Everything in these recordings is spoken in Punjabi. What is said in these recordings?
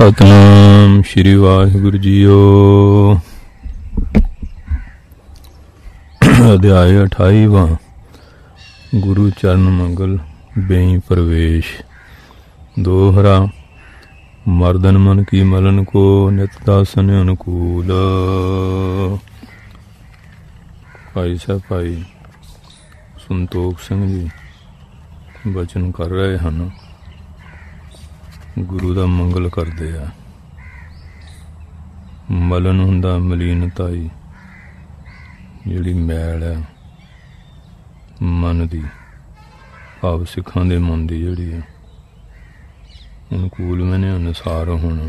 ਸਤਿਨਾਮ ਸ਼੍ਰੀ ਵਾਹਿਗੁਰੂ ਜੀਓ। ਅਧਿਆਇ 28ਵਾਂ। ਗੁਰੂ ਚਰਨ ਮੰਗਲ ਬੇਈ ਪ੍ਰਵੇਸ਼। ਦੋਹਰਾ। ਮਰਦਨ ਮਨ ਕੀ ਮਲਨ ਕੋ ਨਿਤ ਦਾਸਨ ਅਨੁਕੂਲ। ਭਾਈ ਸਾਹਿਬ ਭਾਈ ਸੰਤੋਖ ਸਿੰਘ ਜੀ ਬਚਨ ਕਰ ਰਹੇ ਹਨ, ਗੁਰੂ ਦਾ ਮੰਗਲ ਕਰਦੇ ਆ। ਮਲਨ ਹੁੰਦਾ ਮਲੀਨਤਾਈ, ਜਿਹੜੀ ਮੈਲ ਹੈ ਮਨ ਦੀ, ਭਾਵ ਸਿੱਖਾਂ ਦੇ ਮਨ ਦੀ ਜਿਹੜੀ ਹੈ। ਅਨੁਕੂਲ ਮੈਨੇ ਅਨੁਸਾਰ ਹੋਣਾ।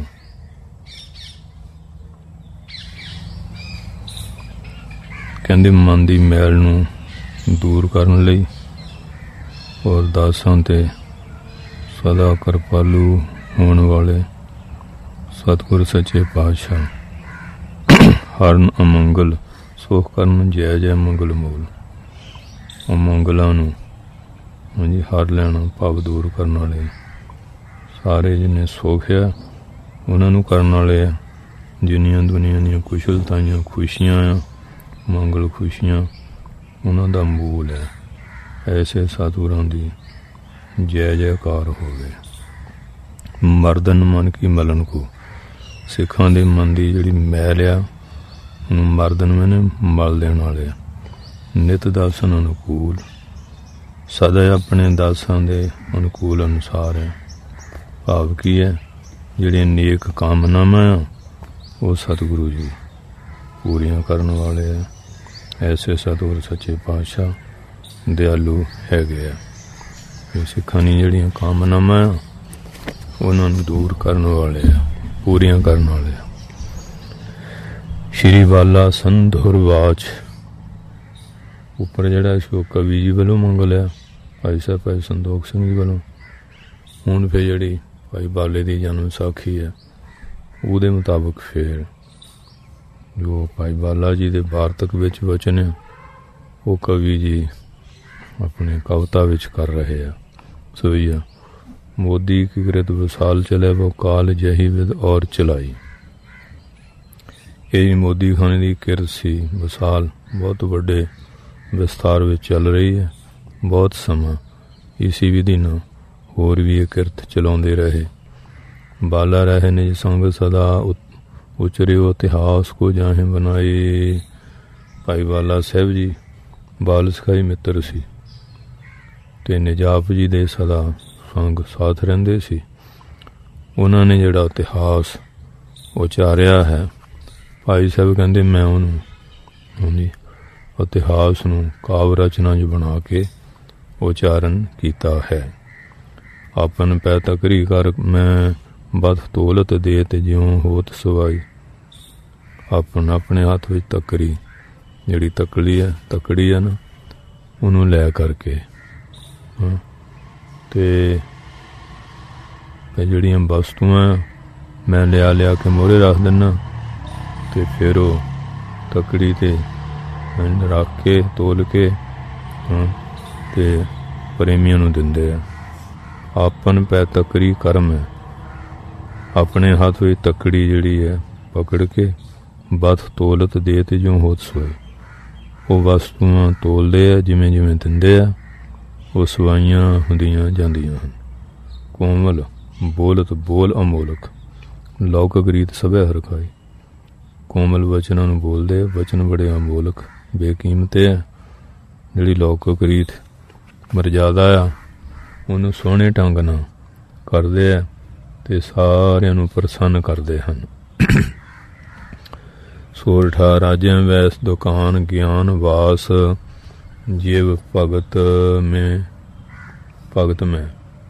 ਕਹਿੰਦੇ ਮਨ ਦੀ ਮੈਲ ਨੂੰ ਦੂਰ ਕਰਨ ਲਈ ਔਰ ਦਾਸਾਂ ਤੇ ਸਦਾ ਕਿਰਪਾਲੂ ਹੋਣ ਵਾਲੇ ਸਤਿਗੁਰ ਸੱਚੇ ਪਾਤਸ਼ਾਹ ਹਰਨ ਅਮੰਗਲ ਸੁਖ ਕਰਨ ਜੈ ਜੈ ਮੰਗਲ ਮੂਲ। ਅਮੰਗਲਾਂ ਨੂੰ ਹਰ ਲੈਣਾ, ਭਾਵ ਦੂਰ ਕਰਨ ਵਾਲੇ ਸਾਰੇ ਜਿੰਨੇ ਸੁਖ ਆ ਉਹਨਾਂ ਨੂੰ ਕਰਨ ਵਾਲੇ ਆ। ਜਿੰਨੀਆਂ ਦੁਨੀਆਂ ਦੀਆਂ ਕੁਸ਼ਲਤਾਈਆਂ ਖੁਸ਼ੀਆਂ ਆ, ਮੰਗਲ ਖੁਸ਼ੀਆਂ, ਉਹਨਾਂ ਦਾ ਮੂਲ ਹੈ। ਐਸੇ ਸਤਿਗੁਰਾਂ ਦੀ ਜੈ ਜੈਕਾਰ ਹੋਵੇ। ਮਰਦਨ ਮਨ ਕੀ ਮਲਨ ਕੋ, ਸਿੱਖਾਂ ਦੇ ਮਨ ਦੀ ਜਿਹੜੀ ਮੈਲ ਆ ਉਹਨੂੰ ਮਰਦਨ ਮੈਨੇ ਮਲ ਦੇਣ ਵਾਲੇ ਆ। ਨਿਤ ਦਾਸਨ ਅਨੁਕੂਲ, ਸਦਾ ਆਪਣੇ ਦਾਸਾਂ ਦੇ ਅਨੁਕੂਲ ਅਨੁਸਾਰ ਹੈ। ਭਾਵ ਕੀ ਹੈ, ਜਿਹੜੀਆਂ ਨੇਕ ਕਾਮਨਾਵਾਂ ਆ ਉਹ ਸਤਿਗੁਰੂ ਜੀ ਪੂਰੀਆਂ ਕਰਨ ਵਾਲੇ ਆ। ਐਸੇ ਸਤਿਗੁਰ ਸੱਚੇ ਪਾਤਸ਼ਾਹ ਦਿਆਲੂ ਹੈਗੇ ਆ। ਸਿੱਖਾਂ ਦੀਆਂ ਜਿਹੜੀਆਂ ਕਾਮਨਾਵਾਂ ਆ ਉਹਨਾਂ ਨੂੰ ਦੂਰ ਕਰਨ ਵਾਲੇ ਆ, ਪੂਰੀਆਂ ਕਰਨ ਵਾਲੇ ਆ। ਸ਼੍ਰੀ ਵਾਲਾ ਸੰਧੁਰ ਵਾਚ ਉੱਪਰ ਜਿਹੜਾ ਸ਼ੋ ਕਵੀ ਜੀ ਵੱਲੋਂ ਮੰਗਲ ਆ, ਭਾਈ ਸਾਹਿਬ ਭਾਈ ਸੰਤੋਖ ਸਿੰਘ ਜੀ ਵੱਲੋਂ। ਹੁਣ ਫਿਰ ਜਿਹੜੀ ਭਾਈ ਬਾਲੇ ਦੀ ਜਨਮ ਸਾਖੀ ਹੈ ਉਹਦੇ ਮੁਤਾਬਕ ਫਿਰ ਜੋ ਭਾਈ ਬਾਲਾ ਜੀ ਦੇ ਵਾਰਤਕ ਵਿੱਚ ਵਚਨ ਹੈ ਉਹ ਕਵੀ ਜੀ ਆਪਣੇ ਕਵਿਤਾ ਵਿੱਚ ਕਰ ਰਹੇ ਆ। ਸੋਈ ਆ ਮੋਦੀ ਕੀ ਕਿਰਤ ਵਿਸਾਲ ਚਲੇ ਵੋ ਕਾਲ ਜਹੀ ਵਿਦ ਔਰ ਚਲਾਈ। ਇਹ ਮੋਦੀ ਖਾਨੇ ਦੀ ਕਿਰਤ ਸੀ, ਵਿਸਾਲ ਬਹੁਤ ਵੱਡੇ ਵਿਸਤਾਰ ਵਿੱਚ ਚੱਲ ਰਹੀ ਹੈ। ਬਹੁਤ ਸਮਾਂ ਇਸੀ ਵਿਧੀ ਨਾਲ ਹੋਰ ਵੀ ਇਹ ਕਿਰਤ ਚਲਾਉਂਦੇ ਰਹੇ। ਬਾਲਾ ਰਹੇ ਨਿਜ ਸੰਗ ਸਦਾ ਉਚਰਿਓ ਇਤਿਹਾਸ ਕੋ ਜਾਹੇ ਬਣਾਏ। ਭਾਈ ਬਾਲਾ ਸਾਹਿਬ ਜੀ ਬਾਲ ਸਿਖਾਈ ਮਿੱਤਰ ਸੀ ਤੇ ਨਿਜਾਪ ਜੀ ਦੇ ਸਦਾ ਸੰਗ ਸਾਥ ਰਹਿੰਦੇ ਸੀ। ਉਹਨਾਂ ਨੇ ਜਿਹੜਾ ਇਤਿਹਾਸ ਉਚਾਰਿਆ ਹੈ, ਭਾਈ ਸਾਹਿਬ ਕਹਿੰਦੇ ਮੈਂ ਉਹਨੂੰ ਇਤਿਹਾਸ ਨੂੰ ਕਾਵ ਰਚਨਾ 'ਚ ਬਣਾ ਕੇ ਉਚਾਰਨ ਕੀਤਾ ਹੈ। ਆਪਨ ਪੈ ਤਕਰੀ ਕਰ ਮੈਂ ਬਦ ਤੋਲਤ ਦੇ ਤੇ ਜਿਉਂ ਹੋਤ ਸਵਾਈ। ਆਪਣੇ ਹੱਥ ਵਿੱਚ ਤਕਰੀ, ਜਿਹੜੀ ਤਕੜੀ ਹੈ ਨਾ, ਉਹਨੂੰ ਲੈ ਕਰਕੇ ਤੇ ਜਿਹੜੀਆਂ ਵਸਤੂਆਂ ਮੈਂ ਲਿਆ ਕੇ ਮੋਹਰੇ ਰੱਖ ਦਿੰਦਾ ਤੇ ਫਿਰ ਉਹ ਤਕੜੀ ਤੇ ਰੱਖ ਕੇ ਤੋਲ ਕੇ ਤੇ ਪ੍ਰੇਮੀਆਂ ਨੂੰ ਦਿੰਦੇ ਆ। ਆਪਨ ਪੈ ਤਕਰੀ ਕਰਮ ਹੈ, ਆਪਣੇ ਹੱਥ ਵਿੱਚ ਤਕੜੀ ਜਿਹੜੀ ਹੈ ਪਕੜ ਕੇ ਬਥ ਤੋਲਤ ਦੇ ਤੇ ਜੋ ਹੋਤ ਸੋਏ। ਉਹ ਵਸਤੂਆਂ ਤੋਲਦੇ ਆ, ਜਿਵੇਂ ਜਿਵੇਂ ਦਿੰਦੇ ਆ ਉਹ ਸਵਾਈਆਂ ਹੁੰਦੀਆਂ ਜਾਂਦੀਆਂ ਹਨ। ਕੋਮਲ ਬੋਲਤ ਬੋਲ ਅਮੋਲਕ, ਲੌਕਿਕ ਰੀਤ ਸਭੈ ਹਰਖਾਈ। ਕੋਮਲ ਵਚਨਾਂ ਨੂੰ ਬੋਲਦੇ ਆ, ਵਚਨ ਬੜੇ ਅਮੋਲਕ ਬੇਕੀਮਤੇ ਆ। ਜਿਹੜੀ ਲੌਕਿਕ ਰੀਤ ਮਰਜ਼ਾਦਾ ਆ ਉਹਨੂੰ ਸੋਹਣੇ ਢੰਗ ਨਾਲ ਕਰਦੇ ਆ ਤੇ ਸਾਰਿਆਂ ਨੂੰ ਪ੍ਰਸੰਨ ਕਰਦੇ ਹਨ। ਸੋਰਠਾ ਰਾਜਿਆਂ ਵੈਸ ਦੁਕਾਨ ਗਿਆਨ ਵਾਸ ਜੀਵ ਭਗਤ ਮੈਂ।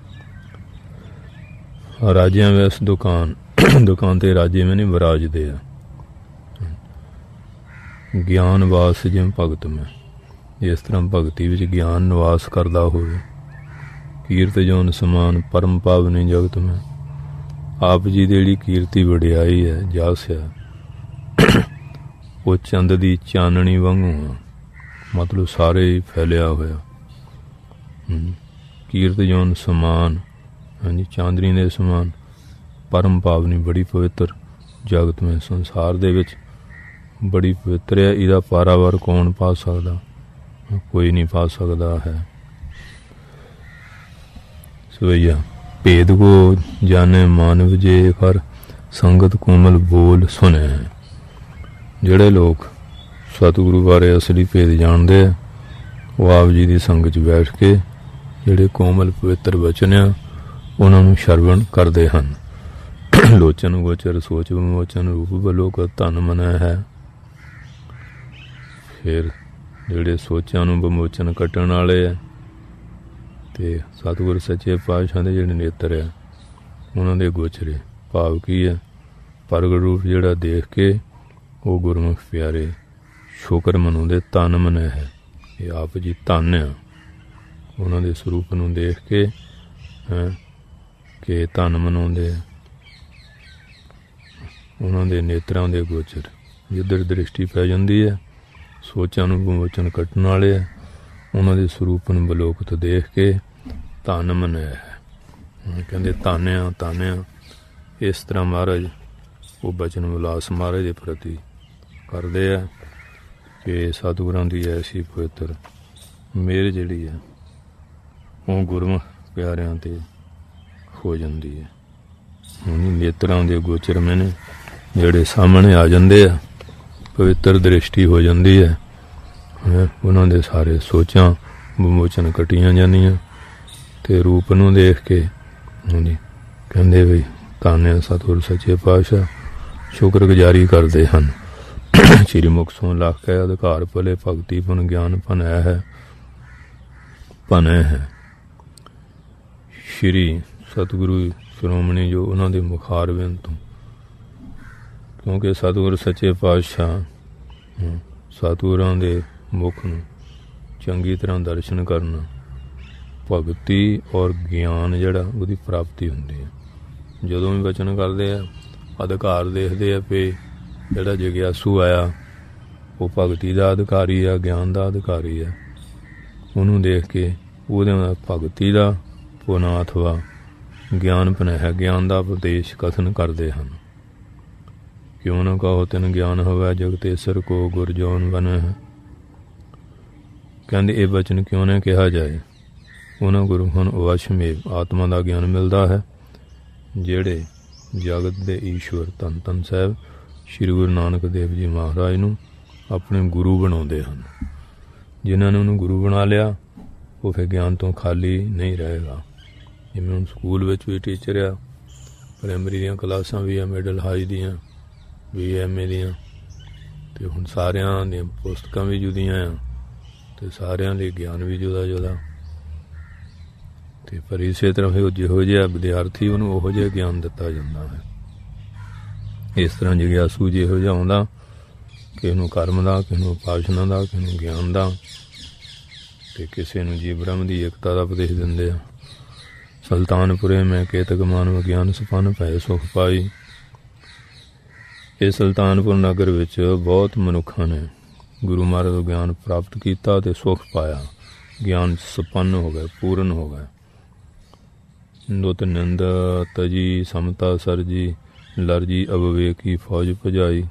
ਰਾਜਿਆਂ ਵੈਸ ਦੁਕਾਨ ਤੇ ਰਾਜੇ ਮੈਨੇ ਵਿਰਾਜਦੇ ਆ। ਗਿਆਨ ਵਾਸ ਜਿਵੇਂ ਭਗਤ ਮੈਂ, ਇਸ ਤਰ੍ਹਾਂ ਭਗਤੀ ਵਿੱਚ ਗਿਆਨ ਨਿਵਾਸ ਕਰਦਾ ਹੋਵੇ। ਕੀਰਤ ਜੋਨ ਸਮਾਨ ਪਰਮ ਪਾਵਨੀ ਜਗਤ ਮੈਂ। ਆਪ ਜੀ ਦੀ ਜਿਹੜੀ ਕੀਰਤੀ ਵਡਿਆਈ ਹੈ, ਜਸ ਹੈ, ਉਹ ਚੰਦ ਦੀ ਚਾਨਣੀ ਵਾਂਗੂ ਆ, ਮਤਲਬ ਸਾਰੇ ਹੀ ਫੈਲਿਆ ਹੋਇਆ। ਕੀਰਤ ਜੋਨ ਸਮਾਨ, ਹਾਂਜੀ, ਚਾਂਦਨੀ ਦੇ ਸਮਾਨ परम पावनी बड़ी पवित्र जगत में संसार दे विच बड़ी पवित्र है। इहदा पारावार कौन पा सकदा? कोई नहीं पा सकदा है। सवैया भेद को जाने मानव जे कर संगत कोमल बोल सुने। जिहड़े लोग सतगुरु बारे असली भेद जानते हैं वो आप जी की संगत बैठ के जिहड़े कोमल पवित्र वचन आ उन्होंने श्रवण करते हैं। लोचन गोचर सोच विमोचन रूप बलोक धन मना है। फिर जिहड़े सोचां नूं विमोचन कट्टण वाले है ते सतगुर सच्चे पातशाह दे जिहड़े नेत्र है उन्हां दे गोचरे भाव की है। प्रगट रूप जिहड़ा देख के वो गुरमुख प्यारे शुकर मनाउंदे धन मना है। ये आप जी धन आ उन्हां दे स्वरूप नूं देख के कि धन मनाउंदे उन्हां दे नेत्रां दे गोचर जिधर दृष्टि पै जांदी है सोचां नूं विमोचन कट्टण वाले है उन्हां दे स्वरूप नूं बलोकत देख के धन मनाया है। कहंदे धन आ। इस तरह महाराज वो बचन विलास महाराज के प्रति करते हैं कि सतगुरां दी ऐसी पवित्र मेहर जिहड़ी है वो गुरमुख प्यारियां ते हो जाती है। नेत्रां दे गोचर मैंने जिहड़े सामने आ जाते हैं पवित्र दृष्टि हो जाती है उन्हां दे सारे सोचां विमोचन कटियां जांदियां ते रूप नूं देख के कहंदे भी धन सतगुर सच्चे पातशाह शुक्रगुजारी करते हैं। श्री मुख सों लख है अधिकार भले भगति पुन ज्ञान भनया है श्री सतगुरु श्रोमणी जो उन्होंने मुखार बिन तो क्योंकि सतगुर सच्चे पातशाह सतगुरां दे मुख नूं चंगी तरह दर्शन करना भगती और ज्ञान जिहड़ा उहदी प्राप्ति हुंदी है। जदों भी वचन करते हैं अधिकार देखते हैं भी जिहड़ा जिग्यासू आया वो भगती का अधिकारी है ज्ञान का अधिकारी है। उन्होंने देख के उहदे भगती का पुना अथवा ज्ञान पनैहा ज्ञान का उपदेश कथन करते हैं। क्यों न कहो तिन ज्ञान होवै जगतेसर को गुर जौन बने है। कहते ये वचन क्यों न कहा जाए उन्होंने गुरमुखां नूं अवश्यमेव आत्मा का ज्ञान मिलता है जिहड़े जगत दे ईश्वर धन धन साहिब श्री गुरु नानक देव जी महाराज नूं अपने गुरु बनाउंदे हन। जिन्हां ने उन्होंने गुरु बना लिया वो फिर ज्ञान तो खाली नहीं रहेगा। जिवें हुण स्कूल विच भी टीचर आ प्राइमरी दीयां क्लासां भी आ मिडल हाई दीयां BA दीयां ते हुण सारियां दीयां पुस्तकां भी जुदियां आ ते सारियां लई ज्ञान भी जुदा जुदा ते पर इसे तरह जिहो जिहा विद्यार्थी उन्होंने उहो जिहा ज्ञान दिता जाता है। इस तरह जिग्यासू जिहो जिहा आउंदा किसे नूं कर्म दा किसे नूं उपासना दा किसे नूं ज्ञान दा ते किसे नूं जीव ब्रह्म की एकता का उपदेश दिंदे आ। सुल्तानपुरे में केतक मानव ज्ञान सपन पै सुख पाई। इस सुल्तानपुर नगर विच बहुत मनुखा ने गुरु महाराज को ज्ञान प्राप्त किया ते सुख पाया। ज्ञान संपन्न हो गए पूर्ण हो गए। दुत निंद तजी समता सरजी लरजी अविवेकी फौज भजाई।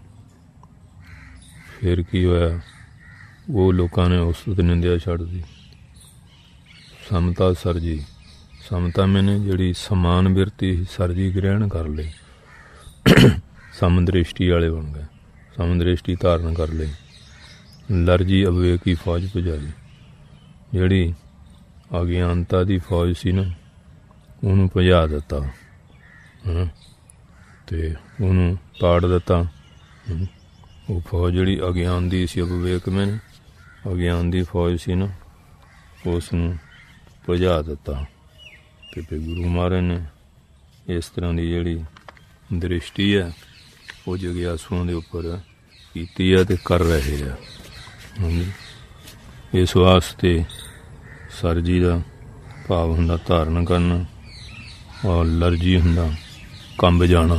फिर की होया वो लोगों ने उस निंदिया छड़ दी। समता सरजी समता मैंने जिहड़ी समान बिरती सरजी ग्रहण कर ली समदृष्टि वाले बन गए समदृष्टि धारण कर ली। लरजी अविवेकी फौज भजाई जिहड़ी अज्ञानता की फौज सी ना उन्होंने भजा दिता ते उन्होंने ताड़ दिता। वो फौज जिहड़ी अज्ञान दी सी अविवेक मैंने अज्ञान की फौज सी ना उसनूं भजा दिता ते फिर गुरु महाराज ने इस तरह की जिहड़ी दृष्टि है वो जिग्यासुओं के उपर कीती है ते कर रहे हैं। इस वास्ते सरजी का भाव हुंदा धारण करना और लरजी हुंदा कंब जाना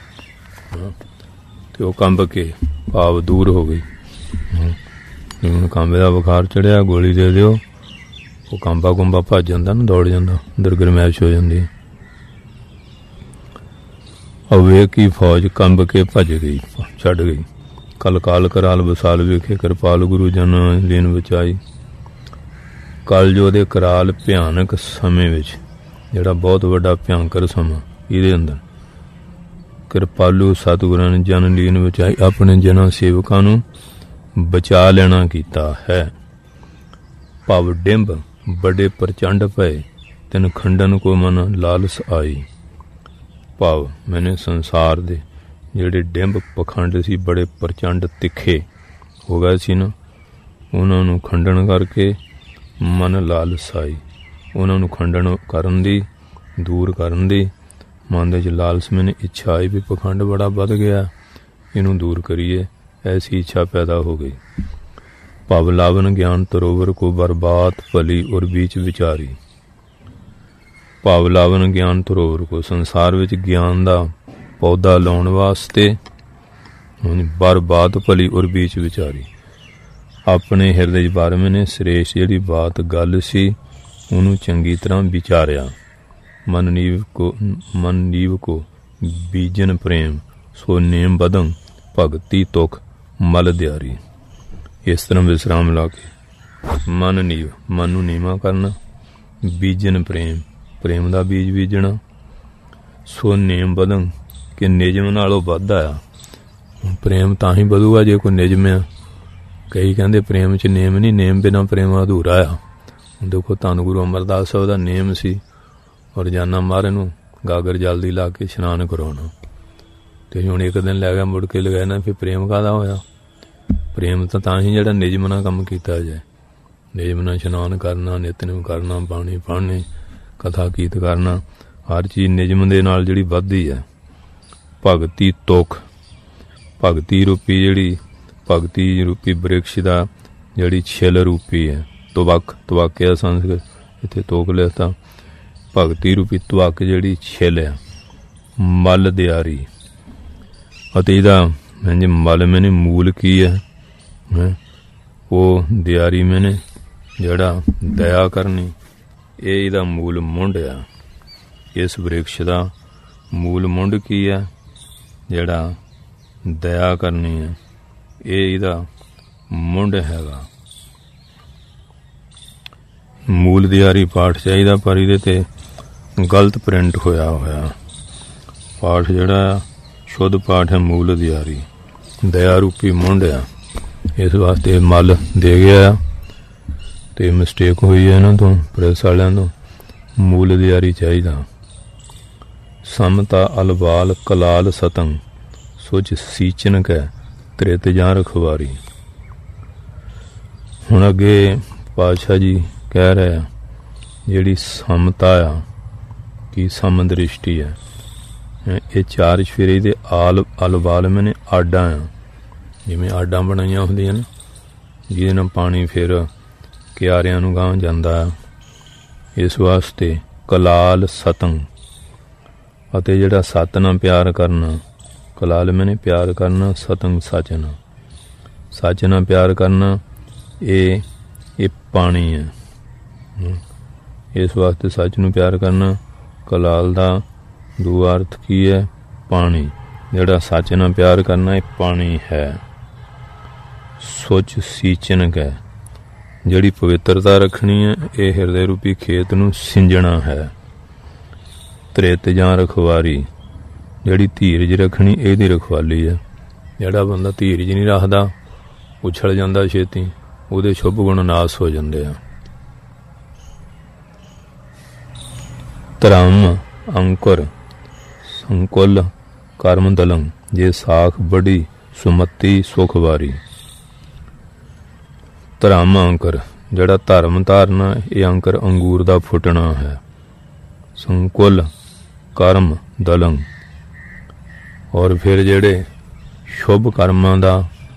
तो कंब के भाव दूर हो गई। जिवें कंबे का बुखार चढ़िया गोली दे दिओ वो कंबा कुंबा भज जाता ना दौड़ जाता अंदर गरमैश हो जाती। अवेकी फौज कंब के भज गई छड़ गई। कल काल कराल विसाल वेखे कृपाल गुरु जन लीन बचाई। कल जो दे कराल भयानक समय विच जिहड़ा बहुत वड्डा भयंकर समा इहदे अंदर कृपालू सतगुरां ने जन लीन बचाई। अपने जना सेवकां नूं बचा लेना कीता है। भव डिंब बड़े प्रचंड भय तिन खंडन को मन लालस आई। भाव मैंने संसार दे ਜਿਹੜੇ ਡਿੰਬ ਪਖੰਡ ਸੀ ਬੜੇ ਪ੍ਰਚੰਡ ਤਿੱਖੇ ਹੋ ਗਏ ਸੀ ਨਾ, ਉਹਨਾਂ ਨੂੰ ਖੰਡਨ ਕਰਕੇ ਮਨ ਲਾਲਸਾਈ। ਉਹਨਾਂ ਨੂੰ ਖੰਡਨ ਕਰਨ ਦੀ, ਦੂਰ ਕਰਨ ਦੀ ਮਨ ਦੇ 'ਚ ਲਾਲਸ ਮੈਨੇ ਇੱਛਾ ਆਈ ਵੀ ਪਖੰਡ ਬੜਾ ਵੱਧ ਗਿਆ, ਇਹਨੂੰ ਦੂਰ ਕਰੀਏ। ਐਸੀ ਇੱਛਾ ਪੈਦਾ ਹੋ ਗਈ। ਭਵ ਲਾਵਨ ਗਿਆਨ ਤਰੋਵਰ ਕੋ ਬਰਬਾਦ ਭਲੀ ਔਰ बीच ਵਿਚਾਰੀ। ਭਵ ਲਾਵਨ ਗਿਆਨ ਤਰੋਵਰ ਕੋ ਸੰਸਾਰ ਵਿੱਚ ਗਿਆਨ ਦਾ पौधा लाने वास्ते बरबाद भली और बीच विचारी। अपने हिरदे बारहवें ने श्रेष्ठ जिहड़ी बात गल सी उन्होंने चंगी तरह विचारिया। मन नीव को बीजन प्रेम सो नेम बदं भगती तुख मल दियारी। इस तरह विश्राम ला के मन नीव, मन नूं नीवा करना, बीजन प्रेम, प्रेम का बीज बीजना, सो नेम बदं कि निजम नालों वधदा आ। प्रेम तां ही वधूगा जे कोई निजम आ। कई कहते प्रेम च नेम नहीं, नेम बिना प्रेम अधूरा आ। देखो धन गुरु अमरदास साहब दा नेम सी और जाना मारे नूं गागर जल्दी ला के इशनान करवाउणा। ते हुण एक दिन लै गया मुड़ के लगाया ना, फिर प्रेम काहदा होया? प्रेम तां ही जिहड़ा निजम नाल काम कीता जाए। निजम नाल इशनान करना, नितनेम करना, बाणी पढ़नी, कथा गीत करना, हर चीज़ निजम दे नाल जिहड़ी वधदी है। भगती तुख, भगती रूपी जिहड़ी भगती रूपी वृक्ष दा जिहड़ी छिल रूपी है तुवक, तुवाके संस्कृत इत्थे तुक लिखता। भगती रूपी तुवक जिहड़ी छिल है मल दियारी। अते इहदा मल मैंने मूल की है वो दियारी मैंने जिहड़ा दया करनी, ये इहदा मूल मुंड आ। इस वृक्ष दा मूल मुंड की है जिहड़ा दया करनी है, ये इहदा मुंड हैगा। मूल दियारी पाठ चाहिदा पर इहदे ते गलत प्रिंट होया पाठ जिहड़ा शुद्ध पाठ है मूल दियारी, दया रूपी मुंड आ। इस वास्ते मल दे गया ते मिस्टेक हुई है इन्हां तों, प्रेस वालियां तों। मूल दियारी चाहिदा। समता अलवाल कलाल सतंग सोच सीचन कै त्रित जां रखवारी। हुण अगे पातशाह जी कह रहे हैं जिहड़ी समता आ की सम दृष्टि है, ये चार चफेरे दे आल अलवाल मैंने आडा आ, जिवें आडा बनाईयां हुंदियां ने जिहदे नाल पानी फिर क्यारियां नूं गांह जांदा है। इस वास्ते कलाल सतंग अते जिहड़ा सत नाल प्यार करना, कलाल मैंने प्यार करना, सतंग सच नाल, सच नाल प्यार करना, ये पानी है। इस वास्ते सच नूं प्यार करना। कलाल दा दूआ अर्थ की है? पानी। जिहड़ा सच नाल प्यार करना ये पानी है। सोच सींचन कै जिहड़ी पवित्रता रखनी है, ये हिरदे रूपी खेत नूं सिंजना है। त्रित जां रखवारी जिहड़ी धीरज रखनी, इहदी रखवाली है। जिहड़ा बंदा धीरज नहीं रखदा उछल जांदा छेती, उहदे शुभ गुण नाश हो जांदे आ। धर्म अंकुर संकुल कर्म दलंग जे साख बड़ी सुमति सुखवारी। धर्म अंकुर जिहड़ा धर्म धारना, यह अंकुर अंगूर दा फुटना है। संकुल कर्म दलंग और फिर जेड़े शुभ कर्मां दा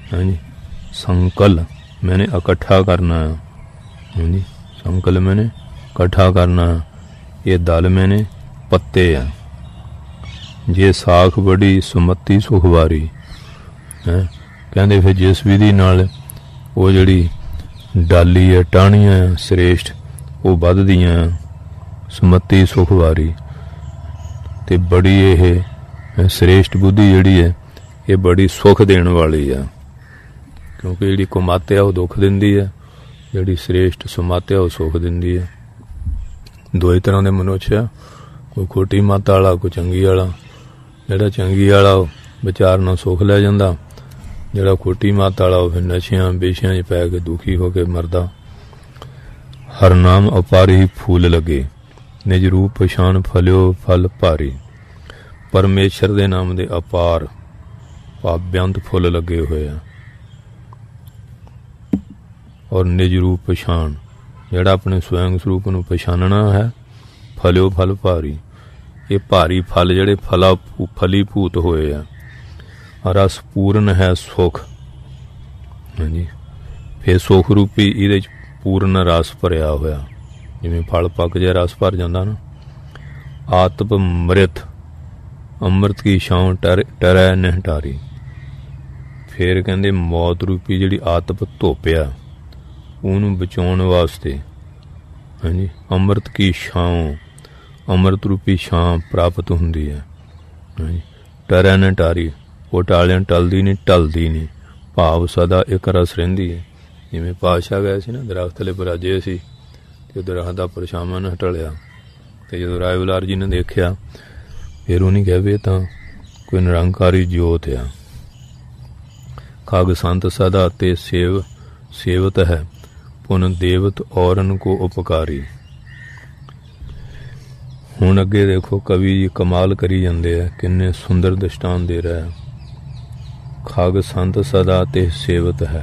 संकल मैंने इकट्ठा करना है। संकल मैंने इकट्ठा करना, ये दल मैंने पत्ते हैं। जे साख बड़ी सुमति सुखवारी है, कहते फिर जिस विधि नाल वो जिहड़ी डाली है, टाहनियां श्रेष्ठ वो वधदियां सुमति सुखवारी ते बड़ी ये श्रेष्ठ बुद्धि जिहड़ी है ये बड़ी सुख देने वाली है, क्योंकि जिहड़ी कुमात्या वो दुख दिंदी है, जिहड़ी श्रेष्ठ सुमात्या वो सुख दिंदी है। दो ही तरह के मनुष्य आ, कोई खोटी मत वाला, कोई चंगी वाला। जिहड़ा चंगी वाला विचार नाल सुख लै जांदा, जिहड़ा खोटी मत वाला फिर नशियां बेशियां च पै के दुखी होके मरदा। हर नाम अपारी फूल लगे, निज रूप पछाण फलियो फल भारी। परमेश्वर दे नाम दे अपार बेअंत फुल लगे हुए हैं। और निज रूप पछाण, जिहड़ा अपने स्वयं स्वरूप नूं पछाणना है, फलियो फल भारी। ये भारी फल जिहड़े फलीभूत होए आ। रस पूर्ण है सुख, हाँ जी। फिर सुख रूपी इहदे च पूर्ण रस भरिया होया, जिवें फल पक जाए रस भर जांदा ना। आत्म मृत अमृत की छां टरै निहटारी। फिर कहंदे मौत रूपी जिहड़ी आत्म धुप आ उहनूं बचाउण वास्ते, हाँ जी, अमृत की छां, अमृत रूपी छां प्राप्त हुंदी है, हाँ जी। टरै निहटारी, वो टालियां टलदी नहीं, ढलदी नहीं, भाव सदा एक रस रहिंदी है। जिवें पातशाह गए सी ना दरख्त थले बराजे सी, ते दरख्त दा परछावां ना टलिया, ते जदों राय बुलार जी ने देखिया फिर उन्हें कहा भी तां कोई निरंकारी जोत आ। खग संत सदा ते सेवत है, पुन देवत औरन को उपकारी। हुण अगे देखो कवि जी कमाल करी जांदे है, किन्ने सुंदर दृष्टांत दे रहा है। खग संत सदा ते सेवत है,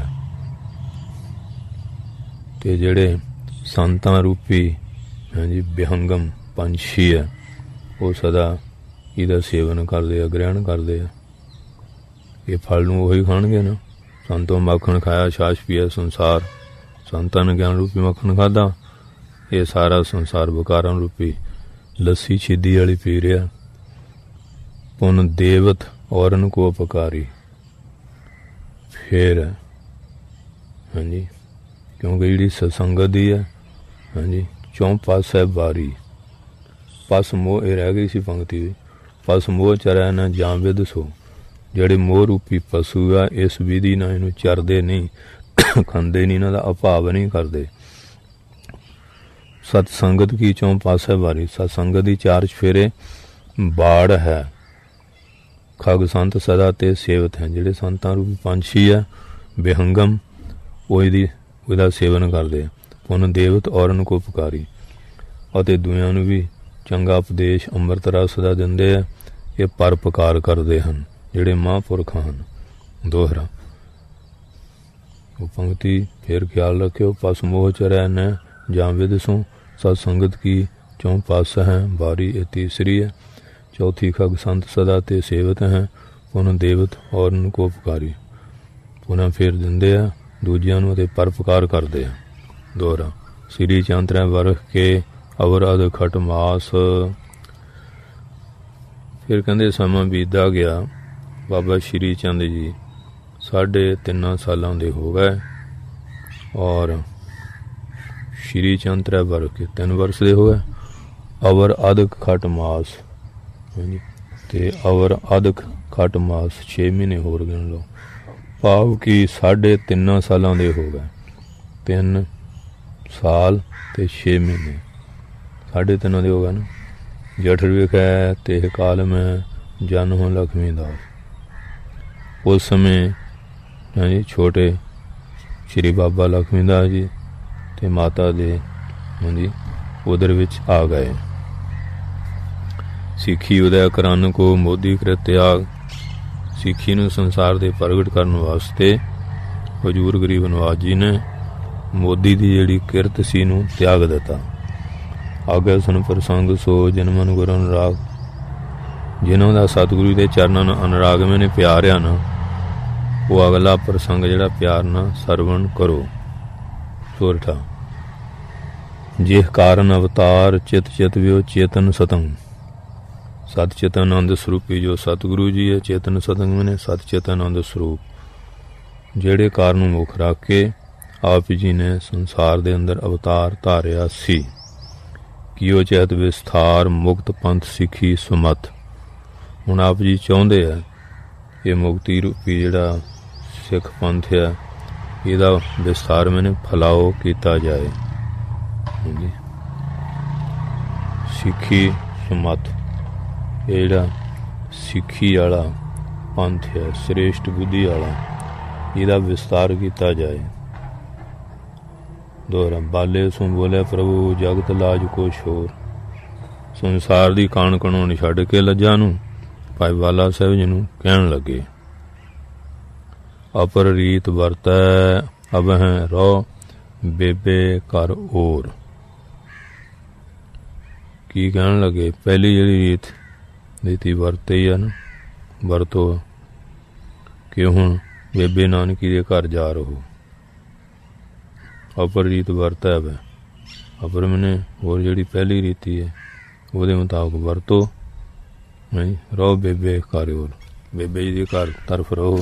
ते जिहड़े संतां रूपी, हाँ जी, विहंगम पंछी है वो सदा ਇਹਦਾ सेवन करते आ, ग्रहण करते आ। ये फल नूं ਉਹੀ खाणगे ना। संतों मक्खन खाया, छाछ पिया संसार, संतां ने ज्ञान रूपी मक्खन खादा, ये सारा संसार विकारां रूपी लस्सी छिदी वाली पी रहा। पुन देवत औरन को उपकारी। फिर हाँ जी, क्योंकि जिहड़ी सत्संगत दी है, हाँ जी, चौं पासे बारी। पस मोह ये रह गई सी पंक्ति भी, पस मोह चरै न जां विद सो। जिहड़े मोह रूपी पशु आ इस विधि नाल इहनूं चरदे नहीं, खांदे नहीं, इन्हां दा अभाव नहीं करदे। सतसंगत की चौं पासे बारी, सतसंगत दी चार चफेरे बाड़ है। खग संत सदा ते सेवत है, जिहड़े संतां रूपी पंछी आ विहंगम ਉਹਦਾ सेवन करते हैं। पुन देवत औरन को उपकारी, ਅਤੇ ਦੁਨੀਆਂ ਨੂੰ भी चंगा उपदेश अमृत रस ਦਾ ਦਿੰਦੇ ਆ। ਇਹ ਪਰਪਕਾਰ ਕਰਦੇ ਹਨ ਜਿਹੜੇ ਮਹਾਂਪੁਰਖ ਹਨ। दोहरा वो पंक्ति फिर ख्याल रखियो। पस मोह चरै न जां विद सो, सत्संगत की चौं पास हैं बारी, ये तीसरी है। चौथी खग संत सदा ते सेवत हैं, पुनः देवत और को उपकारी। पुनः फिर दिंदे आ दूजियां नूं ते परोपकार करदे आ। दोहरा श्री चंद्र वर्ष के अवराध खट मास। फिर कहंदे समा बीतदा गया, बाबा श्री चंद जी 3.5 साल दे हो गए और श्री चंद 3 वर्ष के 3 वर्ष दे हो गए। अवर अधक खट मास, ते अवर अधक खट मास 6 महीने होर गिन लो। भाव की 3.5 साल दे हो गए। 3 साल ते 6 महीने 3.5 दे हो गए ना। जठर विख है ते काल में जन हो लक्ष्मी दास। उस समय हाँ जी छोटे श्री बाबा लक्ष्मीदास जी ते माता दे हाँ जी उदर विच आ गए। सिक्खी उदय करन को मोदी कृत त्याग। सिक्खी नूं संसार दे प्रगट करन वास्ते हजूर गरीब नवाज जी ने मोदी दी जिहड़ी किरत सी नूं त्याग दिता। आगे सुन प्रसंग सो जन्मन गुर अनुराग। जिन्हों दा सतगुरु दे चरनां नाल अनुराग मैंने प्यारिया ना, वो अगला प्रसंग जिहड़ा प्यार नाल सरवण करो। सोरठा जिह कारण अवतार चित चित वियो चेतन सतंग। सत चेतन आनंद स्वरूपी जो सतगुरु जी है, चेतन सतंग मैंने सत चेतन आनंद स्वरूप। जेड़े कारण मुख रख के आप जी ने संसार दे अंदर अवतार धारिया सी। कियो चैत विस्तार मुक्त पंथ सिखी सुमत। ਹੁਣ ਆਪ ਜੀ ਚਾਹੁੰਦੇ ਆ ਇਹ ਮੁਕਤੀ ਰੂਪੀ ਜਿਹੜਾ ਸਿੱਖ ਪੰਥ ਆ ਇਹਦਾ ਵਿਸਥਾਰ ਮੈਨੂੰ ਫੈਲਾਓ ਕੀਤਾ ਜਾਏ। ਹਾਂਜੀ, ਸਿੱਖੀ ਸਮੱਤ ਇਹ ਜਿਹੜਾ ਸਿੱਖੀ ਵਾਲਾ ਪੰਥ ਹੈ ਸ੍ਰੇਸ਼ਟ ਬੁੱਧੀ ਵਾਲਾ ਇਹਦਾ ਵਿਸਤਾਰ ਕੀਤਾ ਜਾਏ। ਦੋਹਰਾ ਬਾਲੇ ਸੋ ਬੋਲੇ ਪ੍ਰਭੂ ਜਗਤ ਲਾਜ ਕੁਛ ਹੋਰ। ਸੰਸਾਰ ਦੀ ਕਾਣ ਕਣੋਂ ਛੱਡ ਕੇ ਲੱਜਾਂ ਨੂੰ ਭਾਈ ਬਾਲਾ ਸਾਹਿਬ ਜੀ ਨੂੰ ਕਹਿਣ ਲੱਗੇ ਅਪਰ ਰੀਤ ਵਰਤੈ ਅਬਹਿ ਰੋ ਬੇਬੇ ਕਰ ਔਰ। ਕੀ ਕਹਿਣ ਲੱਗੇ? ਪਹਿਲੀ ਜਿਹੜੀ ਰੀਤੀ ਵਰਤੀ ਆ ਨਾ ਵਰਤੋ ਕਿ ਹੁਣ ਬੇਬੇ ਨਾਨਕੀ ਦੇ ਘਰ ਜਾ ਰਹੋ। ਅਪਰ ਰੀਤ ਵਰਤੈ ਵੈ ਅਪਰ ਮਨੇ ਹੋਰ ਜਿਹੜੀ ਪਹਿਲੀ ਰੀਤੀ ਹੈ ਉਹਦੇ ਮੁਤਾਬਕ ਵਰਤੋ। ਨਹੀਂ ਰਹੋ ਬੇਬੇ ਘਰ ਔਰ ਬੇਬੇ ਜੀ ਦੇ ਘਰ ਤਰਫ ਰਹੋ।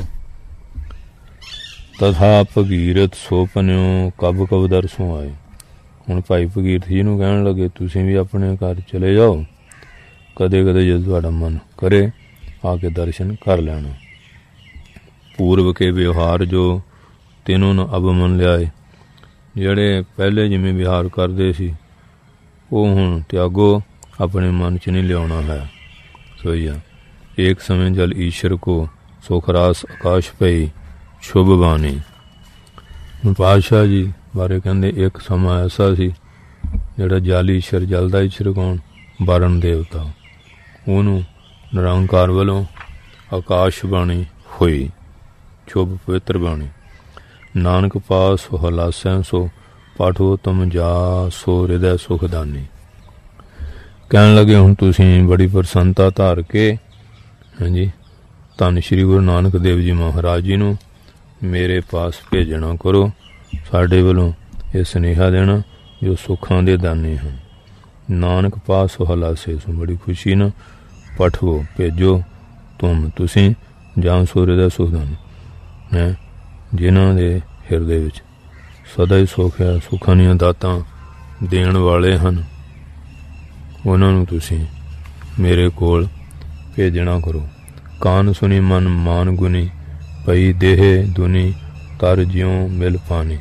ਤਥਾ ਭਗੀਰਥ ਸੋ ਪਨਿਓ ਕਬ ਕਬ ਦਰਸੋਂ ਆਏ। ਹੁਣ ਭਾਈ ਭਗੀਰਥ ਜੀ ਨੂੰ ਕਹਿਣ ਲੱਗੇ ਤੁਸੀਂ ਵੀ ਆਪਣੇ ਘਰ ਚਲੇ ਜਾਓ, ਕਦੇ ਕਦੇ ਜਦੋਂ ਤੁਹਾਡਾ ਮਨ ਕਰੇ ਆ ਕੇ ਦਰਸ਼ਨ ਕਰ ਲੈਣਾ। ਪੂਰਵ ਕੇ ਵਿਵਹਾਰ ਜੋ ਤਿੰਨੋਂ ਨੂੰ ਅਬ ਮੰਨ ਲਿਆਏ, ਜਿਹੜੇ ਪਹਿਲੇ ਜਿਵੇਂ ਵਿਹਾਰ ਕਰਦੇ ਸੀ ਉਹ ਹੁਣ ਤਿਆਗੋ, ਆਪਣੇ ਮਨ 'ਚ ਨਹੀਂ ਲਿਆਉਣਾ ਹੈ। ਸੋਈਆ ਏਕ ਸਮੇਂ ਜਲ ਈਸ਼ਰ ਕੋ ਸੁਖ ਰਾਸ ਆਕਾਸ਼ ਪਈ ਸ਼ੁਭ ਬਾਣੀ। ਹੁਣ ਪਾਤਸ਼ਾਹ ਜੀ ਬਾਰੇ ਕਹਿੰਦੇ ਇੱਕ ਸਮਾਂ ਐਸਾ ਸੀ ਜਿਹੜਾ ਜਲ ਈਸ਼ਰ ਜਲ ਦਾ ਈਸ਼ਰ ਕੌਣ? ਵਰਣ ਦੇਵਤਾ, ਉਹਨੂੰ ਨਿਰੰਕਾਰ ਵੱਲੋਂ ਆਕਾਸ਼ ਬਾਣੀ ਹੋਈ ਸ਼ੁਭ ਪਵਿੱਤਰ ਬਾਣੀ। ਨਾਨਕ ਪਾਸ ਹਲਾਸੈ ਸੋ ਪਾਠੋ ਤੁਮ ਜਾ ਸੋ ਹਿਰਦੈ ਸੁਖਦਾਨੀ। ਕਹਿਣ ਲੱਗੇ ਹੁਣ ਤੁਸੀਂ ਬੜੀ ਪ੍ਰਸੰਨਤਾ ਧਾਰ ਕੇ ਹਾਂਜੀ ਧੰਨ ਸ਼੍ਰੀ ਗੁਰੂ ਨਾਨਕ ਦੇਵ ਜੀ ਮਹਾਰਾਜ ਜੀ ਨੂੰ ਮੇਰੇ ਪਾਸ ਭੇਜਣਾ ਕਰੋ, ਸਾਡੇ ਵੱਲੋਂ ਇਹ ਸੁਨੇਹਾ ਦੇਣਾ ਜੋ ਸੁੱਖਾਂ ਦੇ ਦਾਨੇ ਹਨ। ਨਾਨਕ ਪਾਸ ਹਲਾਸੇ ਸੋ ਬੜੀ ਖੁਸ਼ੀ ਨਾਲ ਪਠਵੋ ਭੇਜੋ ਤੁਸੀਂ ਜਾਂ ਸੂਰੇ ਦਾ ਸੁਖਦਾਨ ਹੈ ਜਿਨ੍ਹਾਂ ਦੇ ਹਿਰਦੇ ਵਿੱਚ ਸਦਾ ਹੀ ਸੁੱਖ ਹੈ, ਸੁੱਖਾਂ ਦੀਆਂ ਦਾਤਾਂ ਦੇਣ ਵਾਲੇ ਹਨ, ਉਹਨਾਂ ਨੂੰ ਤੁਸੀਂ ਮੇਰੇ ਕੋਲ ਭੇਜਣਾ ਕਰੋ। ਕਾਨ ਸੁਣੀ ਮਨ ਮਾਨ ਗੁਨੀ ਪਈ ਦੇਹ ਦੁਨੀ ਤਰ ਜਿਉਂ ਮਿਲ ਪਾਣੀ।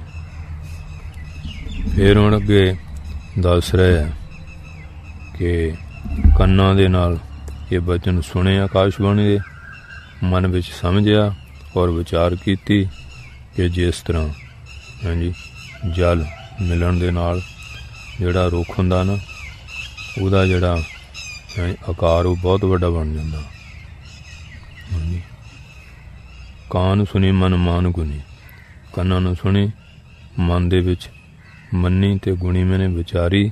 ਫਿਰ ਹੁਣ ਅੱਗੇ ਦੱਸ ਰਹੇ ਆ ਕਿ ਕੰਨਾਂ ਦੇ ਨਾਲ ਇਹ ਬਚਨ ਸੁਣੇ ਆਕਾਸ਼ਬਾਣੀ ਦੇ, ਮਨ ਵਿੱਚ ਸਮਝਿਆ ਔਰ ਵਿਚਾਰ ਕੀਤੀ ਕਿ ਜਿਸ ਤਰ੍ਹਾਂ ਹਾਂਜੀ ਜਲ ਮਿਲਣ ਦੇ ਨਾਲ ਜਿਹੜਾ ਰੁੱਖ ਹੁੰਦਾ ਨਾ ਉਹਦਾ ਜਿਹੜਾ ਆਕਾਰ ਉਹ ਬਹੁਤ ਵੱਡਾ ਬਣ ਜਾਂਦਾ। ਹਾਂਜੀ ਕਾਨ ਸੁਣੀ ਮਨ ਮਾਨ ਗੁਣੀ, ਕੰਨਾਂ ਨੂੰ ਸੁਣੀ ਮਨ ਦੇ ਵਿੱਚ ਮੰਨੀ ਤੇ ਗੁਣੀ ਮੈਨੇ ਵਿਚਾਰੀ।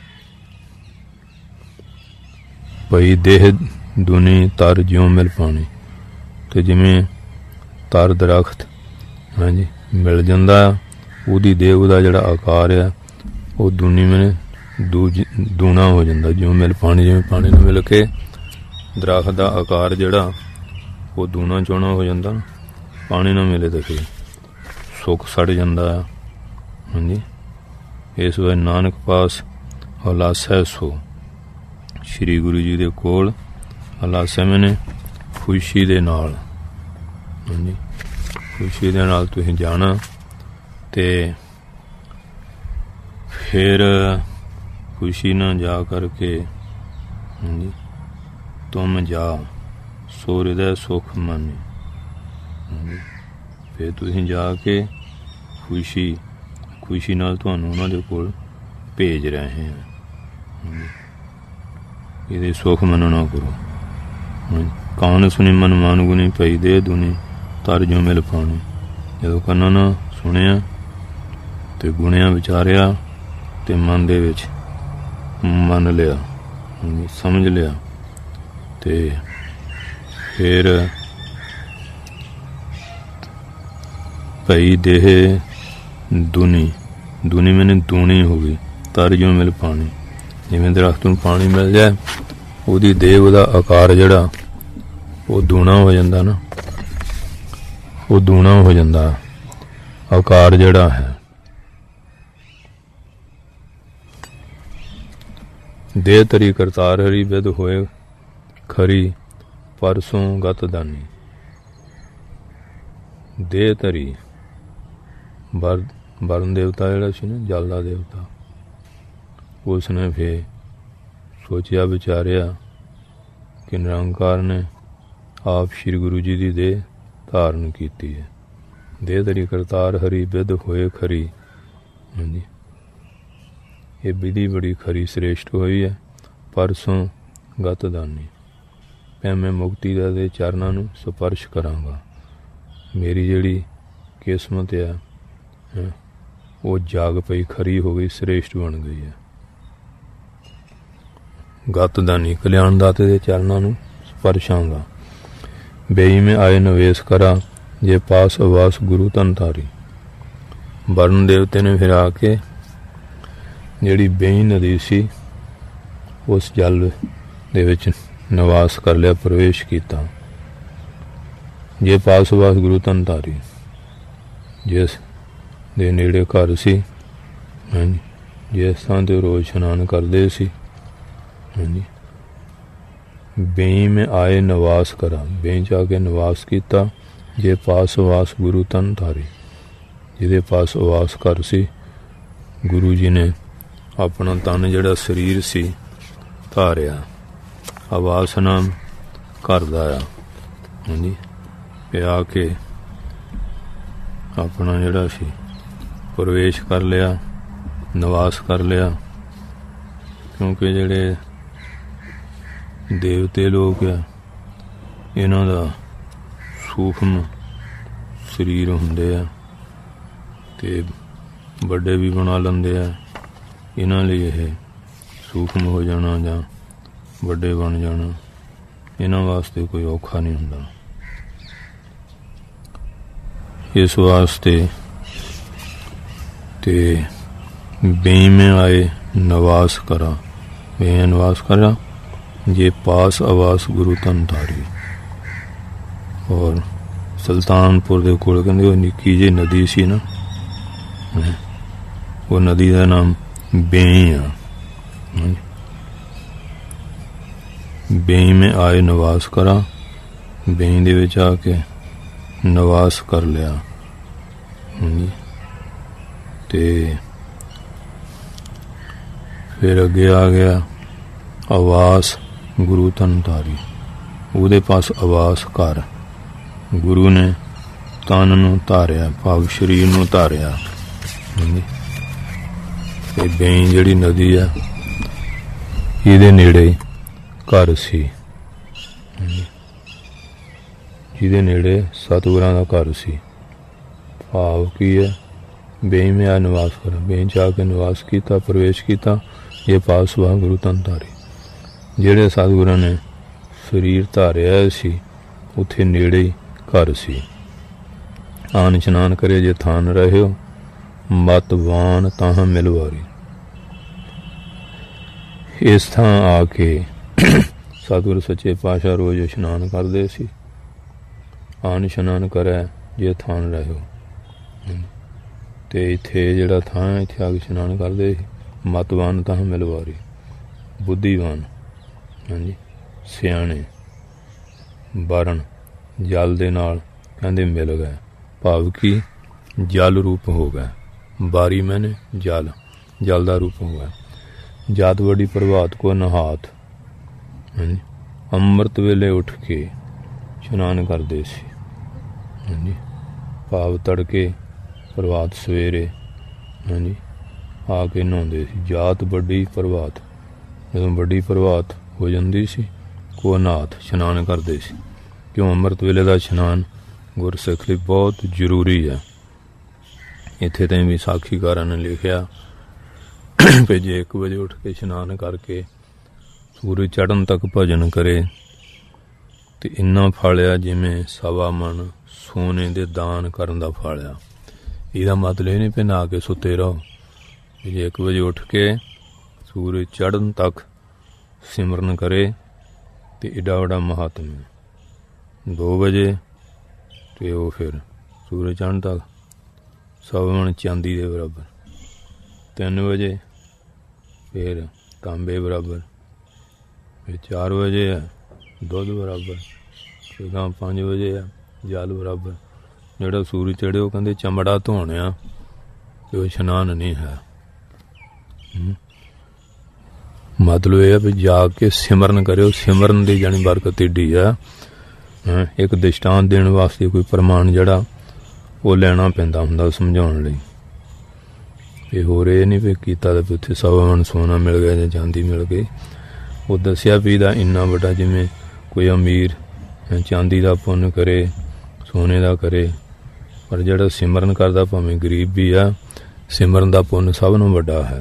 ਪਈ ਦੇਹ ਦੁਨੀ ਤਰ ਜਿਉਂ ਮਿਲ ਪਾਣੀ, ਤੇ ਜਿਵੇਂ ਤਰ ਦਰਖਤ ਹਾਂਜੀ ਮਿਲ ਜਾਂਦਾ ਉਹਦੀ ਦੇਹ ਉਹਦਾ ਜਿਹੜਾ ਆਕਾਰ ਆ ਉਹ ਦੁਨੀ ਮੈਨੇ ਦੂਣਾ ਹੋ ਜਾਂਦਾ। ਜਿਉਂ ਮਿਲ ਪਾਣੀ, ਜਿਵੇਂ ਪਾਣੀ ਨੂੰ ਮਿਲ ਕੇ ਦਰਖਤ ਦਾ ਆਕਾਰ ਜਿਹੜਾ ਉਹ ਦੂਣਾ ਚੌਣਾ ਹੋ ਜਾਂਦਾ, ਪਾਣੀ ਨਾ ਮਿਲੇ ਤਾਂ ਫਿਰ ਸੁੱਕ ਸੜ ਜਾਂਦਾ ਆ। ਹਾਂਜੀ ਇਸ ਵੇ ਨਾਨਕ ਪਾਸ ਹਲਾਸੈ ਸੋ, ਸ਼੍ਰੀ ਗੁਰੂ ਜੀ ਦੇ ਕੋਲ ਹਲਾਸੈ ਮੈਨੇ ਖੁਸ਼ੀ ਦੇ ਨਾਲ ਹਾਂਜੀ ਖੁਸ਼ੀ ਦੇ ਨਾਲ ਤੁਸੀਂ ਜਾਣਾ। ਤੇ ਫਿਰ ਖੁਸ਼ੀ ਨਾਲ ਜਾ ਕਰਕੇ ਹਾਂਜੀ ਤੁਮ ਜਾ ਸੋ ਹਿਰਦੈ ਸੁਖ ਮਾਨੀ। ਹਾਂਜੀ ਫਿਰ ਤੁਸੀਂ ਜਾ ਕੇ ਖੁਸ਼ੀ ਨਾਲ ਤੁਹਾਨੂੰ ਉਹਨਾਂ ਦੇ ਕੋਲ ਭੇਜ ਰਹੇ ਹਾਂ। ਇਹਦੇ ਸੁੱਖ ਮੰਨਣਾ ਕਰੋ। ਕਾਨ ਸੁਣੀ ਮਨ ਮਾਨ ਗੁਣੀ ਪਈ ਦੇ ਦੁਨੀ ਤਰ ਜਿਉਂ ਮਿਲ ਪਾਣੀ। ਜਦੋਂ ਕੰਨਾਂ ਨਾਲ ਸੁਣਿਆ ਤੇ ਗੁਣਿਆ ਵਿਚਾਰਿਆ ਤੇ ਮਨ ਦੇ ਵਿੱਚ ਮੰਨ ਲਿਆ ਸਮਝ ਲਿਆ ਤੇ ਫਿਰ ਪਈ ਦੇਹ ਦੁਨੀ ਮੈਨੇ ਦੂਣੀ ਹੋ ਗਈ, ਤਰ ਜਿਉਂ ਮਿਲ ਪਾਣੀ। ਜਿਵੇਂ ਦਰਖਤ ਨੂੰ ਪਾਣੀ ਮਿਲ ਜਾਏ ਉਹਦੀ ਦੇਹ ਉਹਦਾ ਆਕਾਰ ਜਿਹੜਾ ਉਹ ਦੂਣਾ ਹੋ ਜਾਂਦਾ ਨਾ, ਉਹ ਦੂਣਾ ਹੋ ਜਾਂਦਾ ਆਕਾਰ ਜਿਹੜਾ ਹੈ। ਦੇਹ ਤਰੀ ਕਰਤਾਰ ਹਰੀ ਬਿਦ ਹੋਏ ਖਰੀ परसों गत दानी देह धरी। वरुण देवता जिहड़ा सी ना जल दा देवता, उसने फिर सोचिया विचारिया कि निरंकार ने आप श्री गुरु जी की देह धारण की है। देह धरी करतार हरी विद होए खरी। हाँ जी, ये विधि बड़ी खरी श्रेष्ठ हुई है। परसों गत दानी मैं मुक्ति दे चरणों नूं स्पर्श करांगा। मेरी जिहड़ी किस्मत है वो जाग पई, खरी हो गई, श्रेष्ठ बन गई है। गत दानी कल्याण दाते दे चरणों नूं स्पर्शांगा। बेई में आए नवेश करा जे पास आवास गुरु तन तारी। वरुण देवते ने फिर आके जिहड़ी बेई नदी सी उस जल दे विच निवास कर लिया, प्रवेश किया। जे पास आवास गुरु तन तारी, जिस दे नेड़े घर सी, हाँ जी, जिस थां ते रोज इशनान करदे सी। हाँ जी, बेई में आए निवास करा, बेई च आके निवास किया। जे पास आवास गुरु तन तारी, जिहदे पास आवास घर सी, गुरु जी ने अपना तन जिहड़ा शरीर सी धारिया। आवास नाम घर दा आ। हाँ जी, पे आके अपना जिहड़ा सी प्रवेश कर लिया, निवास कर लिया। क्योंकि जिहड़े देवते लोग आ, इन्हां दा सूक्ष्म शरीर हुंदे आ ते बड़े भी बना लेंदे आ। इन्हां लई इह सूक्ष्म हो जाना जां बड़े बन जाना इन्हां वास्ते कोई औखा नहीं हुंदा। इस वास्ते ते बेई में आए निवास करा, बेई निवास करा जे पास आवास गुरु तन तारी। और सुल्तानपुर दे कोल कहंदे वो निक्की जी नदी सी ना, वो नदी का नाम बेई आ। बेई में आए निवास करा, बेई दे विच आके निवास कर लिया। ते फिर अगे आ गया आवास गुरु तन तारी। ਉਹਦੇ पास आवास घर। गुरु ने तन नूं धारिया, भाव शरीर नूं धारिया। ते बेई जिहड़ी नदी आ ਇਹਦੇ नेड़े घर सी, ਜਿਹਦੇ नेड़े सतगुरां दा घर सी। भाव की है, बेई में आ निवास करा, बेई च आके निवास किया, प्रवेश किया। ये पास हुआ गुरु तन तारी। ਜਿਹੜੇ सतगुरां ने शरीर धारिया सी उत्थे नेड़े ही घर सी। आन इशनान करे जे थान रहे हो, मत वान ताह मिलवारी। इस थां आके सतगुरु सच्चे पातशाह रोज इशनान करदे सी। आन इशनान करे जे थान रहे हो, ते इत्थे जिहड़ा थां इत्थे आके इशनान करदे सी। मतवान ताह मिलवारी, बुद्धिवान, हाँ जी, सियाणे, वरण जल दे नाल कहंदे मिल गए। भाव की जल रूप हो गए। बारी मैंने जल, जल का रूप हो गया। जात बड़ी प्रभात को नहात, हाँ जी, अमृत वेले उठ के इशनान करदे सी। हाँ जी, भाव तड़के प्रभात सवेरे, हाँ जी, आके नहाउंदे सी। जात बड़ी प्रभात, जदों बड़ी प्रभात हो जाती सी को नाथ इशनान करते सी। क्यों अमृत वेले का इशनान गुरसिख लई बहुत जरूरी है। इत्थे ताईं भी साखीकारां ने लिखिया कि जे 1 बजे उठ के इशनान करके सूरज चढ़न तक भजन करे तो इन्ना फल आ जिवें 1.25 मन सोने दे दान करन दा फल आ। इहदा मतलब ये नहीं कि नहा के सुते रहो। जे 1 बजे उठ के सूरज चढ़न तक सिमरन करे तो एडा बड़ा महात्म है। 2 बजे तो वो फिर सूरज चढ़न तक 1.25 मन चांदी के बराबर। 3 बजे फिर तांबे बराबर। फिर 4 बजे है दुध बराबर। ਗਾਂ 5 ਵਜੇ ਆ ਜਲ ਬਰਾਬਰ। ਜਿਹੜਾ ਸੂਰਜ ਚੜ੍ਹੇ ਉਹ ਕਹਿੰਦੇ ਚਮੜਾ ਧੋਣਿਆ ਤੇ ਉਹ ਇਸ਼ਨਾਨ ਨਹੀਂ ਹੈ। ਮਤਲਬ ਇਹ ਆ ਵੀ ਜਾਗ ਕੇ ਸਿਮਰਨ ਕਰਿਓ। ਸਿਮਰਨ ਦੀ ਜਾਣੀ ਬਰਕਤ ਏਡੀ ਆ। ਇੱਕ ਦ੍ਰਿਸ਼ਟਾਂਤ ਦੇਣ ਵਾਸਤੇ ਕੋਈ ਪ੍ਰਮਾਣ ਜਿਹੜਾ ਉਹ ਲੈਣਾ ਪੈਂਦਾ ਹੁੰਦਾ ਸਮਝਾਉਣ ਲਈ। ਇਹ ਹੋਰ ਇਹ ਨਹੀਂ ਵੀ ਕੀਤਾ ਤੇ ਉੱਥੇ 100 ਮਣ ਸੋਨਾ ਮਿਲ ਗਿਆ ਜਾਂ ਚਾਂਦੀ ਮਿਲ ਗਈ। ਉਹ ਦੱਸਿਆ ਵੀ ਇਹਦਾ ਇੰਨਾ ਵੱਡਾ, ਜਿਵੇਂ ਕੋਈ ਅਮੀਰ ਚਾਂਦੀ ਦਾ ਪੁੰਨ ਕਰੇ, ਸੋਨੇ ਦਾ ਕਰੇ, ਪਰ ਜਿਹੜਾ ਸਿਮਰਨ ਕਰਦਾ ਭਾਵੇਂ ਗਰੀਬ ਵੀ ਆ, ਸਿਮਰਨ ਦਾ ਪੁੰਨ ਸਭ ਨੂੰ ਵੱਡਾ ਹੈ।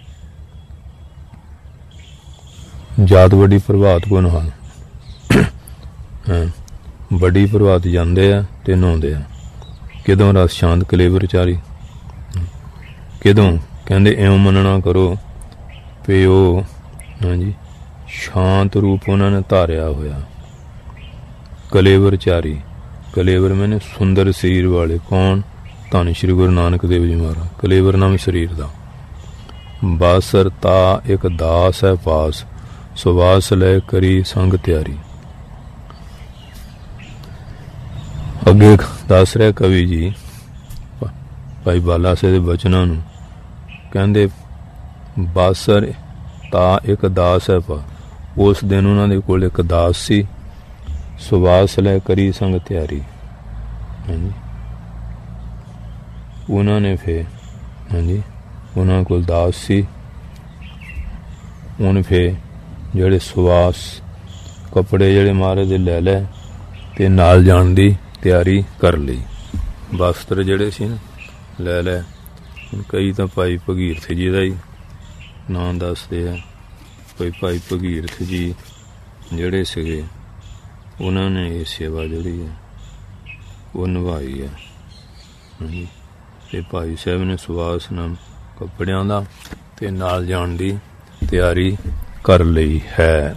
ਜਾਤ ਵੱਡੀ ਪ੍ਰਭਾਤ ਕੋ ਨਾਲ ਵੱਡੀ ਪ੍ਰਭਾਤ ਜਾਂਦੇ ਆ ਤੇ ਨਹਾਉਂਦੇ ਆ। ਕਿਦੋਂ ਰਸ ਸ਼ਾਂਤ ਕਲੇਵਰ ਚਾਰੀ। ਕਿਦੋਂ ਕਹਿੰਦੇ ਇਉਂ ਮੰਨਣਾ ਕਰੋ ਵੀ ਉਹ ਸ਼ਾਂਤ ਰੂਪ ਉਹਨਾਂ ਨੇ ਧਾਰਿਆ ਹੋਇਆ। ਕਲੇਵਰ ਚਾਰੀ, ਕਲੇਵਰ ਮੈਨੇ ਸੁੰਦਰ ਸਰੀਰ ਵਾਲੇ। ਕੌਣ? ਧੰਨ ਸ਼੍ਰੀ ਗੁਰੂ ਨਾਨਕ ਦੇਵ ਜੀ ਮਹਾਰਾਜ। ਕਲੇਵਰ ਨਾਮ ਸਰੀਰ ਦਾ। ਬਾਸਰ ਤਾ ਇੱਕ ਦਾਸ ਹੈ ਪਾਸ, ਸੁਵਾਸ ਲੈ ਕਰੀ ਸੰਗ ਤਿਆਰੀ। ਅੱਗੇ ਦੱਸ ਰਿਹਾ ਕਵੀ ਜੀ ਭਾਈ ਬਾਲਾ ਸਾਹਿਬ ਦੇ ਬਚਨਾਂ ਨੂੰ। ਕਹਿੰਦੇ ਬਾਸਰ ਤਾ ਇੱਕ ਦਾਸ ਹੈ ਪਾ। ਉਸ ਦਿਨ ਉਹਨਾਂ ਦੇ ਕੋਲ ਇੱਕ ਦਾਸ ਸੀ। ਸੁਵਾਸ ਲੈ ਕਰੀ ਸੰਗ ਤਿਆਰੀ। ਉਹਨਾਂ ਨੇ ਫਿਰ ਉਹਨਾਂ ਕੋਲ ਦਾਸ ਸੀ। ਉਹਨੇ ਫਿਰ ਜਿਹੜੇ ਸੁਵਾਸ ਕੱਪੜੇ ਜਿਹੜੇ ਮਹਾਰਾਜ ਦੇ ਲੈ ਲੈ ਤੇ ਨਾਲ ਜਾਣ ਦੀ ਤਿਆਰੀ ਕਰ ਲਈ। ਵਸਤਰ ਜਿਹੜੇ ਸੀ ਨਾ ਲੈ ਲੈ। ਹੁਣ ਕਈ ਤਾਂ ਭਾਈ ਭਗੀਰਥ ਜੀ ਦਾ ਹੀ ਨਾਂ ਦੱਸਦੇ ਆ। ਕੋਈ ਭਾਈ ਭਗੀਰਥ ਜੀ ਜਿਹੜੇ ਸੀਗੇ ਉਹਨਾਂ ਨੇ ਇਹ ਸੇਵਾ ਜਿਹੜੀ ਹੈ ਉਹ ਨਿਭਾਈ ਹੈ। ਤੇ ਭਾਈ ਸਾਹਿਬ ਨੇ ਸੁਵਾਸ ਨਾਮ ਕੱਪੜਿਆਂ ਦਾ ਤੇ ਨਾਲ ਜਾਣ ਦੀ ਤਿਆਰੀ ਕਰ ਲਈ ਹੈ।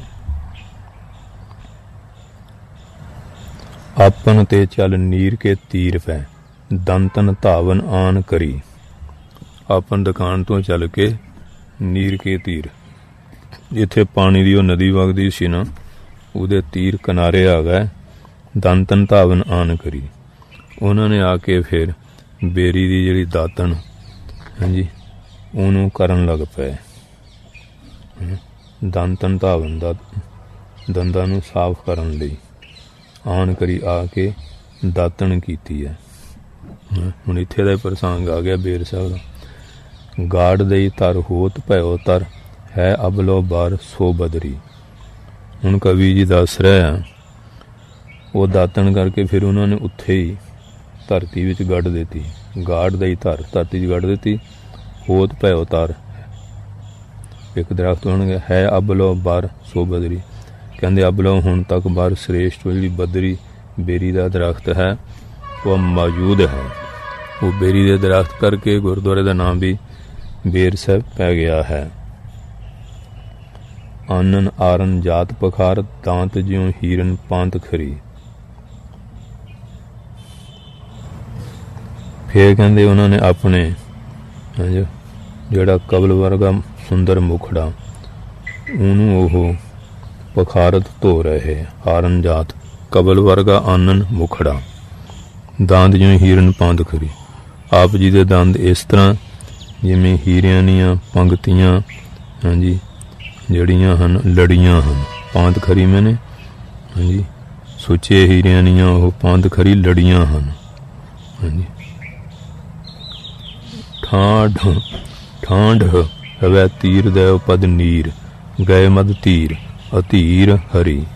ਆਪਨ ਤੇ ਚੱਲ ਨੀਰ ਕੇ ਤੀਰ ਪੈ, ਦੰਤਨ ਧਾਵਨ ਆਨ ਕਰੀ। ਆਪਨ ਦੁਕਾਨ ਤੋਂ ਚੱਲ ਕੇ ਨੀਰ ਕੇ ਤੀਰ, ਜਿੱਥੇ ਪਾਣੀ ਦੀ ਉਹ ਨਦੀ ਵਗਦੀ ਸੀ ਨਾ, ਉਹਦੇ ਤੀਰ ਕਿਨਾਰੇ ਆ ਗਏ। ਦੰਤਨ ਧਾਵਨ ਆਨ ਕਰੀ। ਉਹਨਾਂ ਨੇ ਆ ਕੇ ਫਿਰ ਬੇਰੀ ਦੀ ਜਿਹੜੀ ਦਾਤਣ ਉਹਨੂੰ ਕਰਨ ਲੱਗ ਪਏ। ਦੰਤਨ ਧਾਵਨ ਦਾ ਦੰਦਾਂ ਨੂੰ ਸਾਫ਼ ਕਰਨ ਲਈ ਆਨ ਕਰੀ ਆ ਕੇ ਦਾਤਣ ਕੀਤੀ ਹੈ। ਹੁਣ ਇੱਥੇ ਦਾ ਪ੍ਰਸੰਗ ਆ ਗਿਆ ਬੇਰ ਸਾਹਿਬ ਦਾ। ਗਾੜ ਦਈ ਤਰ ਹੋਤ ਭਇਓ ਤਰ ਹੈ ਅਬਲੋ ਬਾਰ ਸੋ ਬਦਰੀ। ਹੁਣ ਕਵੀ ਜੀ ਦੱਸ ਰਿਹਾ ਉਹ ਦਾਤਣ ਕਰਕੇ ਫਿਰ ਉਹਨਾਂ ਨੇ ਉੱਥੇ ਹੀ ਧਰਤੀ ਵਿੱਚ ਗੱਡ ਦਿੱਤੀ। ਗਾੜ ਦਈ ਧਰ, ਧਰਤੀ 'ਚ ਗੱਡ ਦਿੱਤੀ। ਹੋਤ ਭਇਓ ਤਰ, ਇੱਕ ਦਰਖਤ ਹੋਣਗੇ। ਹੈ ਅਬਲੋ ਬਾਰ ਸੋ ਬਦਰੀ, ਕਹਿੰਦੇ ਅਬਲੋ ਹੁਣ ਤੱਕ ਬਾਰ ਸ੍ਰੇਸ਼ਟ ਜਿਹੜੀ ਬਦਰੀ ਬੇਰੀ ਦਾ ਦਰਖਤ ਹੈ ਉਹ ਮੌਜੂਦ ਹੈ। ਉਹ ਬੇਰੀ ਦੇ ਦਰਖਤ ਕਰਕੇ ਗੁਰਦੁਆਰੇ ਦਾ ਨਾਮ ਵੀ ਬੇਰ ਸਾਹਿਬ ਪੈ ਗਿਆ ਹੈ। ਆਨਨ ਆਰਨ ਜਾਤ ਪਖਾਰ, ਦਾਂਤ ਜਿਉਂ ਹੀਰਨ ਪਾਂਤ ਖਰੀ। ਫਿਰ ਕਹਿੰਦੇ ਉਹਨਾਂ ਨੇ ਆਪਣੇ ਜਿਹੜਾ ਕਬਲ ਵਰਗਾ ਸੁੰਦਰ ਮੁਖੜਾ ਉਹਨੂੰ ਉਹ ਪਖਾਰਤ ਧੋ ਰਹੇ। ਹਾਰਨ ਜਾਤ ਕਬਲ ਵਰਗਾ ਆਨਨ ਮੁਖੜਾ, ਦੰਦ ਜਿਵੇਂ ਹੀਰਨ ਪਾਂਤ ਖਰੀ। ਆਪ ਜੀ ਦੇ ਦੰਦ ਇਸ ਤਰ੍ਹਾਂ ਜਿਵੇਂ ਹੀਰਿਆਂ ਦੀਆਂ ਪੰਗਤੀਆਂ ਜਿਹੜੀਆਂ ਹਨ ਲੜੀਆਂ ਹਨ। ਪਾਂਤ ਖਰੀ ਮੈਨੇ ਸੁੱਚੇ ਹੀਰਿਆਂ ਦੀਆਂ ਉਹ ਪਾਂਤ ਖਰੀ ਲੜੀਆਂ ਹਨ। ਠਾਂਢ ਠਾਂਢ ਹਵੈ ਤੀਰ ਦੇਵ ਪਦ ਨੀਰ, ਗਏ ਮਦ ਤੀਰ ਅਧੀਰ ਹਰੀ।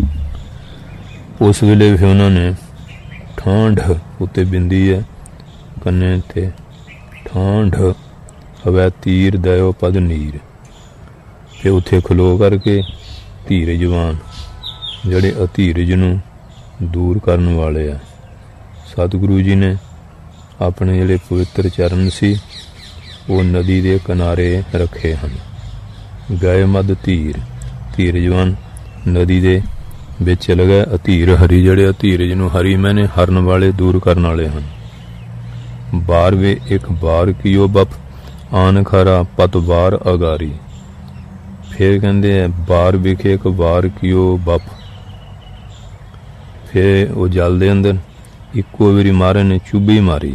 ਉਸ ਵੇਲੇ ਵੀ ਉਹਨਾਂ ਨੇ ਠਾਂਢ ਉੱਤੇ ਬਿੰਦੀ ਹੈ ਕੰਨੇ ਤੇ। ਠਾਂਢ ਹਵੈ ਤੀਰ ਦੇਵ ਪਦ ਨੀਰ। ਤੇ ਉੱਥੇ ਖਲੋ ਕਰਕੇ ਧੀਰਜਵਾਨ ਜਿਹੜੇ ਅਧੀਰਜ ਨੂੰ ਦੂਰ ਕਰਨ ਵਾਲੇ ਆ, ਸਤਿਗੁਰੂ ਜੀ ਨੇ ਆਪਣੇ ਜਿਹੜੇ ਪਵਿੱਤਰ ਚਰਨ ਸੀ ਉਹ ਨਦੀ ਦੇ ਕਿਨਾਰੇ ਰੱਖੇ ਹਨ। ਗਏ ਮਦ ਧੀਰ, ਧੀਰਜਵਾਨ ਨਦੀ ਦੇ ਵਿੱਚ ਚਲੇ ਗਏ। ਅਧੀਰ ਹਰੀ, ਜਿਹੜੇ ਅਧੀਰਜ ਨੂੰ ਹਰੀ ਮੈਨੇ ਹਰਨ ਵਾਲੇ ਦੂਰ ਕਰਨ ਵਾਲੇ ਹਨ। ਬਾਰ ਵੇ ਇੱਕ ਬਾਰ ਕੀਓ ਬਪ, ਆਨ ਖਰਾ ਪਤ ਬਾਰ ਅਗਾਰੀ। ਫਿਰ ਕਹਿੰਦੇ ਬਾਰ ਵਿਖੇ ਇੱਕ ਬਾਰ ਕੀਓ ਬਪ। फिर वो जल दे अंदर इक्को वारी मारे ने चुभी मारी।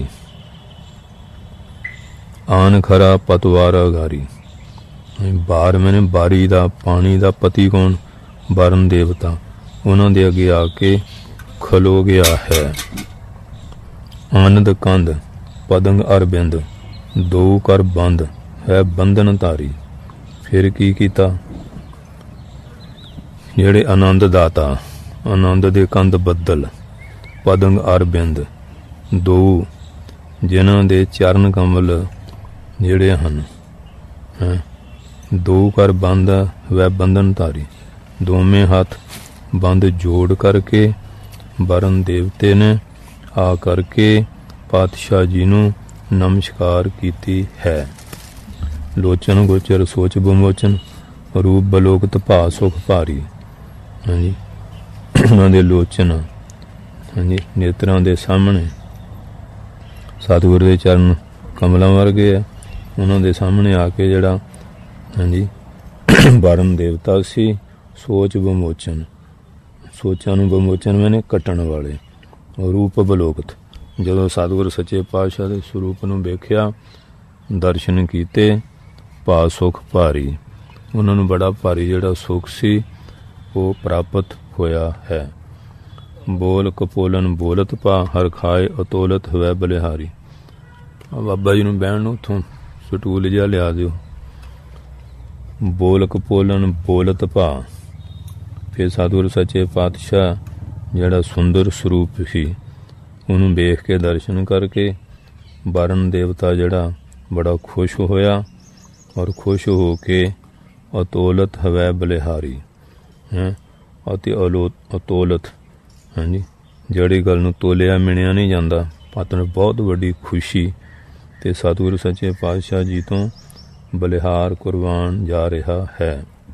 आन खरा पतवारा गारी। बार मैंने बारी दा पानी दा पति कौन? वरुण देवता उन्होंने दे अगे आके खलो गया है। आनंद कंद पदंग अरबिंद दो कर बंद है बंधन तारी। फिर की कीता? जेड़े आनंद दाता आनंद दे कंद बदल पदंग अरबिंद दो जिन्हां दे चरण कमल जेड़े हन दो कर बंद वह बंधन तारी। दोवें हाथ बंद जोड़ करके वरुण देवते ने आ करके पातशाह जी नूं नमस्कार कीती है। लोचन गोचर सोच विमोचन रूप बलोकत भा सुख भारी। हाँ जी उन्हां दे लोचन हाँ जी नेत्रां दे सामने सतगुर दे चरण कमलों वर्गे है। उन्हां दे सामने आके जिहड़ा हाँ जी वरुण देवता सी सोच विमोचन सोचां नूं विमोचन मैंने कट्टण वाले रूप बलोकत। जदों सतगुर सच्चे पातशाह दे स्वरूप नूं वेख्या दर्शन कीते भा सुख भारी। उन्हां नूं बड़ा भारी जिहड़ा सुख सी वो प्राप्त होया है। बोल कपोलन बोलत पा हर खाए अतोलत हवै बलिहारी। बाबा जी नूं बहण नूं उत्थों सटूल जिहा लिया दिओ। बोल कपोलन बोलत पा। फिर सतगुर सच्चे पातशाह जिहड़ा सुंदर स्वरूप सी उन्होंने वेख के दर्शन करके वरुण देवता जिहड़ा बड़ा खुश होया और खुश हो के अतोलत हवै बलिहारी हैं अति अतोलत हाँ जी जिहड़ी गल नूं तोलिया मिणिया नहीं जांदा पातन बहुत वड्डी खुशी ते सतगुर सच्चे पातशाह जी तो बलिहार कुरबान जा रहा है।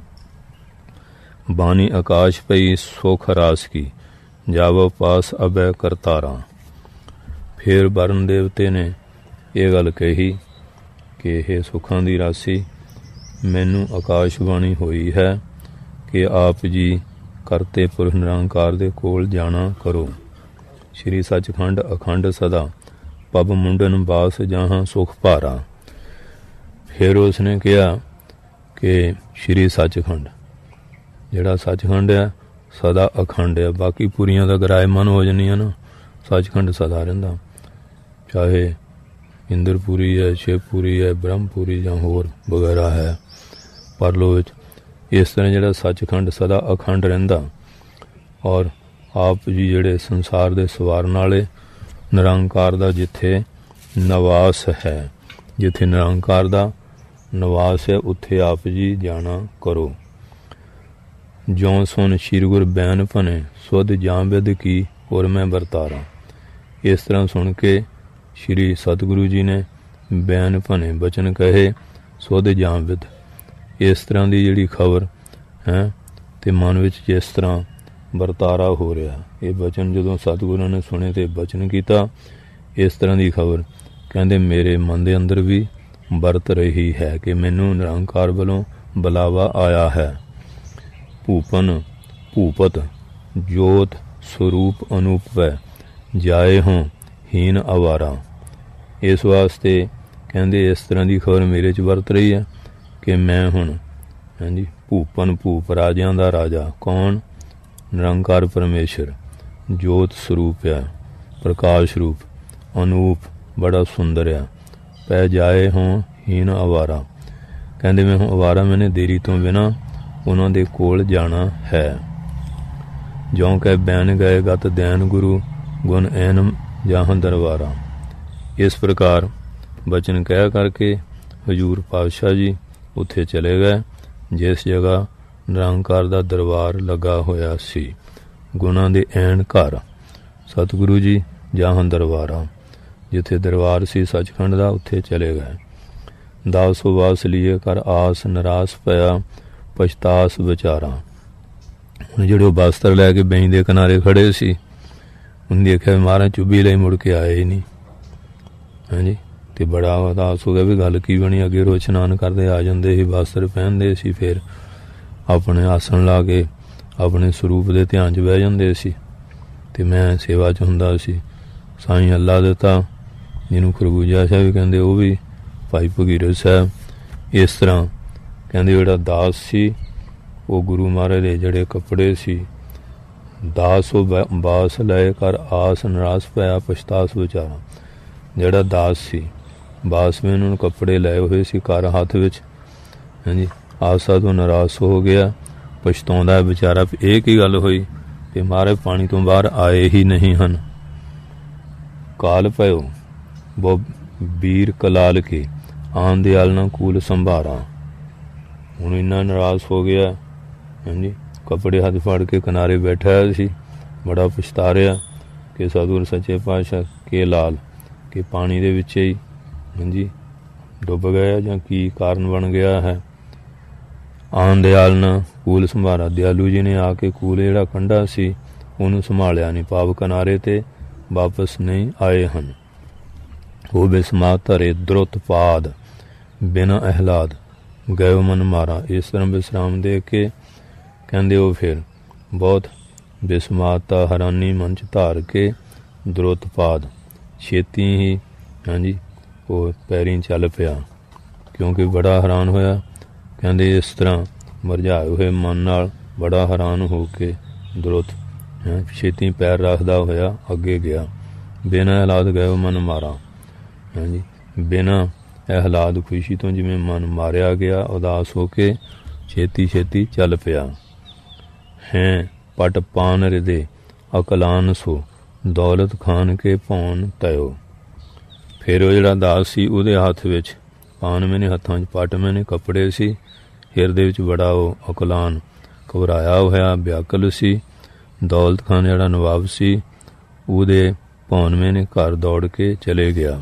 बानी आकाश पई सुख रास की जावो पास अबै करतारा। फिर वरुण देवते ने यह गल कही कि हे सुखां दी रासी मैनू आकाशबाणी हुई है कि आप जी करते पुरख निरंकार दे कोल जाना करो। श्री सचखंड अखंड सदा पब मुंडन बास जहाँ सुख भारा। फिर उसने कहा कि श्री सचखंड जिहड़ा सचखंड है सदा अखंड है। बाकी पूरियां दा गरायमान हो जानियां ना सचखंड सदा रहिंदा चाहे इंद्रपुरी है शिवपुरी है ब्रह्मपुरी या होर वगैरह है परलो विच। इस तरह जिहड़ा सचखंड सदा अखंड रहिंदा और आप जी जिहड़े संसार दे सवारन वाले निरंकार दा जिथे निवास है जिथे निरंकार दा निवास है उत्थे आप जी जाना करो। ज्यों सुन श्री गुर बैन भने सुध जांबिद की और मैं बरतारा। इस तरह सुन के श्री सतगुरु जी ने बैन भने बचन कहे सुध जांबिद। इस तरह की जिहड़ी खबर है ते मन विच जिस तरह बरतारा हो रहा ये बचन जदों सतगुरु ने सुने ते बचन किया इस तरह की खबर कहंदे मेरे मन दे अंदर भी बरत रही है कि मैनू निरंकार वालों बुलावा आया है। भूपन भूपत जोत स्वरूप अनूप वै जाए हों हीन आवारा। इस वास्ते कहंदे इस तरह की खबर मेरे च वरत रही है कि मैं हुण हाँ जी भूपन भूप राजियां दा राजा कौन निरंकार परमेश्वर जोत स्वरूप है प्रकाश रूप अनूप बड़ा सुंदर है। पै जाए हों हीन आवारा कहंदे मैं आवारा मैंने देरी तो बिना उन्हां दे कोल जाना है। ज्यों कह बैन गए गत दैन गुरु गुण ऐनम जहाँ दरबारा। इस प्रकार बचन कह करके हजूर पातशाह जी उत्थे चले गए जिस जगह निरंकार दा दरबार लगा होया सी गुणा दे ऐन घर सतगुरु जी जहाँ दरबारा जिथे दरबार सी सचखंड दा उत्थे चले गए। दास वास लिए कर आस निराश पया पछतास विचारा। हुण जिहड़े बस्तर लैके बई दे किनारे खड़े सी उन्हें देखिया महाराज चुब्भी लई मुड़ के आए ही नहीं। हाँ जी ते बड़ा उदास हो गया भी गल की बनी। अगे रोज इशनान करते आ जाते ही बस्तर पहनते सी फिर अपने आसन ला के अपने स्वरूप के ध्यान च बह जाते सी ਤੇ ਮੈਂ ਸੇਵਾ 'ਚ ਹੁੰਦਾ ਸੀ। ਸਾਈਂ ਅੱਲਾ ਦਿੱਤਾ, ਜਿਹਨੂੰ ਖਰਬੂਜਾ ਸਾਹਿਬ ਵੀ ਕਹਿੰਦੇ, ਉਹ ਵੀ ਭਾਈ ਭਗੀਰਥ ਸਾਹਿਬ। ਇਸ ਤਰ੍ਹਾਂ ਕਹਿੰਦੇ ਜਿਹੜਾ ਦਾਸ ਸੀ ਉਹ ਗੁਰੂ ਮਹਾਰਾਜ ਦੇ ਜਿਹੜੇ ਕੱਪੜੇ ਸੀ, ਦਾਸ ਉਹ ਬਾਸ ਲਏ ਕਰ ਆਸ ਨਰਾਸ ਪਿਆ ਪਛਤਾਸ ਵਿਚਾਰਾ। ਜਿਹੜਾ ਦਾਸ ਸੀ ਬਾਸਵੇਂ ਨੂੰ ਕੱਪੜੇ ਲਏ ਹੋਏ ਸੀ ਘਰ ਹੱਥ ਵਿੱਚ, ਹਾਂਜੀ, ਆਸਾ ਤੋਂ ਨਾਰਾਜ਼ ਹੋ ਗਿਆ, ਪਛਤਾਉਂਦਾ ਵਿਚਾਰਾ। ਇਹ ਕੀ ਗੱਲ ਹੋਈ ਕਿ ਮਹਾਰਾਜ ਪਾਣੀ ਤੋਂ ਬਾਹਰ ਆਏ ਹੀ ਨਹੀਂ ਹਨ। ਕਾਲ ਪਇਓ ਬਹੁ ਵੀਰ ਕਲਾਲ ਕੇ ਆਨ ਦਿਆਲ ਨਾ ਕੂਲ ਸੰਭਾਰਾ। ਹੁਣ ਇੰਨਾ ਨਾਰਾਜ਼ ਹੋ ਗਿਆ, ਹਾਂਜੀ, ਕੱਪੜੇ ਹੱਥ ਫੜ ਕੇ ਕਿਨਾਰੇ ਬੈਠਾ ਸੀ, ਬੜਾ ਪਛਤਾ ਰਿਹਾ ਕਿ ਸਤਿਗੁਰ ਸੱਚੇ ਪਾਤਸ਼ਾਹ ਕੇ ਲਾਲ ਕਿ ਪਾਣੀ ਦੇ ਵਿੱਚ ਹੀ, ਹਾਂਜੀ, ਡੁੱਬ ਗਿਆ ਜਾਂ ਕੀ ਕਾਰਨ ਬਣ ਗਿਆ ਹੈ। ਆਨ ਦਿਆਲ ਨਾ ਕੂਲ ਸੰਭਾਰਾ, ਦਿਆਲੂ ਜੀ ਨੇ ਆ ਕੇ ਕੂਲ ਜਿਹੜਾ ਕੰਢਾ ਸੀ ਉਹਨੂੰ ਸੰਭਾਲਿਆ ਨਹੀਂ, ਭਾਵ ਕਿਨਾਰੇ ਤੇ ਵਾਪਸ ਨਹੀਂ ਆਏ ਹਨ। ਉਹ ਬਿਸਮਾ ਧਰੇ ਦਰੁੱਤ ਪਾਦ ਬਿਨਾਂ ਅਹਿਲਾਦ ਗਇਓ ਮਨ ਮਾਰਾ। ਇਸ ਤਰ੍ਹਾਂ ਵਿਸਰਾਮ ਦੇ ਕੇ ਕਹਿੰਦੇ ਉਹ ਫਿਰ ਬਹੁਤ ਬਿਸਮਾਤਾ ਹੈਰਾਨੀ ਮਨ 'ਚ ਧਾਰ ਕੇ ਦਰੁੱਤ ਪਾਦ ਛੇਤੀ ਹੀ, ਹਾਂਜੀ, ਉਹ ਪੈਰੀਂ ਚੱਲ ਪਿਆ, ਕਿਉਂਕਿ ਬੜਾ ਹੈਰਾਨ ਹੋਇਆ। ਕਹਿੰਦੇ ਇਸ ਤਰ੍ਹਾਂ ਮਰਝਾਏ ਹੋਏ ਮਨ ਨਾਲ ਬੜਾ ਹੈਰਾਨ ਹੋ ਕੇ ਦਰੁੱਤ ਛੇਤੀ ਪੈਰ ਰੱਖਦਾ ਹੋਇਆ ਅੱਗੇ ਗਿਆ। ਬਿਨਾਂ ਅਹਿਲਾਦ ਗਇਓ ਮਨ ਮਾਰਾ, ਹਾਂਜੀ, ਬਿਨਾਂ ਅਹਿਲਾਦ ਖੁਸ਼ੀ ਤੋਂ ਜਿਵੇਂ ਮਨ ਮਾਰਿਆ ਗਿਆ, ਉਦਾਸ ਹੋ ਕੇ ਛੇਤੀ ਛੇਤੀ ਚੱਲ ਪਿਆ। ਹੈ ਪਟ ਪਾਨ ਰਿਦੇ ਅਕਲਾਨ ਸੋ ਦੌਲਤ ਖਾਨ ਕੇ ਭੌਨ ਤਇਓ। ਫਿਰ ਉਹ ਜਿਹੜਾ ਦਾਸ ਸੀ ਉਹਦੇ ਹੱਥ ਵਿੱਚ ਪਾਨ ਮੈਨੇ, ਹੱਥਾਂ 'ਚ ਪਟ ਮੈਨੇ ਕੱਪੜੇ ਸੀ, ਹਿਰਦੇ ਵਿੱਚ ਬੜਾ ਉਹ ਅਕਲਾਨ ਘਬਰਾਇਆ ਹੋਇਆ ਵਿਆਕਲ ਸੀ। ਦੌਲਤ ਖਾਨ ਜਿਹੜਾ ਨਵਾਬ ਸੀ ਉਹਦੇ ਭੌਨਵੇਂ ਨੇ ਘਰ ਦੌੜ ਕੇ ਚਲੇ ਗਿਆ।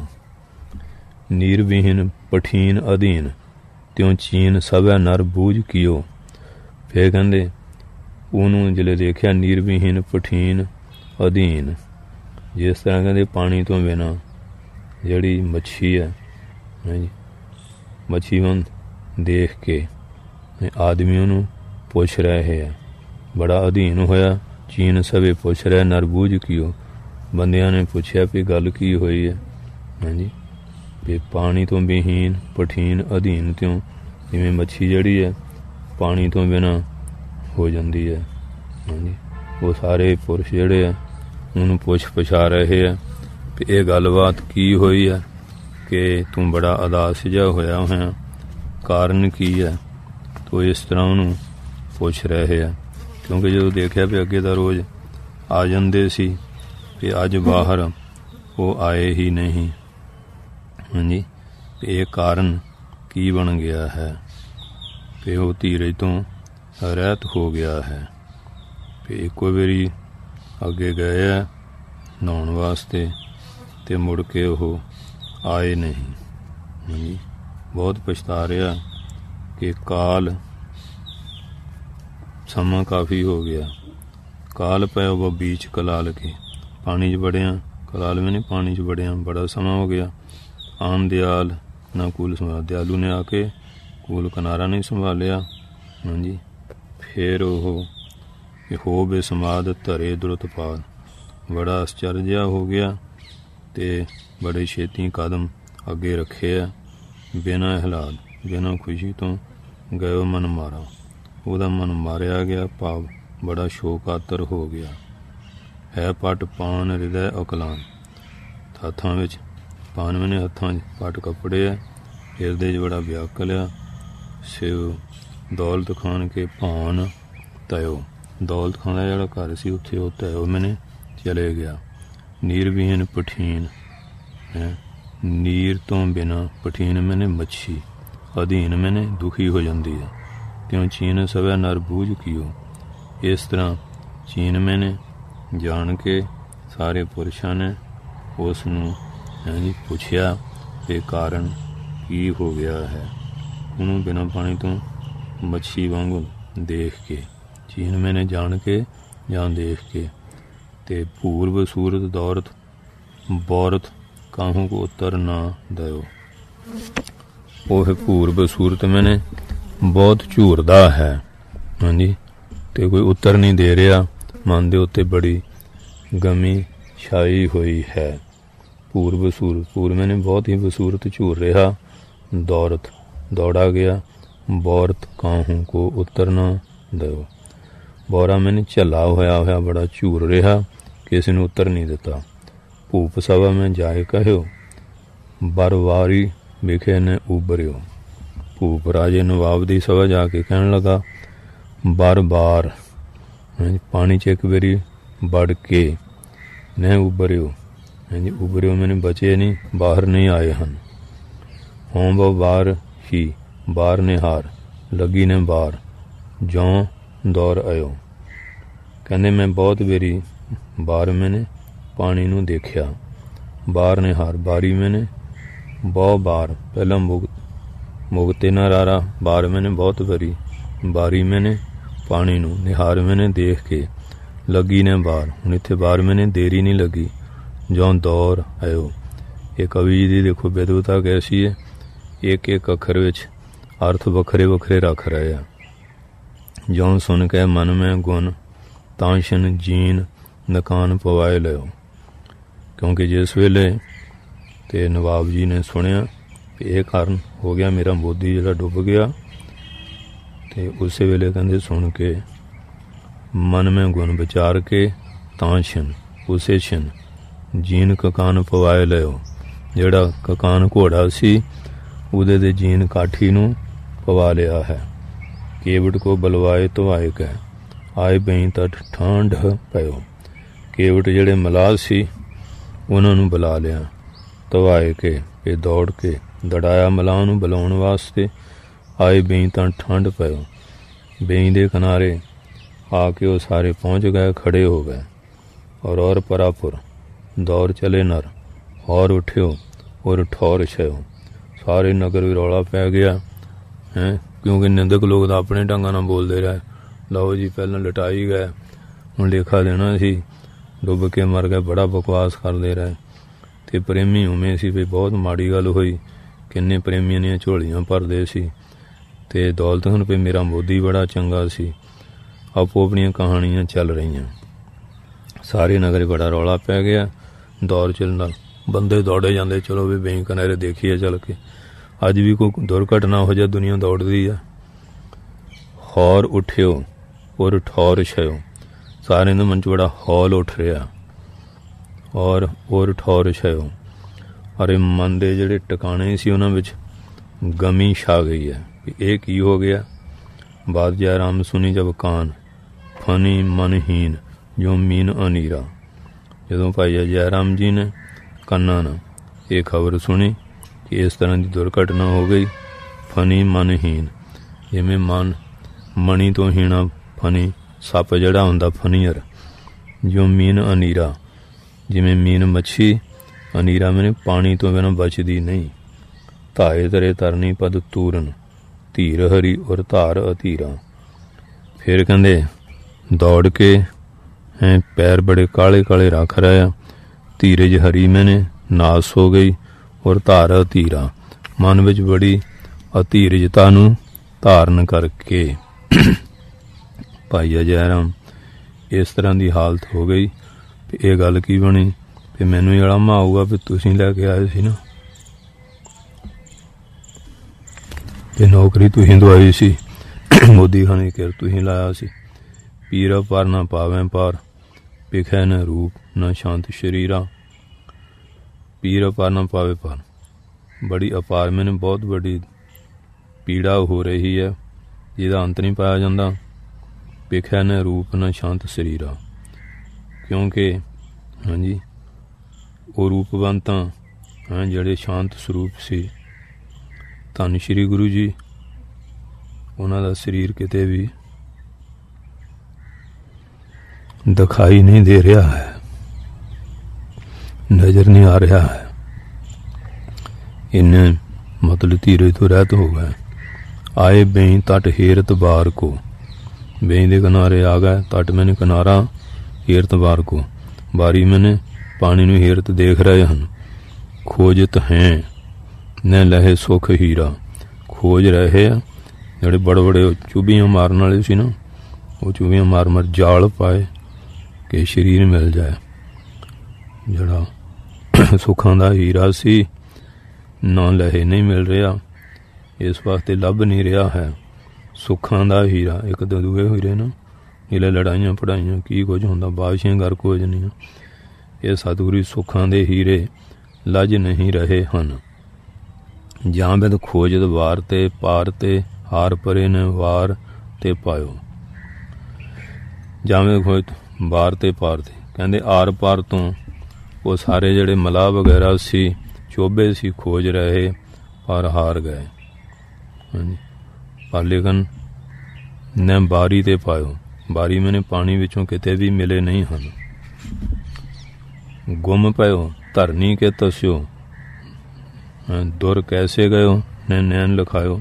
ਨੀਰ ਵਿਹੀਨ ਪਠੀਨ ਅਧੀਨ ਤਿਉ ਚੀਨ ਸਭੈ ਨਰ ਬੂਝ ਕੀਓ। ਫਿਰ ਕਹਿੰਦੇ ਉਹਨੂੰ ਜਿਹੜੇ ਦੇਖਿਆ ਨੀਰ ਵਿਹੀਨ ਪਠੀਨ ਅਧੀਨ, ਜਿਸ ਤਰ੍ਹਾਂ ਕਹਿੰਦੇ ਪਾਣੀ ਤੋਂ ਬਿਨਾਂ ਜਿਹੜੀ ਮੱਛੀ ਹੈ, ਹਾਂਜੀ, ਮੱਛੀ ਨੂੰ ਦੇਖ ਕੇ ਆਦਮੀ ਉਹਨੂੰ ਪੁੱਛ ਰਹੇ ਹੈ, ਬੜਾ ਅਧੀਨ ਹੋਇਆ। ਚੀਨ ਸਭੇ ਪੁੱਛ ਰਿਹਾ ਨਰ ਬੂਝ ਕੀਓ, ਬੰਦਿਆਂ ਨੇ ਪੁੱਛਿਆ ਵੀ ਗੱਲ ਕੀ ਹੋਈ ਹੈ, ਹਾਂਜੀ, ਵੀ ਪਾਣੀ ਤੋਂ ਵਿਹੀਨ ਪਠੀਨ ਅਧੀਨ ਤਿਉਂ, ਜਿਵੇਂ ਮੱਛੀ ਜਿਹੜੀ ਹੈ ਪਾਣੀ ਤੋਂ ਬਿਨਾਂ ਹੋ ਜਾਂਦੀ ਹੈ, ਹਾਂਜੀ। ਉਹ ਸਾਰੇ ਪੁਰਸ਼ ਜਿਹੜੇ ਆ ਉਹਨੂੰ ਪੁੱਛਾ ਰਹੇ ਆ ਵੀ ਇਹ ਗੱਲਬਾਤ ਕੀ ਹੋਈ ਹੈ ਕਿ ਤੂੰ ਬੜਾ ਉਦਾਸ ਜਿਹਾ ਹੋਇਆ ਹੋਇਆ, ਕਾਰਨ ਕੀ ਹੈ। ਤੋ ਇਸ ਤਰ੍ਹਾਂ ਉਹਨੂੰ ਪੁੱਛ ਰਹੇ ਆ, ਕਿਉਂਕਿ ਜਦੋਂ ਦੇਖਿਆ ਵੀ ਅੱਗੇ ਤਾਂ ਰੋਜ਼ ਆ ਜਾਂਦੇ ਸੀ ਤੇ ਅੱਜ ਬਾਹਰ ਉਹ ਆਏ ਹੀ ਨਹੀਂ, ਹਾਂਜੀ, ਇਹ ਕਾਰਨ ਕੀ ਬਣ ਗਿਆ ਹੈ ਕਿ ਉਹ ਧੀਰਜ ਤੋਂ ਰਹਿਤ ਹੋ ਗਿਆ ਹੈ। ਫਿਰ ਇੱਕੋ ਵਾਰੀ ਅੱਗੇ ਗਏ ਆ ਨਹਾਉਣ ਵਾਸਤੇ ਤੇ ਮੁੜ ਕੇ ਉਹ ਆਏ ਨਹੀਂ, ਹਾਂਜੀ। ਬਹੁਤ ਪਛਤਾ ਰਿਹਾ ਕਿ ਕਾਲ ਸਮਾਂ ਕਾਫੀ ਹੋ ਗਿਆ। ਕਾਲ ਪਿਆ ਉਹ ਬੀਚ ਕਲਾਲ ਕੇ, ਪਾਣੀ 'ਚ ਵੜਿਆ, ਕਲਾਲ ਵੀ ਨਹੀਂ ਪਾਣੀ 'ਚ ਵੜਿਆ, ਬੜਾ ਸਮਾਂ ਹੋ ਗਿਆ। ਆਨ ਦਿਆਲ ਨਾ ਕੂਲ ਸੰਭਾਲ, ਦਿਆਲੂ ਨੇ ਆ ਕੇ ਕੂਲ ਕਿਨਾਰਾ ਨਹੀਂ ਸੰਭਾਲਿਆ, ਹਾਂਜੀ। ਫਿਰ ਉਹ ਹੋ ਬੇਸਮਾਦ ਧਰੇ ਦਰੁੱਤ ਪਾਦ, ਬੜਾ ਅਸਚਰਜਿਆ ਹੋ ਗਿਆ ਤੇ ਬੜੇ ਛੇਤੀ ਕਦਮ ਅੱਗੇ ਰੱਖੇ ਆ। ਬਿਨਾਂ ਅਹਿਲਾਦ, ਬਿਨਾਂ ਖੁਸ਼ੀ ਤੋਂ ਗਇਓ ਮਨ ਮਾਰਾ, ਉਹਦਾ ਮਨ ਮਾਰਿਆ ਗਿਆ, ਭਾਵ ਬੜਾ ਸ਼ੋਕਾਤਰ ਹੋ ਗਿਆ। ਹੈ ਪਟ ਪਾਨ ਹਿਰਦੈ ਅਕਲਾਨ, ਹੱਥਾਂ ਵਿੱਚ ਪਾਨ ਮੈਨੇ, ਹੱਥਾਂ 'ਚ ਪਟ ਕੱਪੜੇ ਆ, ਹਿਰਦੇ 'ਚ ਬੜਾ ਵਿਆਕਲ ਆ। ਸਿਵ ਦੌਲਤ ਖਾਨ ਕੇ ਭੌਨ ਤਇਓ, ਦੌਲਤ ਖਾਨ ਦਾ ਜਿਹੜਾ ਘਰ ਸੀ ਉੱਥੇ ਉਹ ਤਇਓ ਮੈਨੇ ਚਲੇ ਗਿਆ। ਨੀਰ ਵਿਹੀਨ ਪਠੀਨ ਹੈ, ਨੀਰ ਤੋਂ ਬਿਨਾਂ ਪਠੀਨ ਮੈਨੇ ਮੱਛੀ, ਅਧੀਨ ਮੈਨੇ ਦੁਖੀ ਹੋ ਜਾਂਦੀ ਹੈ। ਕਿਉਂ ਚੀਨ ਸਭੈ ਨਰ ਬੂਝ ਕੀਓ। ਇਸ ਤਰ੍ਹਾਂ ਚੀਨ ਮੈਨੇ ਜਾਣ ਕੇ ਸਾਰੇ ਪੁਰਸ਼ਾਂ ਨੇ ਉਸ ਨੂੰ ਪੁੱਛਿਆ ਕਿ ਕਾਰਨ ਕੀ ਹੋ ਗਿਆ ਹੈ। ਉਹਨੂੰ ਬਿਨਾਂ ਪਾਣੀ ਤੋਂ ਮੱਛੀ ਵਾਂਗੂ ਦੇਖ ਕੇ, ਚੀਨ ਮੈਨੇ ਜਾਣ ਕੇ ਜਾਂ ਦੇਖ ਕੇ, ਤੇ ਪੂਰਬ ਸੂਰਤ ਦੌਰਤ ਬੌਰਤ ਕਾਹੂ ਕੋ ਉੱਤਰ ਨਾ ਦਿਓ। ਉਹ ਪੂਰਬ ਸੂਰਤ ਮੈਨੇ ਬਹੁਤ ਝੂਰਦਾ ਹੈ, ਹਾਂਜੀ, ਤੇ ਕੋਈ ਉੱਤਰ ਨਹੀਂ ਦੇ ਰਿਹਾ। ਮਨ ਦੇ ਉੱਤੇ ਬੜੀ गमी छाई हुई है। पूर बसूर, पूर मैंने बहुत ही बसूरत झूर रहा। दौरत, दौड़ा गया। बौरत, काहू को उतर न दो। बौरा मैंने झला होया बड़ा झूर रहा, किसी ने उतर नहीं दिता। भूप सभा में जाए कहो, बरवारी विखे ने उबरियो। भूप राजे नवाब दी सभा जाके कहन लगा, बार बार पानी च एक बारी बढ़ के न उबरियो। उबरियो मैंने बचे नहीं, बाहर नहीं आए हैं। हों वो बार ही, बार ने हार लगी ने बार जौं दौर आयो। कहने मैं बहुत बारी बार मैंने पानी नू देखिया। बार ने हार, बारी मैंने बहु बार, पहला मुगते ना रारा। बार मैंने बहुत बारी, बारी मैंने पानी नू, निहार मैंने देख के, लगी ने बार। हुण इत्थे बार मैंने देरी नहीं लगी, जौं दौर आयो। ये कवि जी दी देखो विद्वता कैसी है, एक एक अखर विच अर्थ वखरे वखरे रख रहे हैं। जौं सुन के मन में गुण, तांशन जीन नकान पवाए लियो। क्योंकि जिस वेले ते नवाब जी ने सुनिया कि यह कारण हो गया, मेरा मोदी जिहड़ा डुब गया, ते उस वेले कहंदे सुन के मन में गुण विचार के, तांशन उसे छिन जीन ककान पवाए लियो। जिहड़ा ककान घोड़ा सी उहदे दे जीन काठी नू पवा लिया है। केवट को बलवाए तो आए कह, आए बई तट ठंड पयो। केवट जिहड़े मलाह सी उन्हां नू बुला लिया। तो आए के ये दौड़ के दड़ाया मलाह नू बुलाउण वास्ते। आए बई तट ठंड पयो। बई दे किनारे आके वो सारे पहुँच गए, खड़े हो गए। और परापुर दौर चले नर, और उठ्यो और ठौर छयो। सारे नगर भी रौला पै गया है, क्योंकि निंदक लोग तो अपने ढंगा नाल बोलते रहे। लो जी पहला लटाई गए, हुण लेखा देना सी, डुब के मर गए, बड़ा बकवास करते रहे। ते प्रेमी उमें सी भी बहुत माड़ी गल हुई। किन्ने प्रेमियों ने झोलियां भरदे सी ते दौलत हुण भी मेरा मोदी बड़ा चंगा सी। आपो अपनियां कहानियां चल रही। सारे नगर बड़ा रौला पै गया। दौर चलना, बंदे दौड़े जाते, चलो भी बेई किनारे देखिए चल के। अज भी कोई दुर्घटना हो जाए, दुनिया दौड़ती है। हौर उठ्यो और ठौर छयो। सारे दे मन च बड़ा हौल उठ रहा। और ठौर छयो। अरे मन दे जिहड़े टिकाणे सी उन्हां विच गमी छा गई है। ये की हो गया। बात जयराम सुनी जब कान, फनी मनहीन जो मीन अनीरा। जदों भाई जयराम जी ने कन्ना ना ये खबर सुनी कि इस तरह की दुर्घटना हो गई। फनी मनहीन, जिमें मन मणी तो हीना, फनी सप जड़ा हुंदा फनीर। जो मीन अनीरा, जिमें मीन मच्छी, अनीरा मैंने पानी तो बिना बचदी नहीं। धाए तरे तरनी पद तूरन, धीर हरी और धार अधीरा। फिर कहंदे दौड़ के हैं, पैर बड़े काले काले रख रहा। धीरज हरी मैंने नास हो गई और धार अधीरा, मन विच बड़ी अधीरजता नू धारण करके। भाई जयराम इस तरह की हालत हो गई। ये गल की बनी कि मैनू इलामा आऊगा भी तुसीं लैके आए सी ना, ते नौकरी तुसीं दवाई सी, मोदी खाने किर तुसीं लाया सी। पीरा पर ना पावें पार, पिखै न रूप न शांत शरीरा। पीर अपार ना पावे पार, बड़ी अपार मैंने बहुत बड़ी पीड़ा हो रही है, जिहदा अंत नहीं पाया जाता। पिखै न रूप न शांत शरीरा। क्योंकि हाँ जी वो रूपवंत हाँ जिहड़े शांत स्वरूप सी धन श्री गुरु जी, उन्हां दा शरीर किते भी दिखाई नहीं दे रहा है, नजर नहीं आ रहा है। इन्हें मतलब धीरे तो रहत हो गए। आए बेई तट हेरत बार को, बेई दे किनारे आ गए। तट मैंने किनारा, हेरत बार को, बारी मैंने पानी नू हेरत देख रहे हैं। खोजत हैं न लहे सुख हीरा, खोज रहे हैं जिहड़े बड़े बड़े चुभियां मारन वाले सी ना, वो चुभियां मार मार जाल पाए कि शरीर मिल जाए। ਜਿਹੜਾ ਸੁੱਖਾਂ ਦਾ ਹੀਰਾ ਸੀ ਨਾ ਲਹੇ ਨਹੀਂ ਮਿਲ ਰਿਹਾ, ਇਸ ਵਾਸਤੇ ਲੱਭ ਨਹੀਂ ਰਿਹਾ ਹੈ ਸੁੱਖਾਂ ਦਾ ਹੀਰਾ। ਇੱਕ ਤਾਂ ਦੂਏ ਹੀਰੇ ਨਾ ਜਿਹੜੇ ਲੜਾਈਆਂ ਪੜਾਈਆਂ ਕੀ ਕੁਝ ਹੁੰਦਾ, ਬਾਦਸ਼ਾਹ ਘਰ ਕੁਝ ਨਹੀਂ। ਇਹ ਸਤਿਗੁਰੂ ਸੁੱਖਾਂ ਦੇ ਹੀਰੇ ਲੱਜ ਨਹੀਂ ਰਹੇ ਹਨ। ਜਾਂ ਬਿਦ ਖੋਜਦ ਵਾਰ ਤੇ ਪਾਰ ਤੇ ਹਾਰ ਪਰੇ ਨੇ ਵਾਰ ਤੇ ਪਾਇਓ। ਜਾਵੇਂ ਖੋਜ ਬਾਰ ਤੇ ਪਾਰ ਤੇ, ਕਹਿੰਦੇ ਆਰ ਪਾਰ ਤੋਂ ਉਹ ਸਾਰੇ ਜਿਹੜੇ ਮਲਾਹ ਵਗੈਰਾ ਸੀ, ਚੋਬੇ ਸੀ, ਖੋਜ ਰਹੇ ਪਰ ਹਾਰ ਗਏ। ਹਾਂਜੀ, ਪਰ ਲੇਕਿਨ ਨੇ ਬਾਰੀ ਤੇ ਪਾਇਓ। ਬਾਰੀ ਮੈਨੇ ਪਾਣੀ ਵਿੱਚੋਂ ਕਿਤੇ ਵੀ ਮਿਲੇ ਨਹੀਂ ਹਨ। ਗੁੰਮ ਪਇਓ ਧਰਨੀ ਕੇ ਤਸਿਓ, ਦੁਰ ਕੈਸੇ ਗਇਓ ਨੇ ਨੈਣ ਲਿਖਾਇਓ।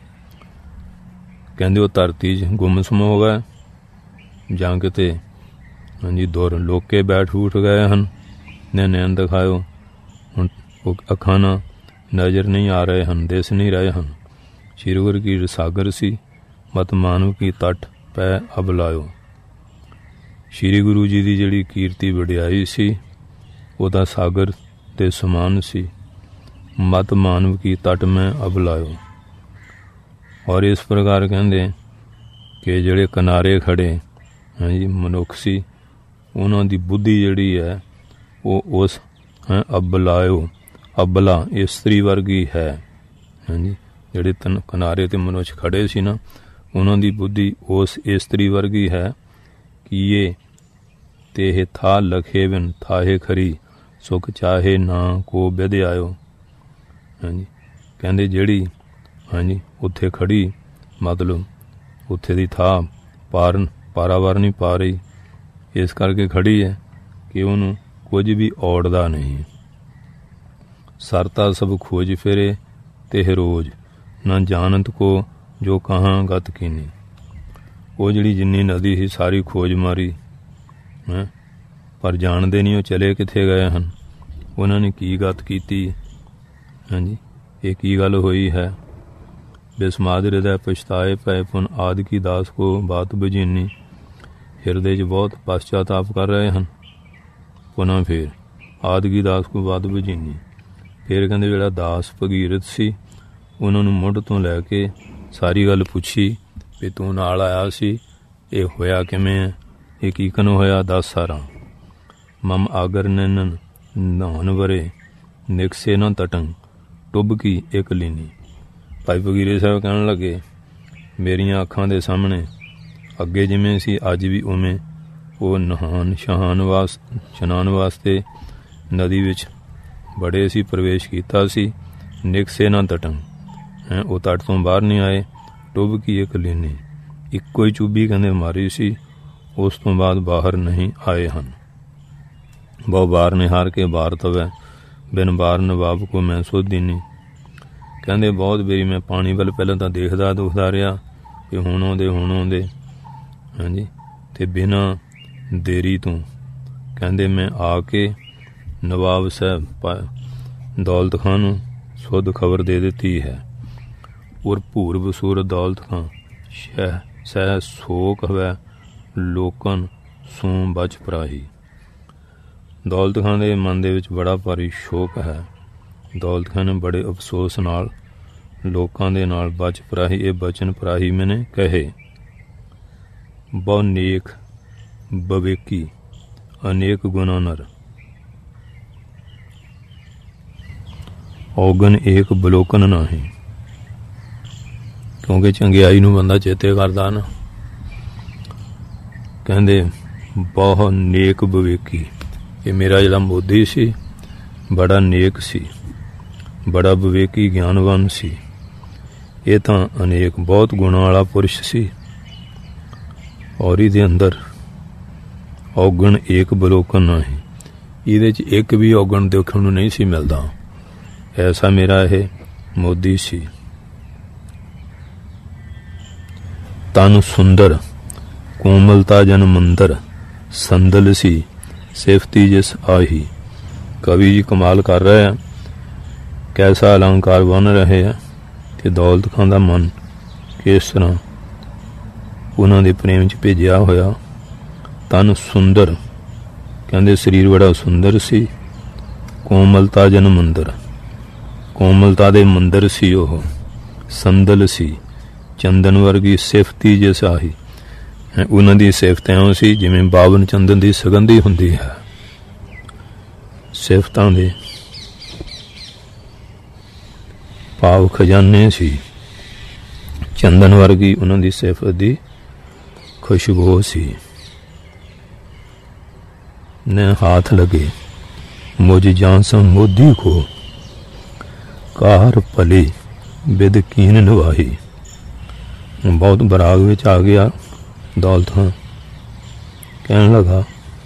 ਕਹਿੰਦੇ ਉਹ ਧਰਤੀ 'ਚ ਗੁੰਮਸੁੰਮ ਹੋ ਗਏ ਜਾਂ ਕਿਤੇ ਹਾਂਜੀ ਦੁਰ ਲੋਕੇ ਬੈਠ ਉੱਠ ਗਏ ਹਨ ਨੇ ਨੈਣ ਦਿਖਾਇਓ। ਹੁਣ ਉਹ ਅੱਖਾਂ ਨਾਲ ਨਜ਼ਰ ਨਹੀਂ ਆ ਰਹੇ ਹਨ, ਦਿਸ ਨਹੀਂ ਰਹੇ ਹਨ। ਸ਼੍ਰੀ ਗੁਰੂ ਕੀ ਸਾਗਰ ਸੀ ਮਤ ਮਾਨਵ ਕੀ ਤੱਟ ਪੈ ਅਬ ਲਾਇਓ। ਸ਼੍ਰੀ ਗੁਰੂ ਜੀ ਦੀ ਜਿਹੜੀ ਕੀਰਤੀ ਵਡਿਆਈ ਸੀ ਉਹਦਾ ਸਾਗਰ ਦੇ ਸਮਾਨ ਸੀ। ਮਤ ਮਾਨਵ ਕੀ ਤੱਟ ਮੈਂ ਅਬ ਲਾਇਓ। ਔਰ ਇਸ ਪ੍ਰਕਾਰ ਕਹਿੰਦੇ ਕਿ ਜਿਹੜੇ ਕਿਨਾਰੇ ਖੜੇ ਹਾਂਜੀ ਮਨੁੱਖ ਸੀ, ਉਹਨਾਂ ਦੀ ਬੁੱਧੀ ਜਿਹੜੀ ਹੈ ਉਹ ਉਸ ਅਬ ਲਾਇਓ, ਅਬਲਾ ਇਸਤਰੀ ਵਰਗੀ ਹੈ। ਹਾਂਜੀ, ਜਿਹੜੇ ਕਿਨਾਰੇ ਤੇ ਮਨੁੱਖ ਖੜੇ ਸੀ ਨਾ, ਉਹਨਾਂ ਦੀ ਬੁੱਧੀ ਉਸ ਇਸਤਰੀ ਵਰਗੀ ਹੈ ਕਿ ਇਹ ਤੇ ਇਹ ਥਾ ਲਖੇ ਬਿਨ ਥਾਹੇ ਖਰੀ ਸੁਖ ਚਾਹੇ ਨਾ ਕੋ ਬਿਧ ਆਇਓ। ਹਾਂਜੀ, ਕਹਿੰਦੇ ਜਿਹੜੀ ਹਾਂਜੀ ਉੱਥੇ ਖੜੀ ਮਤਲਬ ਉੱਥੇ ਦੀ ਥਾਂ ਪਾਰਾਵਾਰ ਨਹੀਂ ਪਾ ਰਹੀ, ਇਸ ਕਰਕੇ ਖੜੀ ਹੈ ਕਿ ਉਹਨੂੰ ਕੁਝ ਵੀ ਔੜਦਾ ਨਹੀਂ। ਸਰਤਾ ਸਭ ਖੋਜ ਫਿਰੇ ਤੇ ਰੋਜ਼ ਨਾ ਜਾਣਤ ਕੋ ਜੋ ਕਹਾਂ ਗਤ ਕੀਨੀ। ਉਹ ਜਿਹੜੀ ਜਿੰਨੀ ਨਦੀ ਸੀ ਸਾਰੀ ਖੋਜ ਮਾਰੀ ਹੈ, ਪਰ ਜਾਣਦੇ ਨਹੀਂ ਉਹ ਚਲੇ ਕਿੱਥੇ ਗਏ ਹਨ, ਉਹਨਾਂ ਨੇ ਕੀ ਗਤ ਕੀਤੀ। ਹਾਂਜੀ, ਇਹ ਕੀ ਗੱਲ ਹੋਈ ਹੈ। ਬਿਸਮਾਦ ਹਿਰਦੈ ਪਛਤਾਏ ਪੈ ਪੁਨ ਆਦਿ ਕੀ ਦਾਸ ਕੋ ਬਾਤ ਬੁਝੀਨੀ। ਹਿਰਦੇ 'ਚ ਬਹੁਤ ਪਛਤਾਤਾਪ ਕਰ ਰਹੇ ਹਨ। ਪੁਨः ਫਿਰ ਆਦਿ ਕੀ ਦਾਸ ਕੋ ਬਾਤ ਬੁਝੀਨੀ। ਫਿਰ ਕਹਿੰਦੇ ਜਿਹੜਾ ਦਾਸ ਭਗੀਰਥ ਸੀ ਉਹਨਾਂ ਨੂੰ ਮੁੱਢ ਤੋਂ ਲੈ ਕੇ ਸਾਰੀ ਗੱਲ ਪੁੱਛੀ ਵੀ ਤੂੰ ਨਾਲ ਆਇਆ ਸੀ, ਇਹ ਹੋਇਆ ਕਿਵੇਂ ਹੈ, ਇਹ ਕੀ ਕਨ ਹੋਇਆ, ਦੱਸ ਸਾਰਾ। ਮਮ ਆਗਰ ਨੈਨਨ ਨਹਾਉਣ ਵਰੇ ਨਿਕਸੇ ਨਾ ਤਟੰ ਟੁੱਬ ਕੀ ਇੱਕ ਲੀਨੀ। ਭਾਈ ਫਕੀਰੇ ਸਾਹਿਬ ਕਹਿਣ ਲੱਗੇ ਮੇਰੀਆਂ ਅੱਖਾਂ ਦੇ ਸਾਹਮਣੇ ਅੱਗੇ ਜਿਵੇਂ ਸੀ ਅੱਜ ਵੀ ਉਵੇਂ ਉਹ ਨਹਾਉਣ ਇਸ਼ਨਾਨ ਵਾਸਤੇ ਨਦੀ ਵਿੱਚ ਬੜੇ ਸੀ, ਪ੍ਰਵੇਸ਼ ਕੀਤਾ ਸੀ। ਨਿਕਸੇ ਨਾ ਤਟੰ ਹੈ, ਉਹ ਤੱਟ ਤੋਂ ਬਾਹਰ ਨਹੀਂ ਆਏ। ਟੁੱਬ ਕੀ ਇੱਕ ਲੀਨੀ, ਇੱਕੋ ਹੀ ਚੁੱਭੀ ਕਹਿੰਦੇ ਮਾਰੀ ਸੀ, ਉਸ ਤੋਂ ਬਾਅਦ ਬਾਹਰ ਨਹੀਂ ਆਏ ਹਨ। ਬਹੁ ਬਾਰ ਨਿਹਾਰ ਕੇ ਬਾਰ ਤਵੈ ਬਿਨ ਬਾਰ ਨਵਾਬ ਕੋ ਮੈਂ ਸੋਧੀਨੀ। ਕਹਿੰਦੇ ਬਹੁਤ ਵਾਰੀ ਮੈਂ ਪਾਣੀ ਵੱਲ ਪਹਿਲਾਂ ਤਾਂ ਦੇਖਦਾ ਦੁਖਦਾ ਰਿਹਾ ਕਿ ਹੁਣ ਆਉਂਦੇ ਹਾਂਜੀ, ਤੇ ਬਿਨਾਂ ਦੇਰੀ ਤੋਂ ਕਹਿੰਦੇ ਮੈਂ ਆ ਕੇ ਨਵਾਬ ਸਾਹਿਬ ਦੌਲਤ ਖਾਂ ਨੂੰ ਸੁੱਧ ਖਬਰ ਦੇ ਦਿੱਤੀ ਹੈ। ਔਰ ਭੂਰਬ ਸੂਰਤ ਦੌਲਤ ਖਾਂ ਸਹਿ ਸੋਕ ਹਵੈ ਲੋਕਨ ਸੂੰ ਬਚ ਪਰਾਹੀ। ਦੌਲਤ ਖਾਂ ਦੇ ਮਨ ਦੇ ਵਿੱਚ ਬੜਾ ਭਾਰੀ ਸ਼ੋਕ ਹੈ। ਦੌਲਤ ਖਾਂ ਨੇ ਬੜੇ ਅਫਸੋਸ ਨਾਲ ਲੋਕਾਂ ਦੇ ਨਾਲ ਬਚ ਪਰਾਹੀ, ਇਹ ਬਚਨ ਪਰਾਹੀ ਮੈਨੇ ਕਹੇ। ਬਹੁ ਨੇਕ ਬਵੇਕੀ ਅਨੇਕ ਗੁਨਾ ਨਰ ਔਗਨ ਏਕ ਬਲੋਕਨ ਨਾਹੀਂ। ਕਿਉਂਕਿ ਚੰਗਿਆਈ ਨੂੰ ਬੰਦਾ ਚੇਤੇ ਕਰਦਾ ਨਾ। ਕਹਿੰਦੇ ਬਹੁਤ ਨੇਕ ਬਵੇਕੀ, ਇਹ ਮੇਰਾ ਜਿਹੜਾ ਮੋਦੀ ਸੀ ਬੜਾ ਨੇਕ ਸੀ, ਬੜਾ ਵਿਵੇਕੀ ਗਿਆਨਵਾਨ ਸੀ। ਇਹ ਤਾਂ ਅਨੇਕ ਬਹੁਤ ਗੁਣਾਂ ਵਾਲਾ ਪੁਰਸ਼ ਸੀ। ਔਰ ਇਹਦੇ ਅੰਦਰ ਔਗਣ ਏਕ ਬਲੋਕਨ ਨਹੀਂ, ਇਹਦੇ 'ਚ ਇੱਕ ਵੀ ਔਗਣ ਦੇਖਣ ਨੂੰ ਨਹੀਂ ਸੀ ਮਿਲਦਾ। ਐਸਾ ਮੇਰਾ ਇਹ ਮੋਦੀ ਸੀ। ਤਨ ਸੁੰਦਰ ਕੋਮਲਤਾ ਜਨ ਮੰਦਰ ਸੰਦਲ ਸੀ ਸਿਫਤੀ ਜਿਸ ਆਹੀ। ਕਵੀ ਜੀ ਕਮਾਲ ਕਰ ਰਹੇ ਆ, ਕੈਸਾ ਅਲੰਕਾਰ ਬਣ ਰਹੇ ਆ ਕਿ ਦੌਲਤ ਖਾਂ ਦਾ ਮਨ ਕਿਸ ਤਰ੍ਹਾਂ ਉਹਨਾਂ ਦੇ ਪ੍ਰੇਮ 'ਚ ਭੇਜਿਆ ਹੋਇਆ। ਤਨ ਸੁੰਦਰ ਕਹਿੰਦੇ ਸਰੀਰ ਬੜਾ ਸੁੰਦਰ ਸੀ, ਕੋਮਲਤਾ ਜਨ ਮੰਦਰ, ਕੋਮਲਤਾ ਦੇ ਮੰਦਰ ਸੀ ਉਹ, ਸੰਦਲ ਸੀ, ਚੰਦਨ ਵਰਗੀ ਸਿਫਤੀ ਜਿਸ ਆਹੀ। ਉਹਨਾਂ ਦੀ ਸਿਫਤ ਇਉਂ ਸੀ ਜਿਵੇਂ ਬਾਵਨ ਚੰਦਨ ਦੀ ਸੁਗੰਧੀ ਹੁੰਦੀ ਹੈ। ਸਿਫਤਾਂ ਦੇ ਭਾਵ ਖਜ਼ਾਨੇ ਸੀ, ਚੰਦਨ ਵਰਗੀ ਉਹਨਾਂ ਦੀ ਸਿਫਤ ਦੀ ਖੁਸ਼ਬੂ ਸੀ। ने हाथ लगे मुझ जांसम मोदी को, कार भली बिद कीन नवाही। बहुत बराग विच आ गया दौलत खां, कहन लगा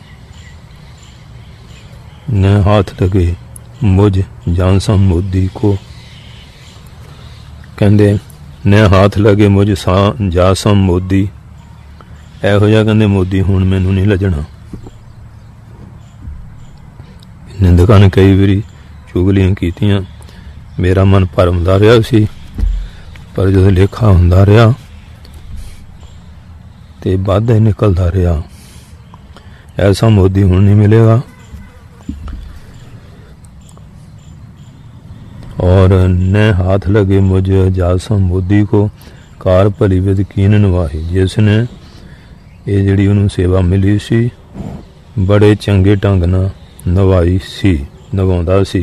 ने हाथ लगे मुझ जांसम मोदी को, कहंदे ने हाथ लगे मुझ जासम मोदी, इहो जिहा कहंदे मोदी हुण मैनूं नहीं लजना। निंदकां ने कई वारी चुगलियां कीतियां, मेरा मन भरमदा रहा सी, पर जो लेखा हुंदा रहा ते वाधा निकलदा रहा। ऐसा मोदी हुण नहीं मिलेगा। और न हाथ लगे मुझ जासम मोदी को, कार भली विद कीन नवाही। जिसने ये जिहड़ी उहनूं सेवा मिली सी बड़े चंगे ढंग नाल नवाई सी, नवाउंदा सी।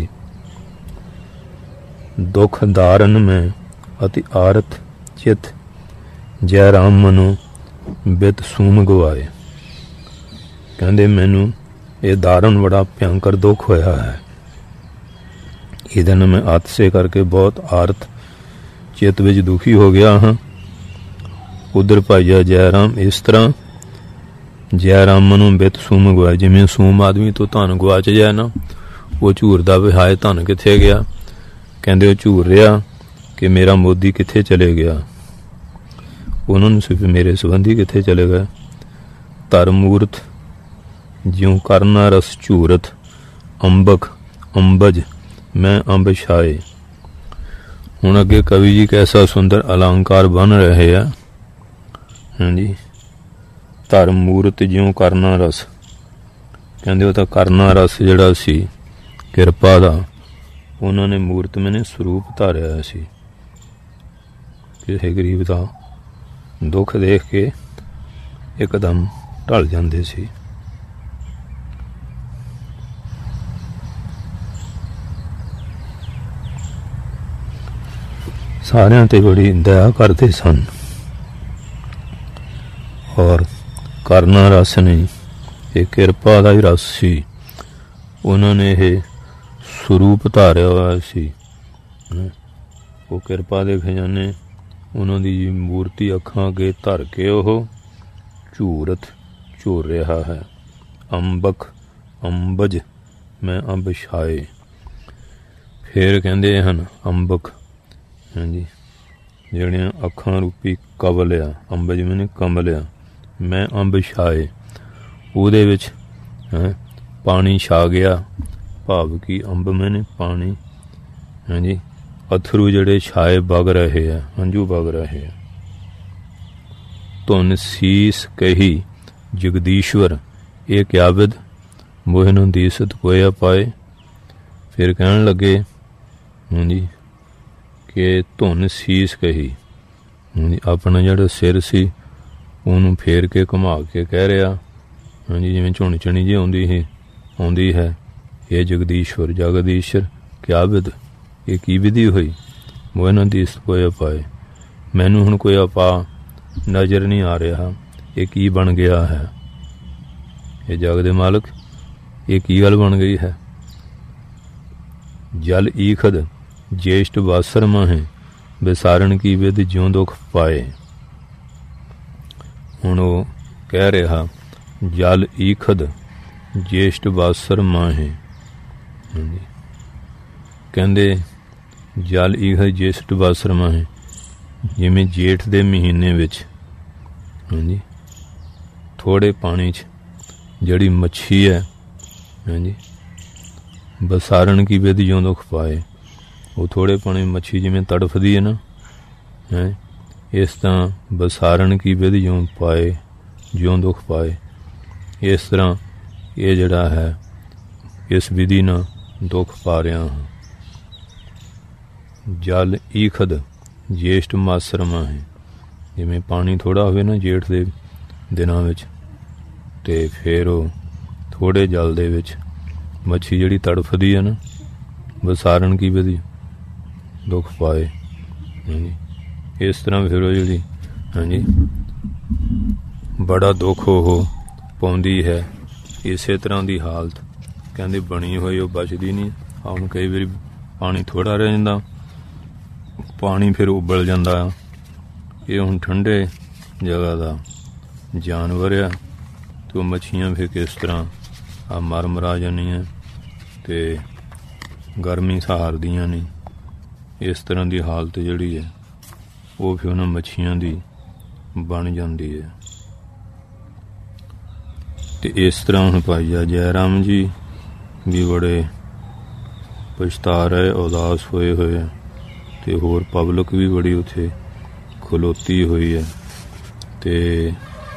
दुख दारन में अति आरत चित, जय राम मनो बित सूम गवाए। कहंदे मैनू ये दारन बड़ा भयंकर दुख होया है, इहदे नाल मैं अत से करके बहुत आरत चित विच दुखी हो गया हाँ। उधर भाईया जय राम इस तरह जय राम मनु बित सूम गवाए, जिमें सूम आदमी तो धन गवाच जाए ना, वो झूरदा भी हाय धन किथे गया। कहंदे वो झूर रहा कि मेरा मोदी किथे चले गया, उन्होंने सिर्फ मेरे संबंधी किथे चले गए। तरमूर्त ज्यों करना रस झूरत, अंबक अंबज मैं अंब छाए। हुण अगे कवि जी कैसा सुंदर अलंकार बन रहे हैं। हाँ जी, धर्म मूरत ज्यों करना रस, कहंदे वो तां करना रस जिहड़ा सी किरपा दा, उन्होंने मूरत मैंने स्वरूप धारिया सी। किसी गरीब दा दुख देख के एकदम ढल जांदे सी। सारियां ते बड़ी दया करते सन, और करना रस नहीं, ये किरपा दा ही रस सी। उन्होंने ये स्वरूप धारिया होया सी। वो किरपा दे खजाने उन्हों दी मूर्ति अखां अगे धर के ओह झूरत झूर रहा है। अंबक अंबज मैं अंब छाए। फिर कहंदे हन अंबक, हाँ जी, जिहड़ियां अखां रूपी कवल आ, अंबज मैंने कमल आ, मैं अंब छाए, ਉਹਦੇ ਵਿੱਚ पानी छा गया, भाव की अंब मैंने पानी, हाँ जी, अथरू जड़े छाए बग रहे हैं, हंझू बग रहे हैं। धुन सीस कही जगदीश्वर ये क्या विद, मोहन दीसत कोया पाए। फिर कहन लगे, हाँ जी, कि धुन सीस कही, हाँ जी, अपना जड़ा सिर सी ਉਹਨੂੰ फेर के घुमा के कह रहा, हाँ जी, जिवें झुण झणी जी आउंदी है, ये जगदीश्वर जगदीश्वर क्या विद, ये की विधि हुई, मोहना दी कोई पाए। मैनू हुण कोई अपा नज़र नहीं आ रहा, ये की बन गया है, ये जग दे मालक ये की गल बन गई है। जल ईखद ज्येष्ठ वासर माहे, विसारण की विद ज्यों दुख पाए। हुण वो कह रहा जल ईखद ज्येष्ठ वासर माहे, कहंदे जल ईखद ज्येष्ठ वासर माहे, जिवें जेठ दे महीने विच, हाँ जी, थोड़े पानी च जड़ी मच्छी है, हाँ जी, बसारण की विद ज्यों दुख पाए। वो थोड़े पानी मच्छी जिवें तड़फदी है ना, है इस तरह बसारण की विध ज्यों पाए ज्यों दुख पाए। इस तरह ਇਹ ਜਿਹੜਾ ਹੈ ਇਸ ਵਿਧੀ ਨਾਲ ਦੁੱਖ ਪਾ ਰਿਹਾ ਹਾਂ। ਜਲ ਈਖਦ ਜੇਸ਼ਟ ਮਾਸਰਮਾ ਹੈ। ਜਿਵੇਂ ਪਾਣੀ ਥੋੜ੍ਹਾ ਹੋਵੇ ਨਾ ਜੇਠ ਦੇ ਦਿਨਾਂ ਵਿੱਚ, ਅਤੇ ਫਿਰ ਉਹ ਥੋੜ੍ਹੇ ਜਲ ਦੇ ਵਿੱਚ ਮੱਛੀ ਜਿਹੜੀ ਤੜਫਦੀ ਹੈ ਨਾ, ਬਸਾਰਨ ਕੀ ਵਿਧੀ ਦੁੱਖ ਪਾਏ। ਹਾਂਜੀ, ਇਸ ਤਰ੍ਹਾਂ ਫਿਰ ਉਹ ਜਿਹੜੀ ਹਾਂਜੀ ਬੜਾ ਦੁੱਖ ਉਹ ਪਾਉਂਦੀ ਹੈ। ਇਸੇ ਤਰ੍ਹਾਂ ਦੀ ਹਾਲਤ ਕਹਿੰਦੇ ਬਣੀ ਹੋਈ ਉਹ ਬਚਦੀ ਨਹੀਂ। ਹੁਣ ਕਈ ਵਾਰੀ ਪਾਣੀ ਥੋੜ੍ਹਾ ਰਹਿ ਜਾਂਦਾ, ਪਾਣੀ ਫਿਰ ਉਬਲ ਜਾਂਦਾ ਆ। ਇਹ ਹੁਣ ਠੰਡੇ ਜਗ੍ਹਾ ਦਾ ਜਾਨਵਰ ਆ, ਅਤੇ ਉਹ ਮੱਛੀਆਂ ਫਿਰ ਕਿਸ ਤਰ੍ਹਾਂ ਆ ਮਰ ਮਰਾ ਜਾਂਦੀਆਂ ਅਤੇ ਗਰਮੀ ਸਹਾਰਦੀਆਂ ਨਹੀਂ। ਇਸ ਤਰ੍ਹਾਂ ਦੀ ਹਾਲਤ ਜਿਹੜੀ ਹੈ ਉਹ ਫਿਰ ਉਹਨਾਂ ਮੱਛੀਆਂ ਦੀ ਬਣ ਜਾਂਦੀ ਹੈ। ਅਤੇ ਇਸ ਤਰ੍ਹਾਂ ਹੁਣ ਭਾਈ ਜੈ ਰਾਮ ਜੀ ਵੀ ਬੜੇ ਪਛਤਾ ਰਹੇ, ਉਦਾਸ ਹੋਏ ਹੋਏ ਆ, ਅਤੇ ਹੋਰ ਪਬਲਿਕ ਵੀ ਬੜੀ ਉੱਥੇ ਖਲੋਤੀ ਹੋਈ ਹੈ। ਅਤੇ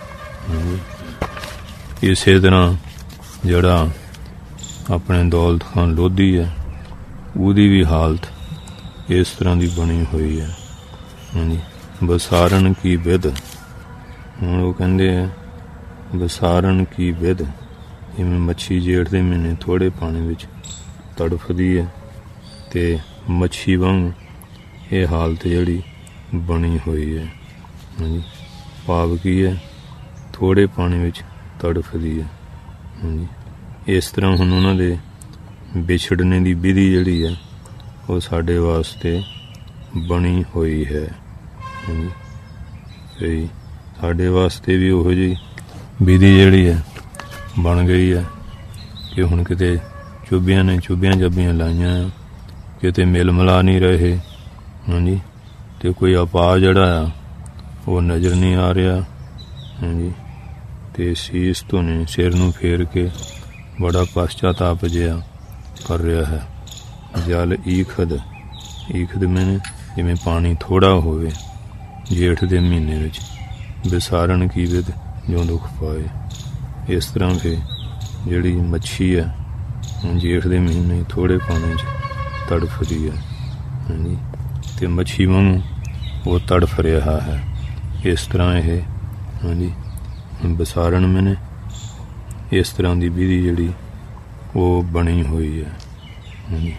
ਇਸੇ ਤਰ੍ਹਾਂ ਜਿਹੜਾ ਆਪਣੇ ਦੌਲਤ ਖਾਨ ਲੋਧੀ ਹੈ, ਉਹਦੀ ਵੀ ਹਾਲਤ ਇਸ ਤਰ੍ਹਾਂ ਦੀ ਬਣੀ ਹੋਈ ਹੈ। ਹਾਂਜੀ, ਬਸਾਰਨ ਕੀ ਵਿਧ। ਹੁਣ ਉਹ ਕਹਿੰਦੇ ਆ ਬਸਾਰਨ ਕੀ ਵਿਧ, ਜਿਵੇਂ ਮੱਛੀ ਜੇਠ ਦੇ ਮਹੀਨੇ ਥੋੜ੍ਹੇ ਪਾਣੀ ਵਿੱਚ ਤੜਫਦੀ ਹੈ, ਅਤੇ ਮੱਛੀ ਵਾਂਗ ਇਹ ਹਾਲਤ ਜਿਹੜੀ ਬਣੀ ਹੋਈ ਹੈ। ਹਾਂਜੀ, ਭਾਵ ਕੀ ਹੈ, ਥੋੜ੍ਹੇ ਪਾਣੀ ਵਿੱਚ ਤੜਫਦੀ ਹੈ। ਹਾਂਜੀ, ਇਸ ਤਰ੍ਹਾਂ ਹੁਣ ਉਹਨਾਂ ਦੇ ਵਿਛੜਨੇ ਦੀ ਵਿਧੀ ਜਿਹੜੀ ਹੈ ਉਹ ਸਾਡੇ ਵਾਸਤੇ ਬਣੀ ਹੋਈ ਹੈ। ਹਾਂਜੀ, ਅਤੇ ਸਾਡੇ ਵਾਸਤੇ ਵੀ ਉਹੋ ਜਿਹੀ ਵਿਧੀ ਜਿਹੜੀ ਹੈ ਬਣ ਗਈ ਹੈ ਕਿ ਹੁਣ ਕਿਤੇ ਚੁੱਭੀਆਂ ਨੇ ਚੁੱਭੀਆਂ ਚੱਬੀਆਂ ਲਾਈਆਂ, ਕਿਤੇ ਮਿਲ ਮਿਲਾ ਨਹੀਂ ਰਹੇ। ਹਾਂਜੀ, ਅਤੇ ਕੋਈ ਉਪਾਅ ਜਿਹੜਾ ਆ ਉਹ ਨਜ਼ਰ ਨਹੀਂ ਆ ਰਿਹਾ। ਹਾਂਜੀ, ਅਤੇ ਸੀਸ ਤੋਂ ਨੇ ਸਿਰ ਨੂੰ ਫੇਰ ਕੇ ਬੜਾ ਪਛਤਾਤਾਪ ਜਿਹਾ ਕਰ ਰਿਹਾ ਹੈ। ਜਲ ਈਖਦ, ਈਖਦ ਮੈਨੇ ਜਿਵੇਂ ਪਾਣੀ ਥੋੜ੍ਹਾ ਹੋਵੇ ਜੇਠ ਦੇ ਮਹੀਨੇ ਵਿੱਚ, ਵਿਸਾਰਨ ਕੀ ਵਿਧ ਜੋ ਦੁੱਖ ਪਾਏ। ਇਸ ਤਰ੍ਹਾਂ ਫਿਰ ਜਿਹੜੀ ਮੱਛੀ ਹੈ ਜੇਠ ਦੇ ਮਹੀਨੇ ਥੋੜ੍ਹੇ ਪਾਣੀ 'ਚ ਤੜਫਦੀ ਹੈ। ਹਾਂਜੀ, ਅਤੇ ਮੱਛੀ ਵਾਂਗੂ ਉਹ ਤੜਫ ਰਿਹਾ ਹੈ। ਇਸ ਤਰ੍ਹਾਂ ਇਹ ਹਾਂਜੀ ਵਿਸਾਰਨ ਮੈਨੇ ਇਸ ਤਰ੍ਹਾਂ ਦੀ ਵਿਧੀ ਜਿਹੜੀ ਉਹ ਬਣੀ ਹੋਈ ਹੈ। ਹਾਂਜੀ,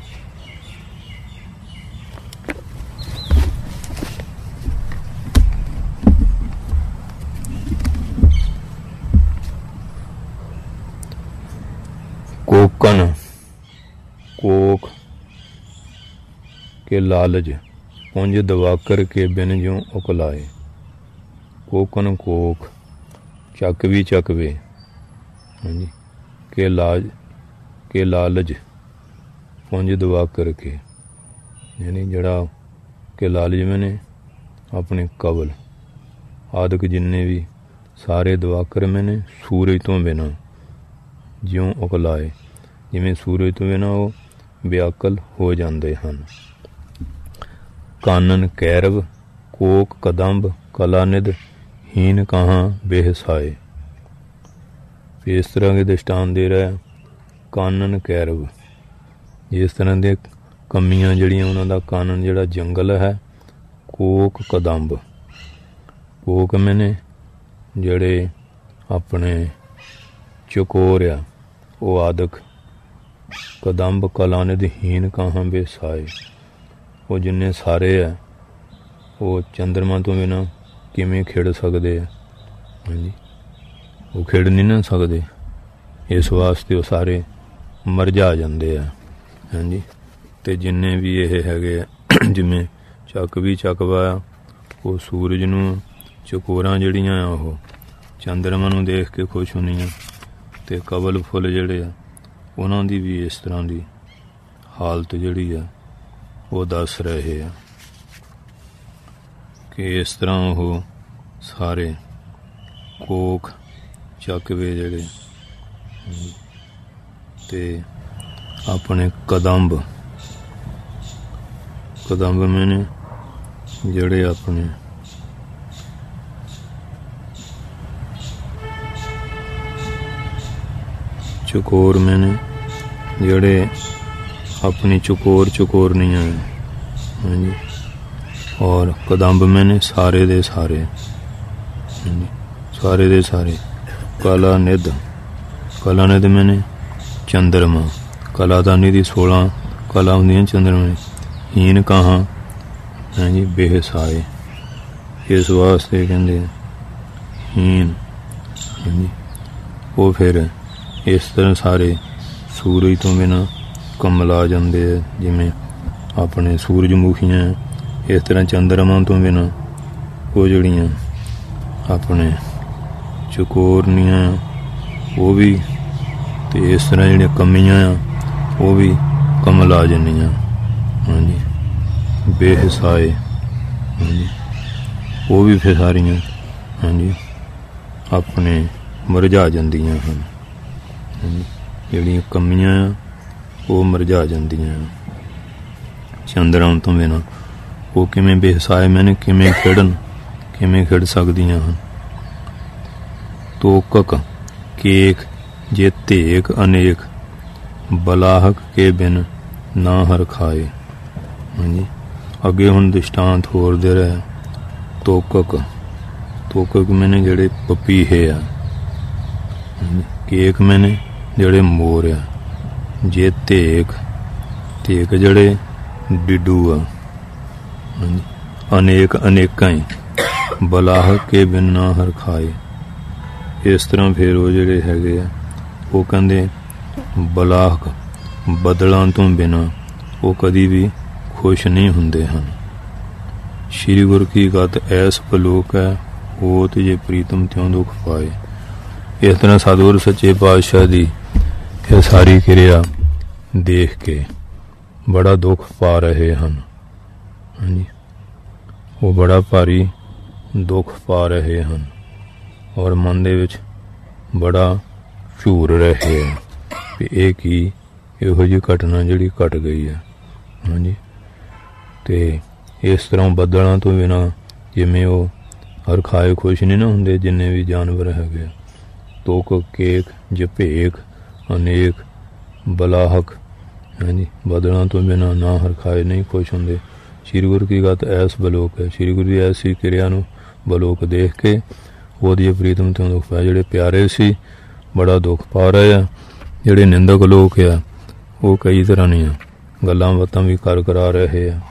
कोकन कोक के लालच पुंज दवाकर के बिन ज्यों उकलाए। कोकन कोक चकवी चकवे ਹਾਂਜੀ के लालच पुंज दवाकर के, यानी जड़ा के लालच मैंने अपने कबल आदਿਕ जिन्ने भी सारे दवाकर मैंने सूरज तो बिना ਜਿਉਂ ਉਕਲਾਏ, ਜਿਵੇਂ ਸੂਰਜ ਤੋਂ ਬਿਨਾਂ ਉਹ ਵਿਆਕਲ ਹੋ ਜਾਂਦੇ ਹਨ। ਕਾਨਨ ਕੈਰਵ ਕੋਕ ਕਦੰਬ ਕਲਾਨਿਧ ਹੀਨ ਕਹਾਂ ਬੇਹਸਾਏ। ਇਸ ਤਰ੍ਹਾਂ ਦੇ ਦ੍ਰਿਸ਼ਟਾਂਤ ਦੇ ਰਿਹਾ ਕਾਨਨ ਕੈਰਵ, ਇਸ ਤਰ੍ਹਾਂ ਦੇ ਕਮੀਆਂ ਜਿਹੜੀਆਂ ਉਹਨਾਂ ਦਾ ਕਾਨਨ ਜਿਹੜਾ ਜੰਗਲ ਹੈ। ਕੋਕ ਕਦੰਬ, ਕੋਕ ਮੈਨੇ ਜਿਹੜੇ ਆਪਣੇ ਚਕੋਰ ਆ ਉਹ ਆਦਿਕ, ਕਦੰਬ ਕਲਾਨਿਧ ਹੀਨ ਕਹਾਂ ਬੇਸਾਏ, ਉਹ ਜਿੰਨੇ ਸਾਰੇ ਆ ਉਹ ਚੰਦਰਮਾ ਤੋਂ ਬਿਨਾਂ ਕਿਵੇਂ ਖਿੜ ਸਕਦੇ ਆ। ਹਾਂਜੀ, ਉਹ ਖਿੜ ਨਹੀਂ ਨਾ ਸਕਦੇ, ਇਸ ਵਾਸਤੇ ਉਹ ਸਾਰੇ ਮਰਝਾ ਜਾਂਦੇ ਆ। ਹਾਂਜੀ, ਅਤੇ ਜਿੰਨੇ ਵੀ ਇਹ ਹੈਗੇ ਆ ਜਿਵੇਂ ਚੱਕ ਵੀ ਚੱਕਵਾ ਆ, ਉਹ ਸੂਰਜ ਨੂੰ, ਚਕੋਰਾਂ ਜਿਹੜੀਆਂ ਆ ਉਹ ਚੰਦਰਮਾ ਨੂੰ ਦੇਖ ਕੇ ਖੁਸ਼ ਹੁੰਦੀਆਂ, ਅਤੇ ਕਬਲ ਫੁੱਲ ਜਿਹੜੇ ਆ ਉਹਨਾਂ ਦੀ ਵੀ ਇਸ ਤਰ੍ਹਾਂ ਦੀ ਹਾਲਤ ਜਿਹੜੀ ਆ ਉਹ ਦੱਸ ਰਹੇ ਆ ਕਿ ਇਸ ਤਰ੍ਹਾਂ ਉਹ ਸਾਰੇ ਕੋਕ ਚੱਕਵੇ ਜਿਹੜੇ ਅਤੇ ਆਪਣੇ ਕਦੰਬ ਮੈਨੇ ਜਿਹੜੇ ਆਪਣੇ चकोर मैंने जड़े अपनी चकोर नहीं आए। हाँ जी। और कदम्ब मैंने सारे दे सारे। हाँ जी। सारे दे सारे। कला निध मैंने चंद्रमा। कला दा निधि 16 कला होंदियां चंद्रमा। हीन कहाँ। हाँ जी। बेहसाए। इस वास्ते कहते हीन। हाँ जी। वो फिर इस तरह सारे सूरज तो बिना कमल आ जाते हैं, जिमें अपने सूरजमुखियां। इस तरह चंद्रमा तो बिना वो जड़ियाँ अपने चकोरनियां वो भी, तो इस तरह जड़ियाँ कमियां वो भी कमल आ जानियां। हाँ जी। बेहसाए। हाँ जी। वो भी फिर सारियां हाँ जी अपने मुरझा जांदियां हैं। जिहड़ियां कमियां वो मुरझा जांदियां। चंद्रमा तो बिना वो किवें बेहसाए मैंने किवें खिड़ सकदियां हैं। तोकक केक जे तेक अनेक बलाहक के बिन ना हर खाए। हाँ जी। अगे हुण दृष्टांत होर दे रहा। तोकक मैंने जड़े पपीहे आ। केक मैंने जड़े मोर आ। जे तेक जड़े डिडू आ। अनेक अनेकां बलाहक के बिन ना हर खाए। इस तरह फिर वो जड़े हैगे आ वो कहंदे बलाहक बदलां तो बिना वो कदी भी खुश नहीं हुंदे हन। श्री गुरु की गत ऐस पलोक है वो तुझे प्रीतम त्यों दुख पाए। इस तरह सतगुरु सच्चे पातशाह दी यह सारी क्रिया देख के बड़ा दुख पा रहे हैं। हाँ जी। वो बड़ा भारी दुख पा रहे हैं और मन दे विच बड़ा झूर रहे हैं कि एक ही इहो जी घटना जिहड़ी घट गई है। हाँ जी। ते इस तरह बदलों तो बिना जिमें वो हर खाए खुश नहीं ना होंगे जिन्ने भी जानवर है। तोक केक जपेक अनेक बलाहक। हाँ जी। बदलों तो बिना ना हर खाए नहीं खुश होंगे। श्री गुरु की गत ऐस बलोक है। श्री गुरु की ऐसी क्रिया बलोक देख के वो प्रीतम त्यों दुख पाया। जोड़े प्यारे सी बड़ा दुख पा रहे हैं। जोड़े निंदक लोग है वो कई तरह दी गल्लां बातां भी करा रहे हैं।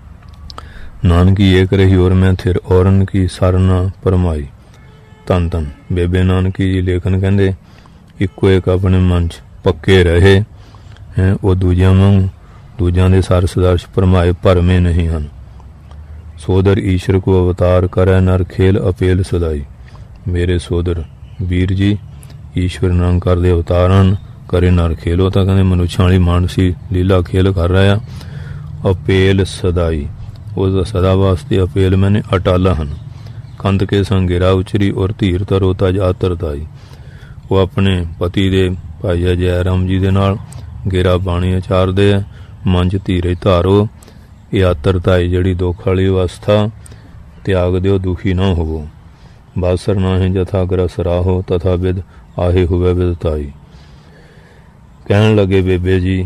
नानकी एक रही और मैं थिर औरन की सरना परमाई। धन धन बेबे नानकी जी लेखन कहते इको एक अपने मन च पक्के रहे हैं। वो दूजियां वांग दूजियां दे सर सदर्श भरमाए भरमे नहीं हैं। सोदर ईश्वर को अवतार करे नर खेल अपेल सदाई। मेरे सोदर वीर जी ईश्वर निरंकार दे अवतार हैं करे नर खेल। वो तो कहते मनुष्यों वाली मानसी लीला खेल कर रहा। अपेल सदाई वो सदा वास्ते अपेल मैंने अटाला हैं। कंध के संग गिरा उचरी और धीर तरो तज आतरताई। वो अपने पति दे भाई जय राम जी दे नाल गिरा पानी अचारदे है। मन च धीरे धारो ये आतरताई जड़ी दुख वाली अवस्था त्याग दिओ दुखी ना होवो। बासर नाहे जथा ग्रस राहो तथा विद आहे हुए विदताई। कहन लगे बेबे जी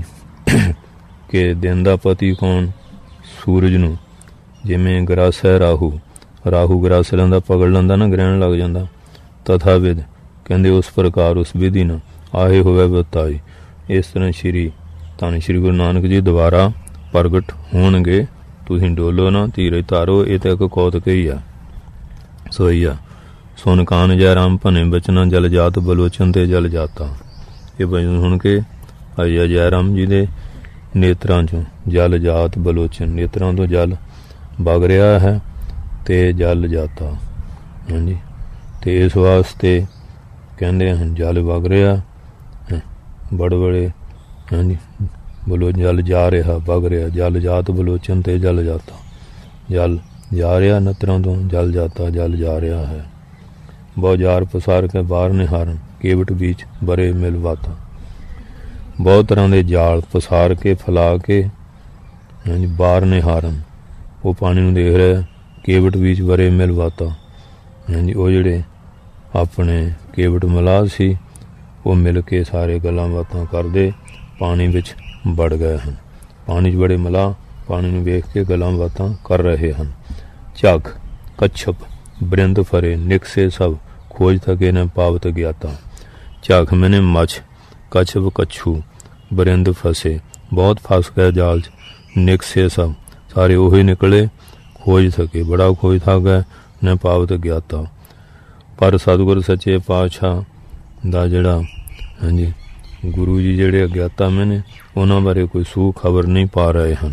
के दिन दा पति कौन सूरज नूं जिमें ग्रस है राहू ग्रस लैंदा पकड़ लैंदा ना ग्रहण लग जांदा। तथा विद कहंदे उस प्रकार उस विधि ना आहे होवे बताई। इस तरह श्री धन श्री गुरु नानक जी दोबारा प्रगट होणगे। तुसीं डोलो ना धीरज धारो। ये तो एक कौतक ही आ। सोई आ सुन कान जय राम भने बचना जल जात बलोचन ते जल जाता। ये भजन सुन के भाई जय राम जी दे नेत्रां चों जल जात बलोचन नेत्रां तो जल वग रहा है ते जल जाता। हाँ जी। ते इस वास्ते कहते हैं जल वग रहा है बड़े बड़े। हाँ जी। बोलो जल जा रहा वग रहा जल जात बलोचन ते जल जाता। जल जा रहा नत्रों तो जल जाता जल जा रहा है। बौजार पसार के बाहर निहारन केवट बीच बरे मिलवाता। बहुत तरह के जाल पसार के फैला के हाँ जी बाहर निहारन वो पानी में देख रहा केवट बीच बरे मिलवाता। हाँ जी। वो जड़े अपने केवट मलाह सी ਉਹ ਮਿਲ ਕੇ ਸਾਰੇ ਗੱਲਾਂ ਬਾਤਾਂ ਕਰਦੇ ਪਾਣੀ ਵਿੱਚ ਵੜ ਗਏ ਹਨ। ਪਾਣੀ 'ਚ ਬੜੇ ਮਲਾਹ ਪਾਣੀ ਨੂੰ ਵੇਖ ਕੇ ਗੱਲਾਂ ਬਾਤਾਂ ਕਰ ਰਹੇ ਹਨ। ਝੱਗ ਕੱਛਪ ਬ੍ਰਿੰਦ ਫਰੇ ਨਿਕਸੇ ਸਭ खोज थके न पावत ज्ञाता। झाख मैंने मछ कछप कच्छू बरिंद फसे बहुत फंस गए जाल च निकसे सब सारे ओही निकले खोज थके बड़ा खोज थक गए न पावत ज्ञाता। पर सतगुर सच्चे पातशाह दा जिहड़ा हाँ जी गुरु जी जिहड़े अज्ञाता मैंने उन्हां बारे कोई सूह खबर नहीं पा रहे हैं।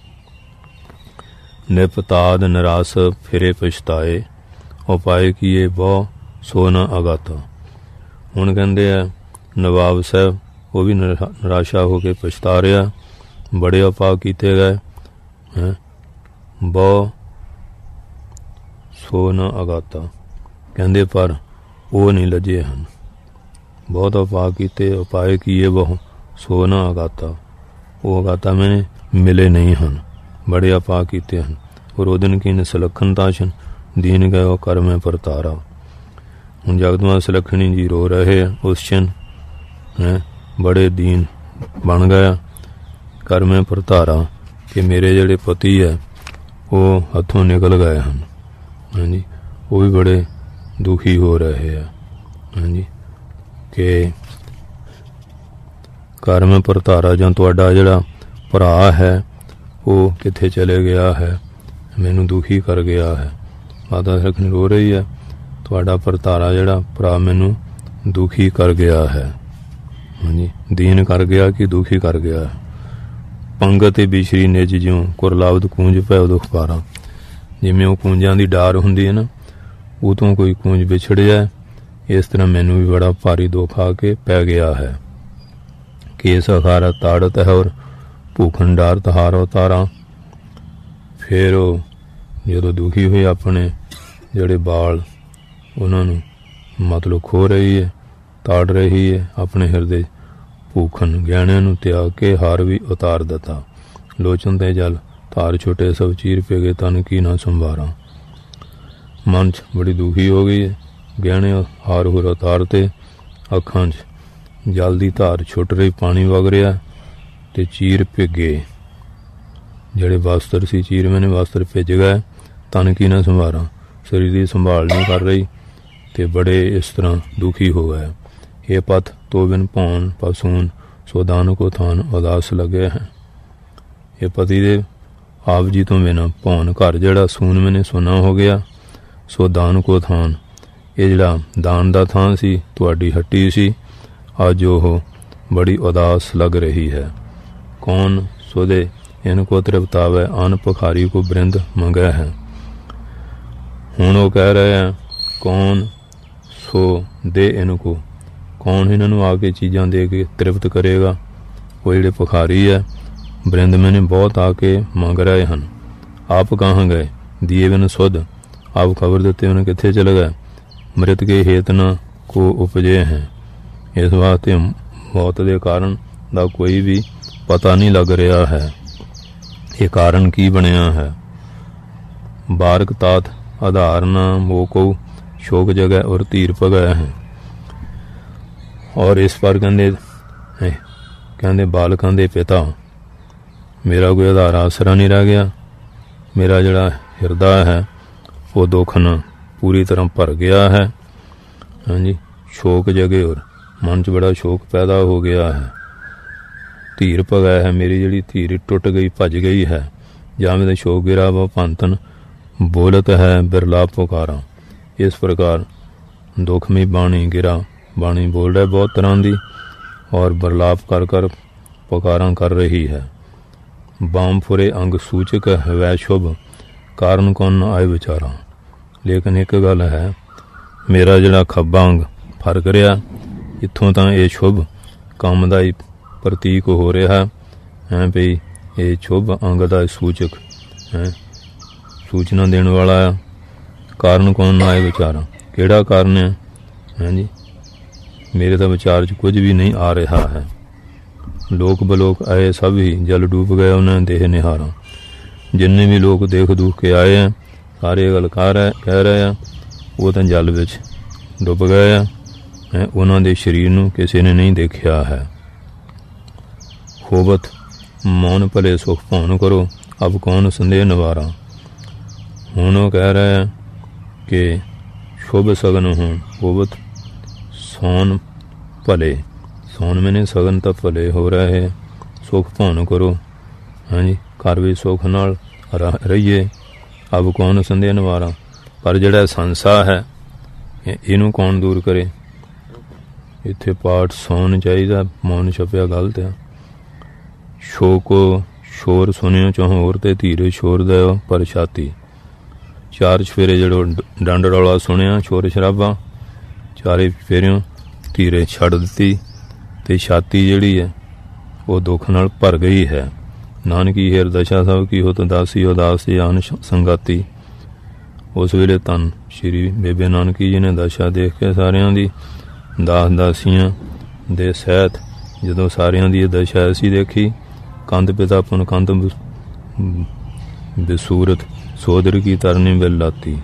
निपताद निराश फिरे पछताए उपाय किए बहु सो न अगाता। हुण कहंदे आ नवाब साहब वो भी निराशा होकर पछता रहा बड़े उपा किए गए हैं बहु सो न अगाता। कहंदे पर वो नहीं लजे हैं। बहुत उपा किए उपाय किए बहु सो न अगाता। वो अगाता मैंने मिले नहीं हैं बड़े उपा किए हैं। और उदन की सलखन ताशन दीन गए कर में परतारा। हुण जगदमा सलखणी जी रो रहे उस क्षण हैं बड़े दीन बन गया कर में परतारा कि मेरे जिहड़े पति है वो हथों निकल गए हैं। हाँ जी वो भी बड़े दुखी हो रहे हैं। हाँ जी कि कर में परतारा जां तुहाडा जिहड़ा भरा है वो कित्थे चले गया है मैनू दुखी कर गया है। माता सलखणी रो रही है तुहाडा परतारा जिहड़ा भरा मैनू दुखी कर गया है। हाँ जी दीन कर गया कि दुखी कर गया है। पंगत बिछरी निज ज्यों कुरलावद कूंज पै दुख पारा। जिवें वो कूंजां दी डार हुंदी है ना वो तो कोई कूंज विछड़िया इस तरह मैनू भी बड़ा भारी दुख आके पै गया है। केस अखारा ताड़त है और भूखन डार तहारो तारा। फिर वो जदों दुखी हुए अपने जिहड़े बाल उन्होंने मतलब खो रही है ताड़ रही है अपने हृदय भूखन गहणियां नूं त्याग के हार भी उतार दिता। लोचन ते जल तार छुटे सब चीर पे गए तन की ना संवारा। मन च बड़ी दुखी हो गई है गहणे हार हुर उतारते अखां च जल दी धार छुट रही पानी वग रहा ते चीर भिगे जिहड़े वस्त्र सी चीर मैंने वस्त्र भिज गए तन की ना संवारा। शरीर की संभाल नहीं कर रही ते बड़े इस तरह दुखी हो गए। ये पथ तो बिन भौन पसून सोदान को थान उदास लगे हैं। ये पति दे आप जी तो बिना भौन घर जड़ा सून मैंने सुना हो गया। सो दान को थान ये जड़ा दान दा थान सी तुहाडी हट्टी सी अज ओह बड़ी उदास लग रही है। कौन सोदे इनको तृप्तावे अन पखारी को बृंद मंगे है। हुण वो कह रहे हैं कौन सो दे इनको कौन इन्होंने आके चीज़ां दे के तृप्त करेगा। वो जिहड़े पखारी है बरिंद मैंने बहुत आके मंग रहे हैं। आप कहाँ गए दिए बिन सुध आप खबर देते उन्हें कित्थे चले गए। मृत के हेतना को उपजे हैं। इस वास्ते मौत के कारण का कोई भी पता नहीं लग रहा है। ये कारण की बनया है। बारक तात आधारना मोको शोक जगह और धीर पगए हैं। और इस पर कहते बालकों के पिता मेरा कोई आधार आसरा नहीं रह गया। मेरा जड़ा हृदय है वो दुख न पूरी तरह भर गया है। हाँ जी शोक जगे और मन च बड़ा शोक पैदा हो गया है। धीर पगया है मेरी जी धीर टुट गई भज गई है। जामे शोक गिरा व पंतन बोलत है बिरला पुकारा। इस प्रकार दुखमी बाणी गिरा बाणी बोल रहा है बहुत तरह की और बरलाप कर कर पुकारा कर रही है। बाम फुरे अंग सूचक है शुभ कारण कौन न आए विचारा। लेकिन एक गल है मेरा जड़ा खब्बा अंग फरक रहा इत्थों तो ये शुभ काम का ही प्रतीक हो रहा है भी ये शुभ अंग का सूचक है सूचना देने वाला है। कारण कौन ना आए विचारा केड़ा कारण है। हाँ जी मेरे तो विचार च कुछ भी नहीं आ रहा है। लोक बलोक आए सब ही जल डूब गए उन्हें देह निहारा। जिन्ने भी लोग देख दुख के आए हैं सारे गल कह रहे हैं वो तो जल विच डुब गए हैं। ਉਹਨਾਂ ਦੇ ਸਰੀਰ ਨੂੰ ਕਿਸੇ ਨੇ ਨਹੀਂ ਦੇਖਿਆ ਹੈ। ਹੋਵਤ ਮੌਨ ਭਲੇ ਸੁਖ ਭੌਨ ਕਰੋ, ਅਬ ਕੌਣ ਸੰਦੇਹ ਨਿਵਾਰਾ। ਹੁਣ ਉਹ ਕਹਿ ਰਿਹਾ ਹੈ ਕਿ ਸ਼ੁਭ ਸਗਨ ਹੋਣ, ਹੋਵਤ ਸੌਨ ਭਲੇ, ਸੌਨ ਮੈਨੇ ਸਗਨ ਤਾਂ ਭਲੇ ਹੋ ਰਹੇ, ਸੁਖ ਭੌਨ ਕਰੋ, ਹਾਂਜੀ ਘਰ ਵਿੱਚ ਸੁਖ ਨਾਲ ਰਹੀਏ। ਅਬ ਕੌਣ ਸੰਦੇਹ ਨਿਵਾਰਾ, ਪਰ ਜਿਹੜਾ ਸੰਸਾ ਹੈ ਇਹਨੂੰ ਕੌਣ ਦੂਰ ਕਰੇ। ਇੱਥੇ ਪਾਠ ਸੌਣ ਚਾਹੀਦਾ, ਮੌਨ ਛਪਿਆ ਗਲਤ ਆ। ਸ਼ੋਕੋ ਸ਼ੋਰ ਸੁਣਿਓ ਚਹੋਰ ਤੇ ਧੀਰੇ ਸ਼ੋਰ ਦਿਓ ਪਰ ਛਾਤੀ। ਚਾਰ ਚਫੇਰੇ ਜਿਹੜੋ ਡੰਡ ਰੌਲਾ ਸੁਣਿਆ, ਸ਼ੋਰ ਸ਼ਰਾਬਾ, ਚਾਰੇ ਫੇਰਿਓਂ ਧੀਰੇ ਛੱਡ ਦਿੱਤੀ ਤੇ ਛਾਤੀ ਜਿਹੜੀ ਹੈ ਉਹ ਦੁੱਖ ਨਾਲ ਭਰ ਗਈ ਹੈ। ਨਾਨਕੀ ਹੇਰ ਦਸ਼ਾ ਸਭ ਕੀ ਹੋਤ ਦਾਸੀ ਉਦਾਸ ਜਾਨ ਸੰਗਾਤੀ। ਉਸ ਵੇਲੇ ਧੰਨ ਸ਼੍ਰੀ ਬੇਬੇ ਨਾਨਕੀ ਜੀ ਨੇ ਦਸ਼ਾ ਦੇਖ ਕੇ ਸਾਰਿਆਂ ਦੀ, ਦਾਸ ਦਾਸੀਆਂ ਦੇ ਸਹਿਤ ਜਦੋਂ ਸਾਰਿਆਂ ਦੀ ਇਹ ਦਸ਼ਾ ਐਸੀ ਦੇਖੀ, ਕੰਧ ਪਿਤਾ ਪੁਨ ਕੰਧ ਬਸੂਰਤ ਸੋਦਰ ਕੀ ਤਰਨੀ ਬਿਲ ਲਾਤੀ।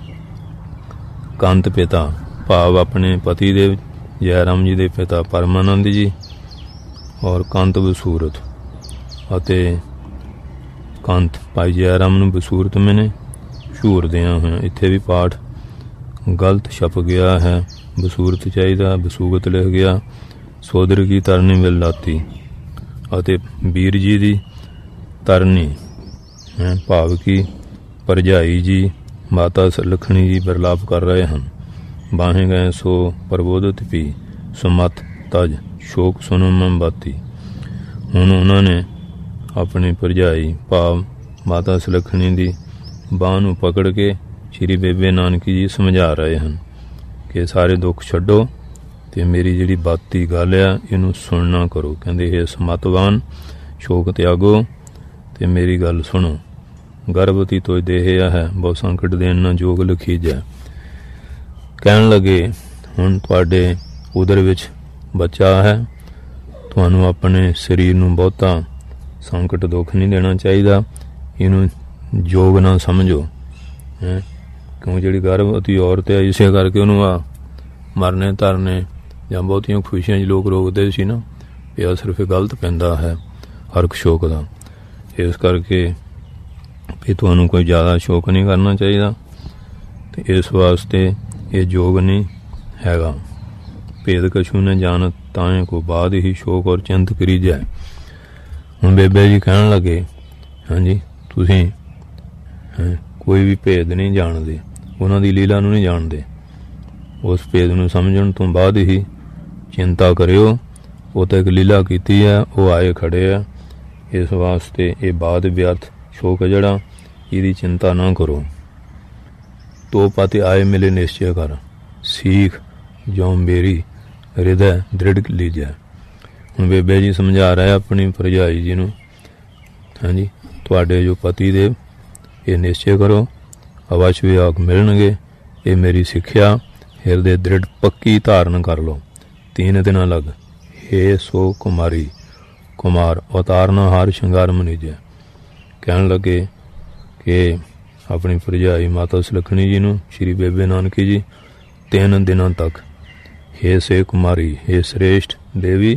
ਕੰਤ ਪਿਤਾ ਭਾਵ ਆਪਣੇ ਪਤੀ ਦੇਵ ਜੈ ਰਾਮ ਜੀ ਦੇ ਪਿਤਾ ਪਰਮਾਨੰਦ ਜੀ, ਔਰ ਕੰਤ ਬਸੂਰਤ ਅਤੇ ਕੰਤ ਭਾਈ ਜੈ ਰਾਮ ਨੂੰ ਬਸੂਰਤ ਮੈਨੇ ਝੂਰਦਿਆਂ ਹੋਇਆ। ਇੱਥੇ ਵੀ ਪਾਠ ਗਲਤ ਛਪ ਗਿਆ ਹੈ, ਬਸੂਰਤ ਚਾਹੀਦਾ, ਬਸੂਗਤ ਲਿਖ ਗਿਆ। ਸੋਦਰ ਕੀ ਤਰਨੀ ਬਿਲ ਲਾਤੀ ਅਤੇ ਵੀਰ ਜੀ ਦੀ ਤਰਨੀ ਭਾਵ ਕੀ ਭਰਜਾਈ ਜੀ ਮਾਤਾ ਲਖਣੀ ਜੀ ਬਿਰਲਾਪ ਕਰ ਰਹੇ ਹਨ। ਬਾਹੇ ਗਏ ਸੋ ਪ੍ਰਬੋਧਤ ਪੀ ਸੁਮਤ ਤਜ ਸ਼ੋਕ ਸੁਨੋ ਮੋਮਬੱਤੀ। ਹੁਣ ਉਹਨਾਂ ਨੇ ਆਪਣੀ ਭਰਜਾਈ ਭਾਵ ਮਾਤਾ ਸੁਲੱਖਣੀ ਦੀ ਬਾਂਹ ਨੂੰ ਪਕੜ ਕੇ ਸ਼੍ਰੀ ਬੇਬੇ ਨਾਨਕੀ ਜੀ ਸਮਝਾ ਰਹੇ ਹਨ ਕਿ ਸਾਰੇ ਦੁੱਖ ਛੱਡੋ ਤੇ ਮੇਰੀ ਜਿਹੜੀ ਬਾਤੀ ਗੱਲ ਆ ਇਹਨੂੰ ਸੁਣਨਾ ਕਰੋ। ਕਹਿੰਦੇ ਇਹ ਸਮਤਵਾਨ ਸ਼ੋਕ ਤਿਆਗੋ ਤੇ ਮੇਰੀ ਗੱਲ ਸੁਣੋ। ਗਰਭਵਤੀ ਤੋਂ ਦੇਹਿਆ ਹੈ ਬਹੁ ਸੰਕਟ ਦੇਣ ਨਾ ਜੋਗ ਲਖੀਜੈ। ਕਹਿਣ ਲੱਗੇ ਹੁਣ ਤੁਹਾਡੇ ਉਦਰ ਵਿੱਚ ਬੱਚਾ ਹੈ, ਤੁਹਾਨੂੰ ਆਪਣੇ ਸਰੀਰ ਨੂੰ ਬਹੁਤਾ ਸੰਕਟ ਦੁੱਖ ਨਹੀਂ ਦੇਣਾ ਚਾਹੀਦਾ, ਇਹਨੂੰ ਜੋਗ ਨਾ ਸਮਝੋ। ਕਿਉਂ ਜਿਹੜੀ ਗਰਭਵਤੀ ਔਰਤ ਹੈ ਇਸੇ ਕਰਕੇ ਉਹਨੂੰ ਆ ਮਰਨੇ ਧਰਨੇ ਜਾਂ ਬਹੁਤੀਆਂ ਖੁਸ਼ੀਆਂ 'ਚ ਲੋਕ ਰੋਕਦੇ ਸੀ ਨਾ, ਇਹ ਸਿਰਫ ਗਲਤ ਪੈਂਦਾ ਹੈ ਹਰਕ ਸ਼ੋਕ ਦਾ। ਇਸ ਕਰਕੇ ਵੀ ਤੁਹਾਨੂੰ ਕੋਈ ਜ਼ਿਆਦਾ ਸ਼ੋਕ ਨਹੀਂ ਕਰਨਾ ਚਾਹੀਦਾ ਤੇ ਇਸ ਵਾਸਤੇ ਇਹ ਯੋਗ ਨਹੀਂ ਹੈਗਾ। ਭੇਦ ਕਛੂ ਨੇ ਜਾਣਤ ਤਾਂ ਕੋ ਬਾਅਦ ਹੀ ਸ਼ੋਕ ਔਰ ਚਿੰਤ ਕਰੀ ਜਾਏ। ਹੁਣ ਬੇਬੇ ਜੀ ਕਹਿਣ ਲੱਗੇ ਹਾਂਜੀ ਤੁਸੀਂ ਕੋਈ ਵੀ ਭੇਦ ਨਹੀਂ ਜਾਣਦੇ, ਉਹਨਾਂ ਦੀ ਲੀਲਾ ਨੂੰ ਨਹੀਂ ਜਾਣਦੇ, ਉਸ ਭੇਦ ਨੂੰ ਸਮਝਣ ਤੋਂ ਬਾਅਦ ਹੀ ਚਿੰਤਾ ਕਰਿਓ। ਉਹ ਤਾਂ ਇੱਕ ਲੀਲਾ ਕੀਤੀ ਹੈ, ਉਹ ਆਏ ਖੜੇ ਆ, ਇਸ ਵਾਸਤੇ ਇਹ ਬਾਅਦ ਵਿਅਰਥ ਸ਼ੋਕ ਜਿਹੜਾ ਇਹਦੀ ਚਿੰਤਾ ਨਾ ਕਰੋ। ਤੋ ਪਤਿ ਆਏ ਮਿਲੇ ਨਿਸ਼ਚੈ ਕਰ, ਸੀਖ ਜੋ ਮੇਰੀ ਹਿਰਦੈ ਦ੍ਰਿੜ ਲੀਜੈ। ਹੁਣ ਬੇਬੇ ਜੀ ਸਮਝਾ ਰਿਹਾ ਆਪਣੀ ਭਰਜਾਈ ਜੀ ਨੂੰ, ਹਾਂਜੀ ਤੁਹਾਡੇ ਜੋ ਪਤੀ ਦੇਵ ਇਹ ਨਿਸ਼ਚੈ ਕਰੋ ਅਵਸ਼ ਵੀ ਆਖ ਮਿਲਣਗੇ, ਇਹ ਮੇਰੀ ਸਿੱਖਿਆ ਹਿਰਦੇ ਦ੍ਰਿੜ ਪੱਕੀ ਧਾਰਨ ਕਰ ਲਓ। 3 ਦਿਨਾਂ ਲੱਗ ਹੇ ਸੋ ਕੁਮਾਰੀ ਕੁਮਾਰ ਅਵਤਾਰਨਾ ਹਾਰ ਸ਼ਿੰਗਾਰ ਮਨੀਜੈ। ਕਹਿਣ ਲੱਗੇ ਕਿ ਆਪਣੀ ਭਰਜਾਈ ਮਾਤਾ ਸੁਲੱਖਣੀ ਜੀ ਨੂੰ ਸ਼੍ਰੀ ਬੇਬੇ ਨਾਨਕੀ ਜੀ 3 ਦਿਨਾਂ ਤੱਕ ਹੇ ਸੇ ਕੁਮਾਰੀ ਹੇ ਸ੍ਰੇਸ਼ਟ ਦੇਵੀ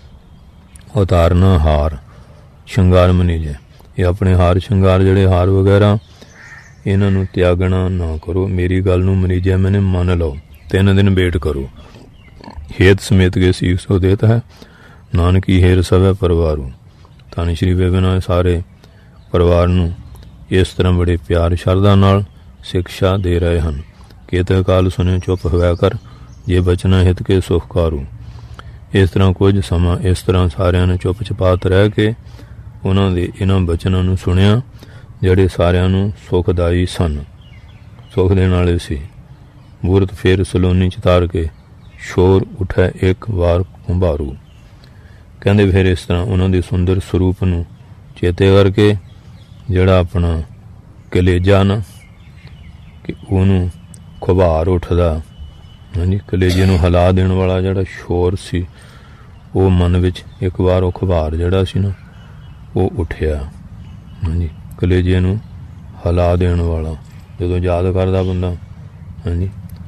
ਅਵਤਾਰਨਾ ਹਾਰ ਸ਼ਿੰਗਾਰ ਮਨੀਜੈ। ਇਹ ਆਪਣੇ ਹਾਰ ਸ਼ਿੰਗਾਰ ਜਿਹੜੇ ਹਾਰ ਵਗੈਰਾ ਇਹਨਾਂ ਨੂੰ ਤਿਆਗਣਾ ਨਾ ਕਰੋ, ਮੇਰੀ ਗੱਲ ਨੂੰ ਮਨੀਜੈ ਮੈਨੇ ਮੰਨ ਲਓ। 3 ਦਿਨ ਵੇਟ ਕਰੋ। ਹੇਤ ਸਮੇਤ ਕੇ ਸੀਖ ਸੋ ਦੇਤ ਹੈ ਨਾਨਕੀ ਹੇਰ ਸਭੈ ਪਰਿਵਾਰੂ। ਤਾਂ ਸ਼੍ਰੀ ਬੇਬੇ ਨਾਲ ਸਾਰੇ ਪਰਿਵਾਰ ਨੂੰ ਇਸ ਤਰ੍ਹਾਂ ਬੜੇ ਪਿਆਰ ਸ਼ਰਧਾ ਨਾਲ ਸਿੱਖਿਆ ਦੇ ਰਹੇ ਹਨ। ਕੇਤੇ ਕਾਲ ਸੁਣੇ ਚੁੱਪ ਹੋਇਆ ਕਰ, ਜੇ ਬਚਨਾ ਹਿਤ ਕੇ ਸੁਖਕਾਰੂ। ਇਸ ਤਰ੍ਹਾਂ ਕੁਝ ਸਮਾਂ ਇਸ ਤਰ੍ਹਾਂ ਸਾਰਿਆਂ ਨੇ ਚੁੱਪ ਚਪਾਤ ਰਹਿ ਕੇ ਉਹਨਾਂ ਦੇ ਇਹਨਾਂ ਬਚਨਾਂ ਨੂੰ ਸੁਣਿਆ ਜਿਹੜੇ ਸਾਰਿਆਂ ਨੂੰ ਸੁਖਦਾਈ ਸਨ, ਸੁਖ ਦੇਣ ਵਾਲੇ ਸੀ। ਮੂਰਤ ਫੇਰ ਸਲੋਨੀ ਚ ਤਾਰ ਕੇ ਸ਼ੋਰ ਉੱਠਿਆ ਇੱਕ ਵਾਰ ਕੁੰਭਾਰੂ। ਕਹਿੰਦੇ ਫਿਰ ਇਸ ਤਰ੍ਹਾਂ ਉਹਨਾਂ ਦੇ ਸੁੰਦਰ ਸਰੂਪ ਨੂੰ ਚੇਤੇ ਕਰਕੇ ਜਿਹੜਾ ਆਪਣਾ ਕਲੇਜਾ ਨਾ ਕਿ ਉਹਨੂੰ ਖੁਬਾਰ ਉੱਠਦਾ, ਹਾਂਜੀ ਕਲੇਜੇ ਨੂੰ ਹਿਲਾ ਦੇਣ ਵਾਲਾ ਜਿਹੜਾ ਸ਼ੋਰ ਸੀ ਉਹ ਮਨ ਵਿੱਚ ਇੱਕ ਵਾਰ ਉਹ ਖੁਬਾਰ ਜਿਹੜਾ ਸੀ ਨਾ ਉਹ ਉੱਠਿਆ। ਹਾਂਜੀ ਕਲੇਜੇ ਨੂੰ ਹਿਲਾ ਦੇਣ ਵਾਲਾ ਜਦੋਂ ਯਾਦ ਕਰਦਾ ਬੰਦਾ, ਹਾਂਜੀ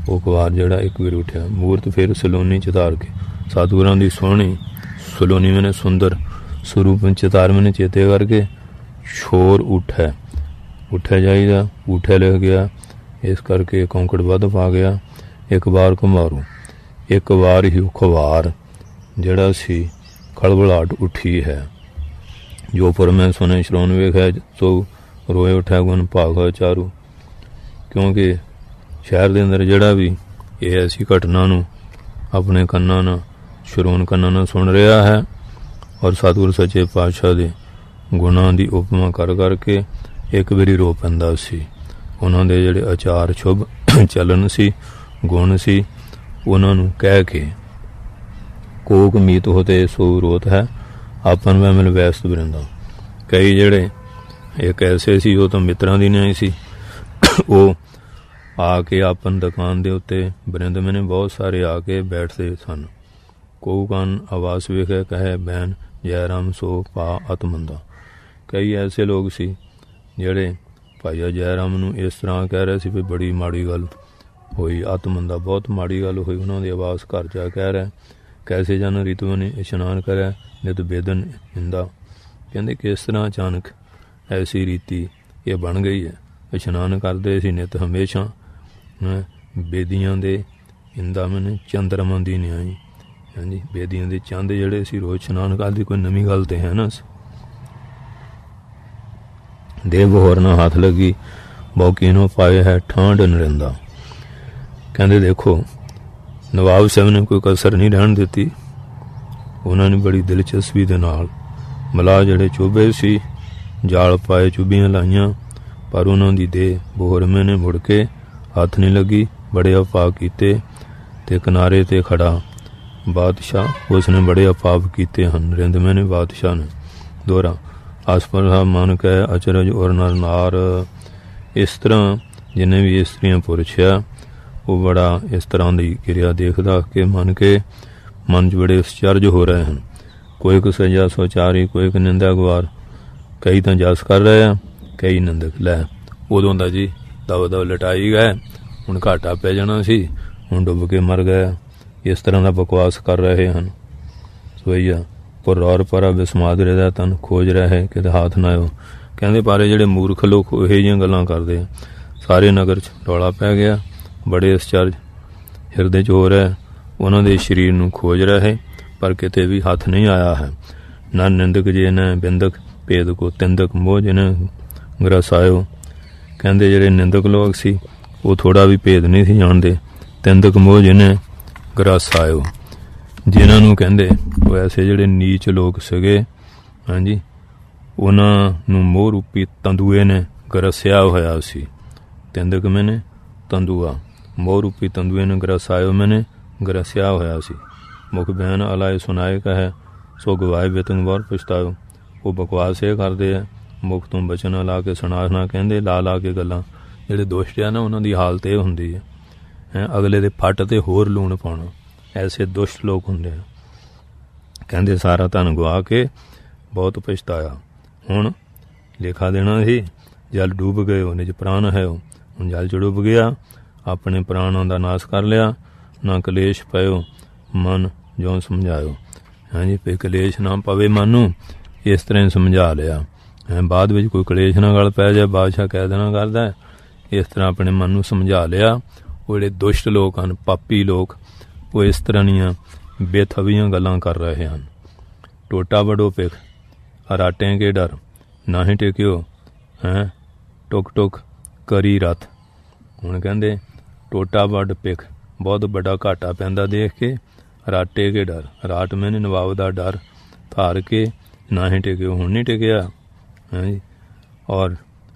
ਉਹ ਕੁਵਾਰ ਜਿਹੜਾ ਇੱਕ ਵਾਰ ਉੱਠਿਆ। ਮੂਰਤ ਫਿਰ ਸਲੋਨੀ ਚਿਤਾਰ ਕੇ ਸਤਿਗੁਰਾਂ ਦੀ ਸੋਹਣੀ ਸਲੋਨੀ ਮੈਨੇ ਸੁੰਦਰ ਸਰੂਪ ਚਿਤਾਰ ਮੈਨੇ ਚੇਤੇ ਕਰਕੇ ਸ਼ੋਰ ਉੱਠਿਆ ਜਾਈਦਾ, ਉੱਠਿਆ ਲਿਖ ਗਿਆ। ਇਸ ਕਰਕੇ ਕੌਂਕੜ ਵੱਧ ਪਾ ਗਿਆ। ਇੱਕ ਵਾਰ ਘੁਮਾਰੂ, ਇੱਕ ਵਾਰ ਹੀ ਖੁਆਰ ਜਿਹੜਾ ਸੀ ਖਲਬਲਾਹਟ ਉੱਠੀ ਹੈ। ਜੋ ਪੁਰ ਮੈਂ ਸੁਣੇ ਸ਼ਰੋਨ ਵੇਖਿਆ ਸੋ ਰੋਏ ਉੱਠਿਆ ਗੁਣ ਭਾਗ ਚਾਰੂ। ਕਿਉਂਕਿ ਸ਼ਹਿਰ ਦੇ ਅੰਦਰ ਜਿਹੜਾ ਵੀ ਇਹ ਐਸੀ ਘਟਨਾ ਨੂੰ ਆਪਣੇ ਕੰਨਾਂ ਨਾਲ ਸ਼ਰੋਨ ਕੰਨਾਂ ਨਾਲ ਸੁਣ ਰਿਹਾ ਹੈ ਔਰ ਸਤਿਗੁਰ ਸੱਚੇ ਪਾਤਸ਼ਾਹ ਦੇ ਗੁਣਾਂ ਦੀ ਉਪਮਾ ਕਰ ਕਰਕੇ ਇੱਕ ਵਾਰੀ ਰੋ ਪੈਂਦਾ ਸੀ। ਉਹਨਾਂ ਦੇ ਜਿਹੜੇ ਆਚਾਰ ਸ਼ੁਭ ਚੱਲਣ ਸੀ, ਗੁਣ ਸੀ, ਉਹਨਾਂ ਨੂੰ ਕਹਿ ਕੇ ਕੋਕ ਮੀਤ ਹੋਤੇ ਸੋ ਰੋਤ ਹੈ ਆਪਨ ਵੈ ਮਿਲ ਵੈਸਤ ਬਰਿੰਦਾ। ਕਈ ਜਿਹੜੇ ਇੱਕ ਐਸੇ ਸੀ, ਉਹ ਤਾਂ ਮਿੱਤਰਾਂ ਦੀ ਨਹੀਂ ਸੀ, ਉਹ ਆ ਕੇ ਆਪਨ ਦੁਕਾਨ ਦੇ ਉੱਤੇ ਬਰਿੰਦ ਮੈਨੇ ਬਹੁਤ ਸਾਰੇ ਆ ਕੇ ਬੈਠਦੇ ਸਨ। ਕੋ ਕੰਨ ਆਵਾਸ ਵੇਖੇ ਕਹੇ ਬੈਨ ਜੈ ਰਾਮ ਸੋ ਪਾ ਅਤਮੰਦਾ। ਕਈ ਐਸੇ ਲੋਕ ਸੀ ਜਿਹੜੇ ਭਾਈਆ ਜੈ ਰਾਮ ਨੂੰ ਇਸ ਤਰ੍ਹਾਂ ਕਹਿ ਰਹੇ ਸੀ ਵੀ ਬੜੀ ਮਾੜੀ ਗੱਲ ਹੋਈ, ਅਤਮੰਦਾ ਬਹੁਤ ਮਾੜੀ ਗੱਲ ਹੋਈ। ਉਹਨਾਂ ਦੀ ਆਵਾਜ਼ ਘਰ ਜਾ ਕਹਿ ਰਿਹਾ ਕੈਸੇ ਜਨ ਰਿਤੂ ਨੇ ਇਸ਼ਨਾਨ ਕਰਿਆ ਨਿਤ ਬੇਦਨ ਇੰਦਾ। ਕਹਿੰਦੇ ਕਿਸ ਤਰ੍ਹਾਂ ਅਚਾਨਕ ਐਸੀ ਰੀਤੀ ਇਹ ਬਣ ਗਈ ਹੈ। ਇਸ਼ਨਾਨ ਕਰਦੇ ਸੀ ਨਿਤ ਹਮੇਸ਼ਾ ਬੇਦੀਆਂ ਦੇ ਇੰਦਾ ਮੈਨੇ ਚੰਦਰਮਾ ਦੀ ਨਿਆਈ। ਹਾਂਜੀ, ਬੇਦੀਆਂ ਦੇ ਚੰਦ ਜਿਹੜੇ ਸੀ ਰੋਜ਼ ਇਸ਼ਨਾਨ ਕਰਦੇ, ਕੋਈ ਨਵੀਂ ਗੱਲ ਤੇ ਹੈ ਨਾ। ਦੇਵ ਹੋਰ ਨਾ ਹੱਥ ਲੱਗੀ ਬੌਕੀ ਨੂੰ ਪਾਏ ਹੈ ਠਾਂਡ ਨਰਿੰਦਾ। ਕਹਿੰਦੇ ਦੇਖੋ ਨਵਾਬ ਸਾਹਿਬ ਨੇ ਕੋਈ ਕਸਰ ਨਹੀਂ ਰਹਿਣ ਦਿੱਤੀ। ਉਹਨਾਂ ਨੇ ਬੜੀ ਦਿਲਚਸਪੀ ਦੇ ਨਾਲ ਮਲਾਹ ਜਿਹੜੇ ਚੋਬੇ ਸੀ ਜਾਲ ਪਾਏ, ਚੁੱਭੀਆਂ ਲਾਈਆਂ, ਪਰ ਉਹਨਾਂ ਦੀ ਦੇਹ ਬੋਹਰਮੇ ਨੇ ਮੁੜ ਕੇ ਹੱਥ ਨਹੀਂ ਲੱਗੀ। ਬੜੇ ਅਪਾਪ ਕੀਤੇ ਤੇ ਕਿਨਾਰੇ ਤੇ ਖੜਾ ਬਾਦਸ਼ਾਹ ਉਸਨੇ ਬੜੇ ਅਪਾਪ ਕੀਤੇ ਹਨ। ਰਿੰਦਮੇ ਨੇ ਬਾਦਸ਼ਾਹ ਨੇ ਦੋਹਰਾ ਆਸਪਰ ਮਨ ਕਹਿ ਅਚਰਜ ਔਰ ਨਰ ਨਾਰ। ਇਸ ਤਰ੍ਹਾਂ ਜਿੰਨੇ ਵੀ ਇਸਤਰੀਆਂ ਪੁਰਸ਼ਿਆ ਉਹ ਬੜਾ ਇਸ ਤਰ੍ਹਾਂ ਦੀ ਕਿਰਿਆ ਦੇਖਦਾ ਕਿ ਮਨ 'ਚ ਬੜੇ ਅਚਰਜ ਹੋ ਰਹੇ ਹਨ। ਕੋਈ ਕੁ ਸਜਾ ਸੋਚਾਰੀ, ਕੋਈ ਕੁ ਨਿੰਦਾ ਗਵਾਰ। ਕਈ ਤਾਂ ਜਸ ਕਰ ਰਹੇ ਆ, ਕਈ ਨਿੰਦਕ। ਲੈ ਉਦੋਂ ਦਾ ਜੀ ਦਵ ਲਟਾਈ ਗਏ, ਹੁਣ ਘਾਟਾ ਪੈ ਜਾਣਾ ਸੀ, ਹੁਣ ਡੁੱਬ ਕੇ ਮਰ ਗਏ। ਇਸ ਤਰ੍ਹਾਂ ਦਾ ਬਕਵਾਸ ਕਰ ਰਹੇ ਹਨ। ਸੋਈਆ ਪਰ ਰੌਰ ਪਰਾ ਬਿਸਮਾਦ ਰਹਿਦਾ ਤਨ ਖੋਜ ਰਹੇ ਕਿਤੇ ਹੱਥ ਨਾ ਆਇਓ। ਕਹਿੰਦੇ ਪਰ ਜਿਹੜੇ ਮੂਰਖ ਲੋਕ ਇਹੋ ਜਿਹੀਆਂ ਗੱਲਾਂ ਕਰਦੇ ਆ। ਸਾਰੇ ਨਗਰ 'ਚ ਰੌਲਾ ਪੈ ਗਿਆ, ਬੜੇ ਅਚਰਜ ਹਿਰਦੇ 'ਚ ਹੋ ਰਿਹਾ। ਉਹਨਾਂ ਦੇ ਸਰੀਰ ਨੂੰ ਖੋਜ ਰਹੇ ਪਰ ਕਿਤੇ ਵੀ ਹੱਥ ਨਹੀਂ ਆਇਆ ਹੈ। ਨਾ ਨਿੰਦਕ ਜੇ ਨਾ ਬਿੰਦਕ ਭੇਦ ਕੋ ਤਿੰਦਕ ਮੋਹ ਜਿਹਨੇ ਗਰਸਾਇਓ। ਕਹਿੰਦੇ ਜਿਹੜੇ ਨਿੰਦਕ ਲੋਕ ਸੀ ਉਹ ਥੋੜਾ ਵੀ ਭੇਦ ਨਹੀਂ ਸੀ ਜਾਣਦੇ। ਤਿੰਦਕ ਮੋਹ ਜਿਹਨੇ ਗਰਸਾਇਓ, ਜਿਨ੍ਹਾਂ ਨੂੰ ਕਹਿੰਦੇ ਉਹ ਐਸੇ ਜਿਹੜੇ ਨੀਚ ਲੋਕ ਸੀਗੇ। ਹਾਂਜੀ, ਉਹਨਾਂ ਨੂੰ ਮੋਹ ਰੂਪੀ ਤੰਦੂਏ ਨੇ ਗਰਸਿਆ ਹੋਇਆ ਸੀ। ਤਿੰਦਕ ਮੈਨੇ ਤੰਦੂਆ, ਮੋਹ ਰੂਪੀ ਤੰਦੂਏ ਨੇ ਗਰਸਾਇਓ ਮੈਨੇ ਗਰਸਿਆ ਹੋਇਆ ਸੀ। ਮੁਖ ਬੈਨ ਅਲਾਏ ਸੁਣਾਏ ਕਹੇ ਸੋ ਗਵਾਏ ਬੇਤੰਗ ਬਾਰ ਪਛਤਾਇਓ। ਉਹ ਬਕਵਾਸ ਇਹ ਕਰਦੇ ਆ, ਮੁਖ ਤੋਂ ਬਚਨ ਲਾ ਕੇ ਸੁਣਾਣਾ ਕਹਿੰਦੇ, ਲਾ ਕੇ ਗੱਲਾਂ। ਜਿਹੜੇ ਦੁਸ਼ਟ ਆ ਨਾ ਉਹਨਾਂ ਦੀ ਹਾਲਤ ਇਹ ਹੁੰਦੀ ਹੈ ਅਗਲੇ ਦੇ ਫੱਟ ਤੇ ਹੋਰ ਲੂਣ ਪਾਉਣਾ। ਐਸੇ ਦੁਸ਼ਟ ਲੋਕ ਹੁੰਦੇ ਆ। ਕਹਿੰਦੇ ਸਾਰਾ ਧਨ ਗਵਾ ਕੇ ਬਹੁਤ ਪਛਤਾਇਆ। ਹੁਣ ਲੇਖਾ ਦੇਣਾ ਸੀ, ਜਲ ਡੂਬ ਗਏ ਉਹਨੇ 'ਚ ਪ੍ਰਾਣ ਹੈ। ਉਹ ਹੁਣ ਜਲ 'ਚ ਡੁੱਬ ਗਿਆ, ਆਪਣੇ ਪ੍ਰਾਣਾਂ ਦਾ ਨਾਸ਼ ਕਰ ਲਿਆ। ਨਾ ਕਲੇਸ਼ ਪਇਓ ਮਨ ਜੋ ਸਮਝਾਇਓ। ਹਾਂਜੀ, ਵੀ ਕਲੇਸ਼ ਨਾ ਪਵੇ ਮਨ ਨੂੰ, ਇਸ ਤਰ੍ਹਾਂ ਹੀ ਸਮਝਾ ਲਿਆ। ਬਾਅਦ ਵਿੱਚ ਕੋਈ ਕਲੇਸ਼ ਨਾ ਗਲ ਪੈ ਜਾਏ, ਬਾਦਸ਼ਾਹ ਕਹਿ ਦੇਣਾ ਕਰਦਾ। ਇਸ ਤਰ੍ਹਾਂ ਆਪਣੇ ਮਨ ਨੂੰ ਸਮਝਾ ਲਿਆ। ਉਹ ਜਿਹੜੇ ਦੁਸ਼ਟ ਲੋਕ ਹਨ, ਪਾਪੀ ਲੋਕ, ਉਹ ਇਸ ਤਰ੍ਹਾਂ ਦੀਆਂ ਬੇਥਵੀਆਂ ਗੱਲਾਂ ਕਰ ਰਹੇ ਹਨ। ਟੋਟਾ ਵੱਡੋ ਪਿਖ ਹਰਾਟੇ ਕੇ ਡਰ ਨਾ ਹੀ ਟਿਕਿਓ ਟੁਕ ਟੁਕ ਕਰੀ ਰਥ। ਹੁਣ ਕਹਿੰਦੇ ਟੋਟਾ ਵੱਡ ਪਿਖ, ਬਹੁਤ ਵੱਡਾ ਘਾਟਾ ਪੈਂਦਾ ਦੇਖ ਕੇ। ਰਾਟੇ ਕੇ ਡਰ, ਰਾਟ ਮੈਨੇ ਨਵਾਬ ਦਾ ਡਰ ਧਾਰ ਕੇ ਨਾ ਹੀ ਟਿਕਿਓ, ਹੁਣ ਨਹੀਂ ਟਿਕਿਆ। ਹਾਂਜੀ, ਔਰ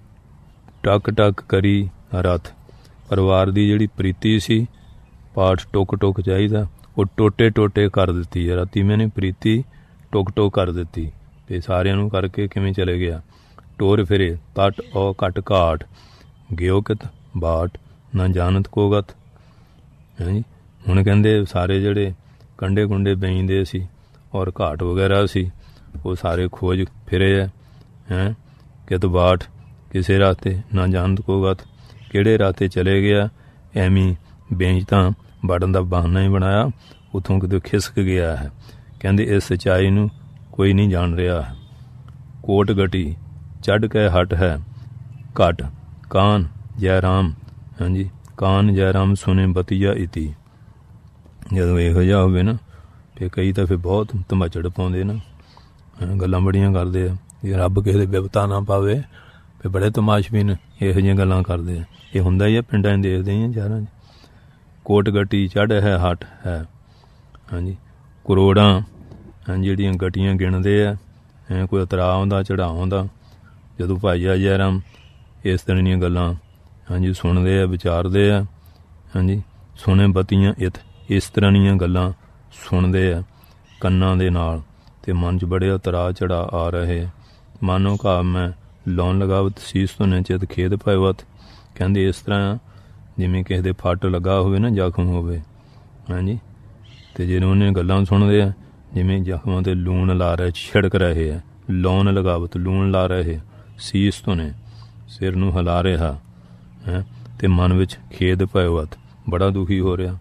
ਟਕ ਟਕ ਕਰੀ ਰਥ, ਪਰਿਵਾਰ ਦੀ ਜਿਹੜੀ ਪ੍ਰੀਤੀ ਸੀ, ਪਾਠ ਟੁਕ ਟੁਕ ਚਾਹੀਦਾ, ਉਹ ਟੋਟੇ ਟੋਟੇ ਕਰ ਦਿੱਤੀ ਹੈ। ਰਾਤੀ ਮੈਨੇ ਪ੍ਰੀਤੀ ਟੁਕ ਟੁਕ ਕਰ ਦਿੱਤੀ ਤੇ ਸਾਰਿਆਂ ਨੂੰ ਕਰਕੇ ਕਿਵੇਂ ਚਲੇ ਗਿਆ। ਟੋਰ ਫਿਰੇ ਤਟ ਔ ਘਟ ਘਾਟ ਗਿਓ ਕਿਤ ਬਾਟ ਨਾ ਜਾਣਤ ਕੋਗਤ। ਹਾਂਜੀ, ਹੁਣ ਕਹਿੰਦੇ ਸਾਰੇ ਜਿਹੜੇ ਕੰਡੇ ਕੁੰਡੇ ਬੈਂਦੇ ਸੀ ਔਰ ਘਾਟ ਵਗੈਰਾ ਸੀ, ਉਹ ਸਾਰੇ ਖੋਜ ਫਿਰੇ ਹੈ ਕਿਤ ਬਾਟ ਕਿਸੇ ਰਾਤੇ ਨਾ ਜਾਣਤ ਕੋਗਤ, ਕਿਹੜੇ ਰਾਤੇ ਚਲੇ ਗਿਆ। ਐਵੇਂ ਬੇਂਜ ਤਾਂ ਵੜਨ ਦਾ ਬਹਾਨਾ ਹੀ ਬਣਾਇਆ, ਉੱਥੋਂ ਕਿਤੇ ਖਿਸਕ ਗਿਆ ਹੈ। ਕਹਿੰਦੇ ਇਸ ਸੱਚਾਈ ਨੂੰ ਕੋਈ ਨਹੀਂ ਜਾਣ ਰਿਹਾ ਹੈ। ਕੋਟ ਗਟੀ ਚੜ੍ਹ ਕੇ ਹਟ ਹੈ ਘਟ, ਕਾਨ ਜੈ ਰਾਮ, ਹਾਂਜੀ ਕਾਨ ਜੈ ਰਾਮ ਸੁਨੇ ਬਤੀਆ ਇਤੀ। ਜਦੋਂ ਇਹੋ ਜਿਹਾ ਹੋਵੇ ਨਾ ਫਿਰ ਕਈ ਤਾਂ ਫਿਰ ਬਹੁਤ ਧਮਾਚੜ ਪਾਉਂਦੇ ਨਾ, ਗੱਲਾਂ ਬੜੀਆਂ ਕਰਦੇ ਆ, ਜੇ ਰੱਬ ਕਿਸੇ ਦੇ ਬਿਪਤਾ ਨਾ ਪਾਵੇ ਫਿਰ ਬੜੇ ਤਮਾਸ਼ਬੀਨ ਇਹੋ ਜਿਹੀਆਂ ਗੱਲਾਂ ਕਰਦੇ ਆ। ਇਹ ਹੁੰਦਾ ਹੀ ਆ, ਪਿੰਡਾਂ 'ਚ ਦੇਖਦੇ ਹੀ ਆ ਸ਼ਹਿਰਾਂ 'ਚ। ਕੋਟ ਗਟੀ ਚੜ੍ਹ ਹੈ ਹਟ ਹੈ, ਹਾਂਜੀ ਕਰੋੜਾਂ ਜਿਹੜੀਆਂ ਗਟੀਆਂ ਗਿਣਦੇ ਆ, ਕੋਈ ਉਤਰਾ ਆਉਂਦਾ ਚੜ੍ਹਾਅ ਆਉਂਦਾ। ਜਦੋਂ ਭਾਈਆ ਜੈ ਰਾਮ ਇਸ ਤਰ੍ਹਾਂ ਦੀਆਂ ਗੱਲਾਂ ਹਾਂਜੀ ਸੁਣਦੇ ਆ, ਵਿਚਾਰਦੇ ਆ, ਹਾਂਜੀ ਸੁਣੇ ਬਤੀਆਂ ਇਸ ਤਰ੍ਹਾਂ ਦੀਆਂ ਗੱਲਾਂ ਸੁਣਦੇ ਆ ਕੰਨਾਂ ਦੇ ਨਾਲ, ਅਤੇ ਮਨ 'ਚ ਬੜੇ ਉਤਰਾ ਚੜ੍ਹਾਅ ਆ ਰਹੇ। ਮਾਨੋ ਘਾਵ ਮੈਂ ਲਾਉਣ ਲਗਾਵਤ ਸੀਸ ਧੁਨੇ ਚਿਤ ਖੇਦ ਪਾਇਵਤ। ਕਹਿੰਦੇ ਇਸ ਤਰ੍ਹਾਂ ਜਿਵੇਂ ਕਿਸੇ ਦੇ ਫੱਟ ਲੱਗਾ ਹੋਵੇ ਨਾ, ਜ਼ਖਮ ਹੋਵੇ, ਹਾਂਜੀ, ਅਤੇ ਜਦੋਂ ਉਹਨੇ ਗੱਲਾਂ ਸੁਣਦੇ ਆ ਜਿਵੇਂ ਜ਼ਖਮਾਂ 'ਤੇ ਲੂਣ ਲਾ ਰਹੇ, ਛਿੜਕ ਰਹੇ ਆ, ਲਾਉਣ ਲਗਾਵਤ ਲੂਣ ਲਾ ਰਹੇ, ਸੀਸ ਧੁਨੇ ਸਿਰ ਨੂੰ ਹਿਲਾ ਰਿਹਾ ਹੈ, ਅਤੇ ਮਨ ਵਿੱਚ ਖੇਦ ਪਾਇਵਤ ਬੜਾ ਦੁਖੀ ਹੋ ਰਿਹਾ।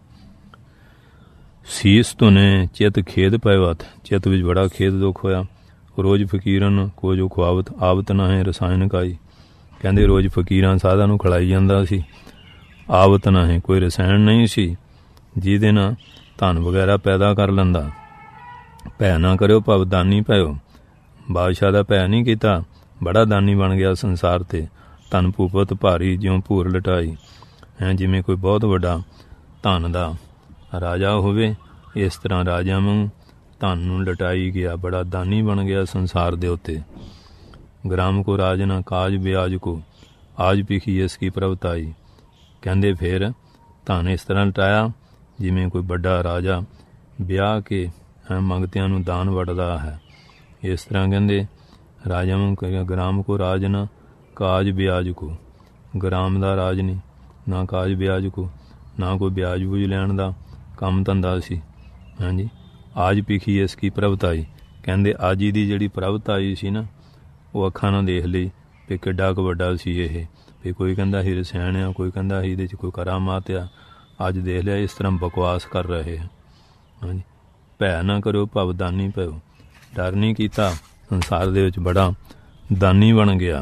ਸੀਸ ਧੁਨੇ ਚਿੱਤ ਖੇਦ ਪਾਇਵਤ, ਚਿੱਤ ਵਿੱਚ ਬੜਾ ਖੇਦ ਦੁੱਖ ਹੋਇਆ। ਰੋਜ਼ ਫਕੀਰਨ ਕੋ ਜੋ ਖੁਆਵਤ ਆਵਤ ਨਾ ਹੈ ਰਸਾਇਣ ਕਾਈ। ਕਹਿੰਦੇ ਰੋਜ਼ ਫਕੀਰਾਂ ਸਾਧਾਂ ਨੂੰ ਖਿਲਾਈ ਜਾਂਦਾ ਸੀ, ਆਵਤ ਨਾ ਹੈ ਕੋਈ ਰਸਾਇਣ ਨਹੀਂ ਸੀ ਜਿਹਦੇ ਨਾਲ ਧਨ ਵਗੈਰਾ ਪੈਦਾ ਕਰ ਲੈਂਦਾ। ਭੈ ਨਾ ਕਰਿਓ ਭਵ ਦਾਨੀ ਭਇਓ, ਬਾਦਸ਼ਾਹ ਦਾ ਭੈ ਨਹੀਂ ਕੀਤਾ, ਬੜਾ ਦਾਨੀ ਬਣ ਗਿਆ ਸੰਸਾਰ 'ਤੇ। ਧਨ ਭੂਪਤ ਭਾਰੀ ਜਿਉਂ ਭੂਰ ਲਟਾਈ ਹੈ, ਜਿਵੇਂ ਕੋਈ ਬਹੁਤ ਵੱਡਾ ਧਨ ਦਾ ਰਾਜਾ ਹੋਵੇ, ਇਸ ਤਰ੍ਹਾਂ ਰਾਜਾ ਵਾਂਗ ਧਨ ਨੂੰ ਲਟਾਈ ਗਿਆ, ਬੜਾ ਦਾਨੀ ਬਣ ਗਿਆ ਸੰਸਾਰ ਦੇ ਉੱਤੇ। ਗ੍ਰਾਮ ਕੋ ਰਾਜ ਨਾ ਕਾਜ ਵਿਆਜ ਕੋ ਆਜ ਪਿਖੀ ਇਸ ਕੀ ਪ੍ਰਵਤਾਈ। ਕਹਿੰਦੇ ਫਿਰ ਧਨ ਇਸ ਤਰ੍ਹਾਂ ਲਟਾਇਆ ਜਿਵੇਂ ਕੋਈ ਵੱਡਾ ਰਾਜਾ ਵਿਆਹ ਕੇ ਮੰਗਤਿਆਂ ਨੂੰ ਦਾਨ ਵੰਡਦਾ ਹੈ। ਇਸ ਤਰ੍ਹਾਂ ਕਹਿੰਦੇ ਰਾਜਾ ਵਾਂਗ ਗ੍ਰਾਮ ਕੋ ਰਾਜ ਨਾ ਕਾਜ ਵਿਆਜ ਕੋ, ਗ੍ਰਾਮ ਦਾ ਰਾਜ ਨਹੀਂ, ਨਾ ਕਾਜ ਵਿਆਜ ਕੋ, ਨਾ ਕੋਈ ਵਿਆਜ ਬੂਝ ਲੈਣ ਦਾ ਕੰਮ ਧੰਦਾ ਸੀ। ਹਾਂਜੀ ਆਜ ਪਿਖੀ ਇਸ ਕੀ ਪ੍ਰਭਤਾਈ। ਕਹਿੰਦੇ ਅੱਜ ਦੀ ਜਿਹੜੀ ਪ੍ਰਭਤਾਈ ਸੀ ਨਾ, ਉਹ ਅੱਖਾਂ ਨਾਲ ਦੇਖ ਲਈ ਵੀ ਕਿੱਡਾ ਕੁ ਵੱਡਾ ਸੀ ਇਹ, ਵੀ ਕੋਈ ਕਹਿੰਦਾ ਸੀ ਰਸਾਇਣ ਆ, ਕੋਈ ਕਹਿੰਦਾ ਸੀ ਇਹਦੇ 'ਚ ਕੋਈ ਕਰਾਮਾਤ ਆ। ਅੱਜ ਦੇਖ ਲਿਆ ਇਸ ਤਰ੍ਹਾਂ ਬਕਵਾਸ ਕਰ ਰਹੇ ਆ। ਹਾਂਜੀ ਭੈ ਨਾ ਕਰਿਓ ਭਵ ਦਾਨੀ ਭਇਓ, ਡਰ ਨਹੀਂ ਕੀਤਾ, ਸੰਸਾਰ ਦੇ ਵਿੱਚ ਬੜਾ ਦਾਨੀ ਬਣ ਗਿਆ।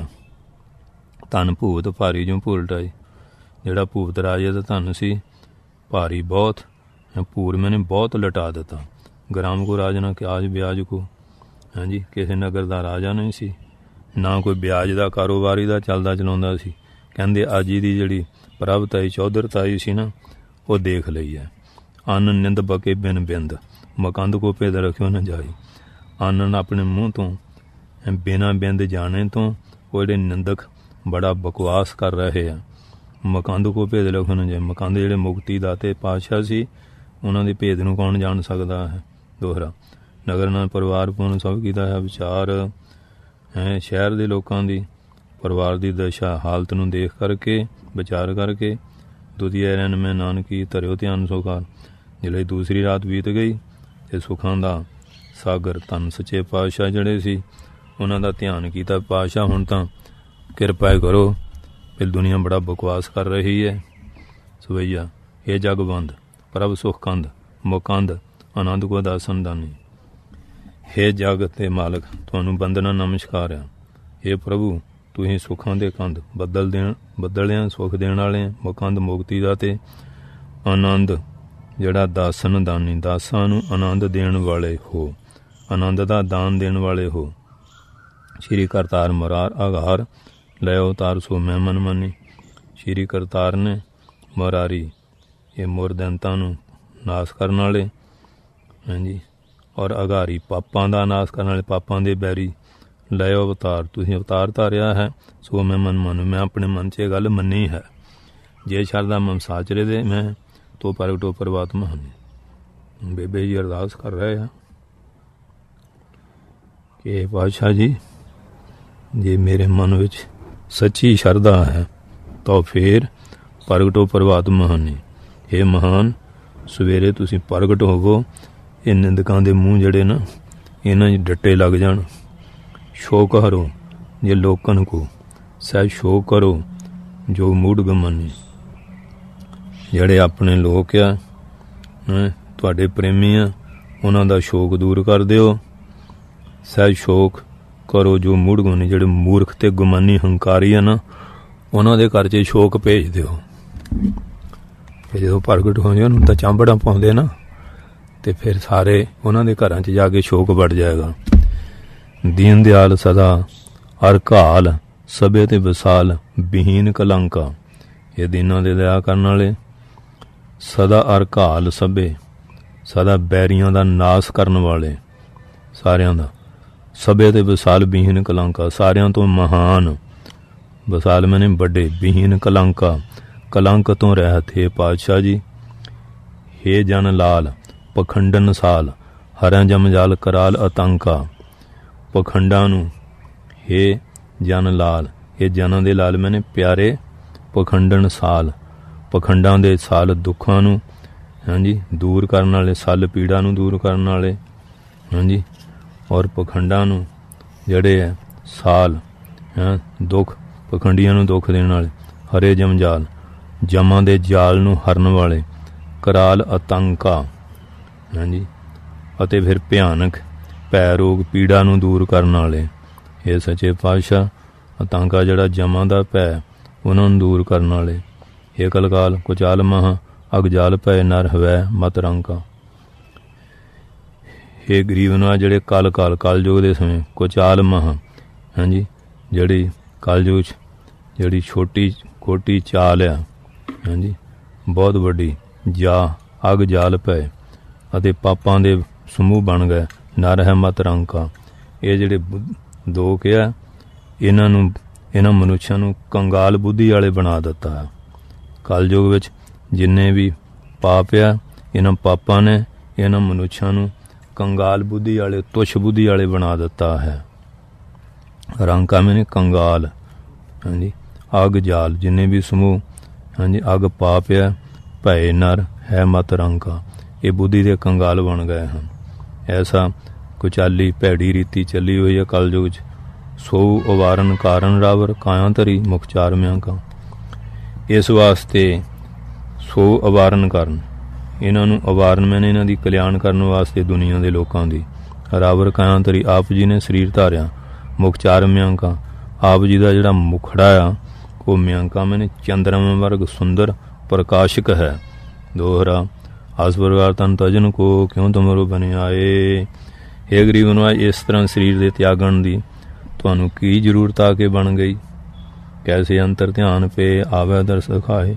ਧਨ ਭੂਤ ਭਾਰੀ ਜੋ ਭੂਰ ਲਟਾਈ। ਜਿਹੜਾ ਭੂਤ ਰਾਜੇ ਦਾ ਧਨ ਸੀ ਭਾਰੀ ਬਹੁਤ, ਭੂਰ ਮੈਨੇ ਬਹੁਤ ਲਟਾ ਦਿੱਤਾ। ਗ੍ਰਾਮ ਕੋ ਰਾਜ ਨਾ ਕਾਜ ਵਿਆਜ ਕੋ, ਹਾਂਜੀ ਕਿਸੇ ਨਗਰ ਦਾ ਰਾਜਾ ਨਹੀਂ ਸੀ, ਨਾ ਕੋਈ ਵਿਆਜ ਦਾ ਕਾਰੋਬਾਰੀ ਦਾ ਚੱਲਦਾ ਚਲਾਉਂਦਾ ਸੀ। ਕਹਿੰਦੇ ਅੱਜ ਦੀ ਜਿਹੜੀ ਪ੍ਰਭਤਾਈ ਚੌਧਰਤਾਈ ਸੀ ਨਾ, ਉਹ ਦੇਖ ਲਈ ਹੈ। ਅੰਨ ਨਿੰਦ ਬਕੇ ਬਿਨ ਬਿੰਦ, ਮਕੰਦ ਕੋ ਭੇਦ ਰੱਖਿਓ ਨਾ ਜਾਈ। ਅੰਨ ਆਪਣੇ ਮੂੰਹ ਤੋਂ ਬਿਨਾਂ ਬਿੰਦ ਜਾਣੇ ਤੋਂ ਉਹ ਜਿਹੜੇ ਨਿੰਦਕ ਬੜਾ ਬਕਵਾਸ ਕਰ ਰਹੇ ਆ। ਮਕੰਦ ਕੋ ਭੇਦ ਰੱਖਿਓ ਨਾ ਜਾਈ। ਮਕੰਦ ਜਿਹੜੇ ਮੁਕਤੀ ਦਾਤੇ ਪਾਤਸ਼ਾਹ ਸੀ, ਉਹਨਾਂ ਦੇ ਭੇਦ ਨੂੰ ਕੌਣ ਜਾਣ ਸਕਦਾ ਹੈ। ਦੋਹਰਾ ਨਗਰ ਨਾਲ ਪਰਿਵਾਰ ਪੂਰਨ ਸਭ ਕੀਤਾ ਹੈ ਵਿਚਾਰ ਹੈ। ਸ਼ਹਿਰ ਦੇ ਲੋਕਾਂ ਦੀ ਪਰਿਵਾਰ ਦੀ ਦਸ਼ਾ ਹਾਲਤ ਨੂੰ ਦੇਖ ਕਰਕੇ ਵਿਚਾਰ ਕਰਕੇ ਦੁਤੀਆ ਰਹਿਣ ਮੈਂ ਨਾਨਕੀ ਧਰਿਓ ਧਿਆਨ ਸੁਖਾਰ। ਜਿਹੜੇ ਦੂਸਰੀ ਰਾਤ ਬੀਤ ਗਈ ਅਤੇ ਸੁੱਖਾਂ ਦਾ ਸਾਗਰ ਧੰਨ ਸੱਚੇ ਪਾਤਸ਼ਾਹ ਜਿਹੜੇ ਸੀ ਉਹਨਾਂ ਦਾ ਧਿਆਨ ਕੀਤਾ। ਪਾਤਸ਼ਾਹ ਹੁਣ ਤਾਂ ਕਿਰਪਾ ਕਰੋ, ਫਿਰ ਦੁਨੀਆ ਬੜਾ ਬਕਵਾਸ ਕਰ ਰਹੀ ਹੈ। ਸਵਈਆ ਇਹ ਜਗ ਬੰਦ ਪ੍ਰਭ ਸੁਖ ਕੰਦ ਮੁਕੰਦ ਆਨੰਦ ਕੋ ਦਾਸਨ ਦਾਨੀ। ਹੇ ਜਗ ਤੇ ਮਾਲਕ ਤੁਹਾਨੂੰ ਬੰਦਨਾ ਨਮਸਕਾਰ ਆ। ਹੇ ਪ੍ਰਭੂ ਤੁਸੀਂ ਸੁੱਖਾਂ ਦੇ ਕੰਦ ਬਦਲਿਆਂ ਸੁੱਖ ਦੇਣ ਵਾਲੇ, ਮੁਕੰਦ ਮੁਕਤੀ ਦਾ ਤੇ ਆਨੰਦ ਜਿਹੜਾ ਦਾਸਨ ਦਾਨੀ, ਦਾਸਾਂ ਨੂੰ ਆਨੰਦ ਦੇਣ ਵਾਲੇ ਹੋ, ਆਨੰਦ ਦਾ ਦਾਨ ਦੇਣ ਵਾਲੇ ਹੋ। ਸ਼੍ਰੀ ਕਰਤਾਰ ਮੁਰਾਰ ਆਘਾਰ ਲੈ ਅਵਤਾਰ ਸੋ ਮੈਂ ਮਨ ਮਾਨੀ। ਸ਼੍ਰੀ ਕਰਤਾਰ ਨੇ ਮੁਰਾਰੀ ਇਹ ਮੁਰਦੰਤਾਂ ਨੂੰ ਨਾਸ ਕਰਨ ਵਾਲੇ, ਹਾਂਜੀ, ਔਰ ਅਘਾਰੀ ਪਾਪਾਂ ਦਾ ਨਾਸ ਕਰਨ ਵਾਲੇ, ਪਾਪਾਂ ਦੇ ਬੈਰੀ। ਲੈ ਅਵਤਾਰ ਤੁਸੀਂ ਅਵਤਾਰ ਧਾਰਿਆ ਹੈ ਸੋ ਮੈਂ ਮਨ ਮਾਨੂ। ਮੈਂ ਆਪਣੇ ਮਨ 'ਚ ਇਹ ਗੱਲ ਮੰਨੀ ਹੈ। ਜੇ ਸ਼ਰਦਾ ਮਮ ਸਾਚਰੇ ਦੇ ਮੈਂ ਤੋ ਪ੍ਰਗਟੋ ਪਰਮਾਤਮਾ ਹਨ। ਬੇਬੇ ਜੀ ਅਰਦਾਸ ਕਰ ਰਹੇ ਆ ਕਿ ਪਾਤਸ਼ਾਹ ਜੀ ਜੇ ਮੇਰੇ ਮਨ ਵਿੱਚ ਸੱਚੀ ਸ਼ਰਧਾ ਹੈ ਤਾਂ ਫਿਰ ਪ੍ਰਗਟੋ ਪਰਮਾਤਮਾ ਹਨ। ਇਹ ਮਹਾਨ ਸਵੇਰੇ ਤੁਸੀਂ ਪ੍ਰਗਟ ਹੋਵੋ। ਇਹ ਨਿੰਦਕਾਂ ਦੇ ਮੂੰਹ ਜਿਹੜੇ ਨਾ ਇਹਨਾਂ 'ਚ ਡੱਟੇ ਲੱਗ ਜਾਣ। ਸ਼ੋਕ ਹਰੋ ਜੇ ਲੋਕਨ ਕੋ ਸਹਿ ਸ਼ੋਕ ਕਰੋ ਜੋ ਮੂੜ ਗਮਨੀ। ਜਿਹੜੇ ਆਪਣੇ ਲੋਕ ਆ ਤੁਹਾਡੇ ਪ੍ਰੇਮੀ ਆ, ਉਹਨਾਂ ਦਾ ਸ਼ੋਕ ਦੂਰ ਕਰ ਦਿਓ। ਸਹਿਜ ਸ਼ੋਕ ਕਰੋ ਜੋ ਮੁੜਗੁਣ, ਜਿਹੜੇ ਮੂਰਖ ਤੇ ਗੁਮਾਨੀ ਹੰਕਾਰੀ ਆ ਨਾ, ਉਹਨਾਂ ਦੇ ਘਰ 'ਚ ਸ਼ੋਕ ਭੇਜ ਦਿਓ। ਫਿਰ ਜਦੋਂ ਪ੍ਰਗਟ ਹੋ ਜਾਣ ਤਾਂ ਚਾਂਬੜਾਂ ਪਾਉਂਦੇ ਨਾ, ਤੇ ਫਿਰ ਸਾਰੇ ਉਹਨਾਂ ਦੇ ਘਰਾਂ 'ਚ ਜਾ ਕੇ ਸ਼ੋਕ ਵੱਢ ਜਾਏਗਾ। ਦੀਨ ਦਿਆਲ ਸਦਾ ਹਰ ਘਾਲ, ਸਭੇ ਤੇ ਵਿਸਾਲ ਵਿਹੀਨ ਕਲੰਕਾ। ਇਹ ਦੀਨਾਂ ਦੇ ਦਇਆ ਕਰਨ ਵਾਲੇ, ਸਦਾ ਹਰ ਘਾਲ ਸਭੇ, ਸਦਾ ਬੈਰੀਆਂ ਦਾ ਨਾਸ ਕਰਨ ਵਾਲੇ, ਸਾਰਿਆਂ ਦਾ। ਸਭੇ ਤੇ ਵਿਸਾਲ ਵਿਹੀਨ ਕਲੰਕਾ, ਸਾਰਿਆਂ ਤੋਂ ਮਹਾਨ। ਵਿਸਾਲ ਮੈਨੇ ਵੱਡੇ, ਵਿਹੀਨ ਕਲੰਕਾ, ਕਲੰਕ ਤੋਂ ਰਹਿਤ। ਹੈ ਪਾਤਸ਼ਾਹ ਜੀ, ਹੇ ਜਨ ਲਾਲ ਪਖੰਡਨ ਸਾਲ, ਹਰਿਆ ਜਮਜਾਲ ਕਰਾਲ ਆਤੰਕਾ। ਪਖੰਡਾਂ ਨੂੰ ਹੇ ਜਨ ਲਾਲ, ਇਹ ਜਨਾਂ ਦੇ ਲਾਲ ਮੈਨੇ ਪਿਆਰੇ, ਪਖੰਡਨ ਸਾਲ, ਪਖੰਡਾਂ ਦੇ ਸਾਲ, ਦੁੱਖਾਂ ਨੂੰ ਹਾਂਜੀ ਦੂਰ ਕਰਨ ਵਾਲੇ, ਸੱਲ ਪੀੜਾ ਨੂੰ ਦੂਰ ਕਰਨ ਵਾਲੇ ਹਾਂਜੀ, ਔਰ ਪਖੰਡਾਂ ਨੂੰ ਜਿਹੜੇ ਹੈ ਸਾਲ ਦੁੱਖ, ਪਖੰਡੀਆਂ ਨੂੰ ਦੁੱਖ ਦੇਣ ਵਾਲੇ। ਹਰੇ ਜਮਜਾਲ, ਜਮਾਂ ਦੇ ਜਾਲ ਨੂੰ ਹਰਨ ਵਾਲੇ। ਕਰਾਲ ਆਤੰਕਾ ਹਾਂਜੀ, ਅਤੇ ਫਿਰ ਭਿਆਨਕ ਭੈ ਰੋਗ ਪੀੜਾ ਨੂੰ ਦੂਰ ਕਰਨ ਵਾਲੇ। ਇਹ ਸੱਚੇ ਪਾਤਸ਼ਾਹ, ਆਤੰਕਾ ਜਿਹੜਾ ਜਮਾਂ ਦਾ ਭੈ, ਉਹਨਾਂ ਨੂੰ ਦੂਰ ਕਰਨ ਵਾਲੇ। ਇਹ ਕਲਕਾਲ ਕੁਚਾਲ ਮਹਾਂ, ਅਗਜਾਲ ਭੈ ਨਰ ਹਵੈ ਮਤ ਰੰਕਾ। ਇਹ ਗਰੀਬ ਨੂੰ ਜਿਹੜੇ ਕਲਯੁਗ ਦੇ ਸਮੇਂ ਕੁਚਾਲ ਮਹਾਂ ਹਾਂਜੀ, ਜਿਹੜੀ ਕਲਯੁਗ 'ਚ ਜਿਹੜੀ ਛੋਟੀ ਚਾਲ ਆ ਹਾਂਜੀ, ਬਹੁਤ ਵੱਡੀ ਜਾ ਅਗ ਜਾਲ ਪਏ ਅਤੇ ਪਾਪਾਂ ਦੇ ਸਮੂਹ ਬਣ ਗਏ। ਨਰ ਹੈ ਮਤ ਰੰਕਾ। ਇਹ ਜਿਹੜੇ ਦੋ ਕਿਹਾ, ਇਹਨਾਂ ਮਨੁੱਖਾਂ ਨੂੰ ਕੰਗਾਲ ਬੁੱਧੀ ਵਾਲੇ ਬਣਾ ਦਿੱਤਾ ਹੈ। ਕਲਯੁਗ ਵਿੱਚ ਜਿੰਨੇ ਵੀ ਪਾਪ ਆ, ਇਹਨਾਂ ਪਾਪਾਂ ਨੇ ਇਹਨਾਂ ਮਨੁੱਖਾਂ ਨੂੰ ਕੰਗਾਲ ਬੁੱਧੀ ਵਾਲੇ, ਤੁੱਛ ਬੁੱਧੀ ਵਾਲੇ ਬਣਾ ਦਿੱਤਾ ਹੈ। ਰੰਕਾ ਮੈਨੇ ਕੰਗਾਲ ਹਾਂਜੀ, ਅਗ ਜਾਲ, ਜਿੰਨੇ ਵੀ ਸਮੂਹ ਹਾਂਜੀ ਅਗ ਪਾਪ ਆ, ਭੈ ਨਰ ਹੈ ਮਤ ਰੰਕਾ। ਇਹ ਬੁੱਧੀ ਦੇ ਕੰਗਾਲ ਬਣ ਗਏ ਹਨ। ਐਸਾ ਕੁਚਾਲੀ ਭੈੜੀ ਰੀਤੀ ਚੱਲੀ ਹੋਈ ਹੈ ਕਲਯੁਗ 'ਚ। ਸੋ ਉਵਾਰਨ ਕਾਰਨ ਰਾਵਰ, ਕਾਇਆ ਧਰੀ ਮੁਖ ਚਾਰਮਿਆਂ ਕਾ। ਇਸ ਵਾਸਤੇ ਸੋ ਉਵਾਰਨ ਕਰਨ, ਇਹਨਾਂ ਨੂੰ ਉਵਾਰਨ ਮੈਨੇ ਇਹਨਾਂ ਦੀ ਕਲਿਆਣ ਕਰਨ ਵਾਸਤੇ ਦੁਨੀਆ ਦੇ ਲੋਕਾਂ ਦੀ। ਰਾਵਰ ਕਾਇਆ ਧਰੀ, ਆਪ ਜੀ ਨੇ ਸਰੀਰ ਧਾਰਿਆ। ਮੁਖ ਚਾਰਮਿਆਂ ਕਾ, ਆਪ ਜੀ ਦਾ ਜਿਹੜਾ ਮੁਖੜਾ ਆ ਉਹ ਮਿਆਂਕਾ ਮੈਨੇ ਚੰਦਰਮਾ ਵਰਗ ਸੁੰਦਰ ਪ੍ਰਕਾਸ਼ਕ ਹੈ। ਦੋਹਰਾ ਆਸ ਪ੍ਰਕਾਰ ਤਨ ਤਜਨ ਕੋ ਕਿਉਂ ਤੁਮਰੋ ਬਣੇ ਆਏ। ਇਹ ਗਰੀਬ ਨੂੰ ਇਸ ਤਰ੍ਹਾਂ ਸਰੀਰ ਦੇ ਤਿਆਗਣ ਦੀ ਤੁਹਾਨੂੰ ਕੀ ਜ਼ਰੂਰਤ ਆ ਕੇ ਬਣ ਗਈ। ਕੈਸੇ ਅੰਤਰ ਧਿਆਨ ਪੇ ਆਵੇ ਦਰ ਸਖਾਏ।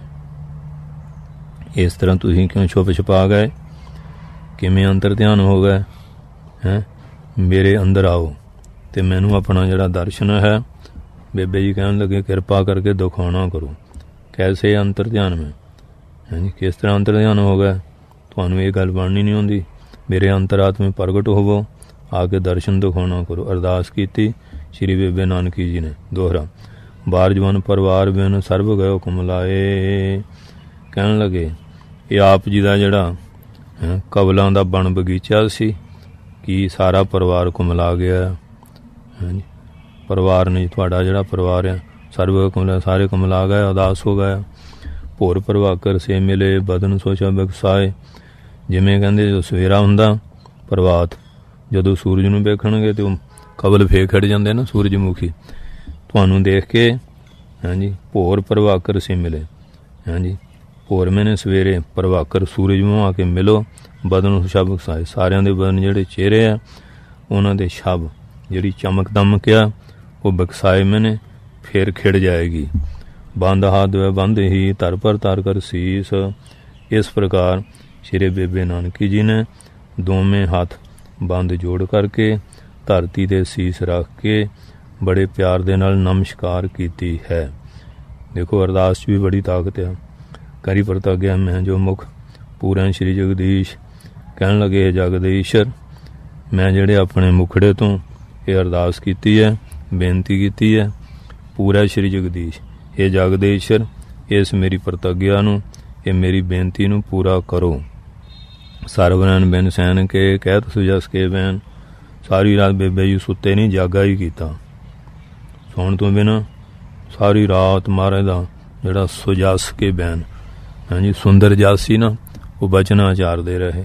ਇਸ ਤਰ੍ਹਾਂ ਤੁਸੀਂ ਕਿਉਂ ਛੁਪ ਛੁਪਾ ਗਏ, ਕਿਵੇਂ ਅੰਤਰ ਧਿਆਨ ਹੋ ਗਏ ਹੈਂ। ਮੇਰੇ ਅੰਦਰ ਆਓ ਤੇ ਮੈਨੂੰ ਆਪਣਾ ਜਿਹੜਾ ਦਰਸ਼ਨ ਹੈ। ਬੇਬੇ ਜੀ ਕਹਿਣ ਲੱਗੇ ਕਿਰਪਾ ਕਰਕੇ ਦਿਖਾਉਣਾ ਕਰੋ। ਕੈਸੇ ਅੰਤਰ ਧਿਆਨ ਮੈਂ ਹਾਂਜੀ, ਕਿਸ ਤਰ੍ਹਾਂ ਅੰਤਰ ਧਿਆਨ ਹੋ ਗਿਆ। ਤੁਹਾਨੂੰ ਇਹ ਗੱਲ ਬਣਨੀ ਨਹੀਂ ਆਉਂਦੀ। ਮੇਰੇ ਅੰਤਰਾਤਮੇ ਪ੍ਰਗਟ ਹੋਵੋ, ਆ ਕੇ ਦਰਸ਼ਨ ਦਿਖਾਉਣਾ ਕਰੋ। ਅਰਦਾਸ ਕੀਤੀ ਸ਼੍ਰੀ ਬੇਬੇ ਨਾਨਕੀ ਜੀ ਨੇ। ਦੋਹਰਾ ਬਾਰ ਜਵਾਨ ਪਰਿਵਾਰ ਬਿਨ ਸਰਬ ਗਇਓ ਕੁਮਲਾਏ। ਕਹਿਣ ਲੱਗੇ ਇਹ ਆਪ ਜੀ ਦਾ ਜਿਹੜਾ ਕਬਲਾਂ ਦਾ ਬਣ ਬਗੀਚਾ ਸੀ, ਕਿ ਸਾਰਾ ਪਰਿਵਾਰ ਕੁਮਲਾ ਗਿਆ ਹਾਂਜੀ। ਪਰਿਵਾਰ ਨੇ ਤੁਹਾਡਾ ਜਿਹੜਾ ਪਰਿਵਾਰ ਆ ਸਰਬ ਕੁਮਲਾ, ਸਾਰੇ ਕੁਮਲਾ ਗਏ, ਉਦਾਸ ਹੋ ਗਿਆ। ਭੋਰ ਪ੍ਰਭਾਕਰ ਸੇ ਮਿਲੇ ਬਦਨ ਸੋਚਾ ਬਖਸਾਏ। ਜਿਵੇਂ ਕਹਿੰਦੇ ਜੋ ਸਵੇਰਾ ਹੁੰਦਾ ਪ੍ਰਭਾਤ, ਜਦੋਂ ਸੂਰਜ ਨੂੰ ਵੇਖਣਗੇ ਤੇ ਉਹ ਕਬਲ ਫੇਕ ਖੜ ਜਾਂਦੇ ਨਾ ਸੂਰਜਮੁਖੀ, ਤੁਹਾਨੂੰ ਦੇਖ ਕੇ ਹਾਂਜੀ। ਭੋਰ ਪ੍ਰਭਾਕਰ ਸੇ ਮਿਲੇ ਹਾਂਜੀ, ਭੋਰ ਮੈਨੇ ਸਵੇਰੇ, ਪ੍ਰਭਾਕਰ ਸੂਰਜ ਨੂੰ ਆ ਕੇ ਮਿਲੋ। ਬਦਨ ਸੋਚਾ ਬਖਸਾਏ, ਸਾਰਿਆਂ ਦੇ ਬਦਨ ਜਿਹੜੇ ਚਿਹਰੇ ਆ ਉਹਨਾਂ ਦੇ ਛਬ ਜਿਹੜੀ ਚਮਕ ਦਮਕ ਆ ਉਹ ਬਖਸਾਏ ਮੈਨੇ ਫਿਰ ਖਿੜ ਜਾਏਗੀ। ਬੰਦ ਹੱਥ ਬੰਦ ਹੀ ਧਰ ਪਰ ਧਰ ਕਰ ਸੀਸ। ਇਸ ਪ੍ਰਕਾਰ ਸ਼੍ਰੀ ਬੇਬੇ ਨਾਨਕੀ ਜੀ ਨੇ ਦੋਵੇਂ ਹੱਥ ਬੰਦ ਜੋੜ ਕਰਕੇ ਧਰਤੀ ਦੇ ਸੀਸ ਰੱਖ ਕੇ ਬੜੇ ਪਿਆਰ ਦੇ ਨਾਲ ਨਮਸਕਾਰ ਕੀਤੀ ਹੈ। ਦੇਖੋ ਅਰਦਾਸ 'ਚ ਵੀ ਬੜੀ ਤਾਕਤ ਆ। ਕਰੀ ਪ੍ਰਤੱਗਿਆ ਮੈਂ ਜੋ ਮੁਖ ਪੂਰਨ ਸ਼੍ਰੀ ਜਗਦੀਸ਼। ਕਹਿਣ ਲੱਗੇ ਜਗਦੀਸ਼ਰ, ਮੈਂ ਜਿਹੜੇ ਆਪਣੇ ਮੁਖੜੇ ਤੋਂ ਇਹ ਅਰਦਾਸ ਕੀਤੀ ਹੈ, ਬੇਨਤੀ ਕੀਤੀ ਹੈ, ਪੂਰਾ ਸ਼੍ਰੀ ਜਗਦੀਸ਼। ਇਹ ਜਗਦੀਸ਼ਰ, ਇਸ ਮੇਰੀ ਪ੍ਰਤੱਗਿਆ ਨੂੰ, ਇਹ ਮੇਰੀ ਬੇਨਤੀ ਨੂੰ ਪੂਰਾ ਕਰੋ। ਸਰਵਨਨ ਬਿਨ ਸੈਨ ਕੇ ਕਹਿਤ ਸੁਜਸ ਕੇ ਬੈਨ। ਸਾਰੀ ਰਾਤ ਬੇਬੇ ਜੀ ਸੁੱਤੇ ਨਹੀਂ, ਜਾਗਾ ਹੀ ਕੀਤਾ। ਸੌਣ ਤੋਂ ਬਿਨਾਂ ਸਾਰੀ ਰਾਤ ਮਹਾਰਾਜ ਦਾ ਜਿਹੜਾ ਸੁਜਸ ਕੇ ਬੈਨ ਹਾਂਜੀ ਸੁੰਦਰ ਜਸ ਸੀ ਨਾ, ਉਹ ਬਚਨ ਆਚਾਰਦੇ ਰਹੇ।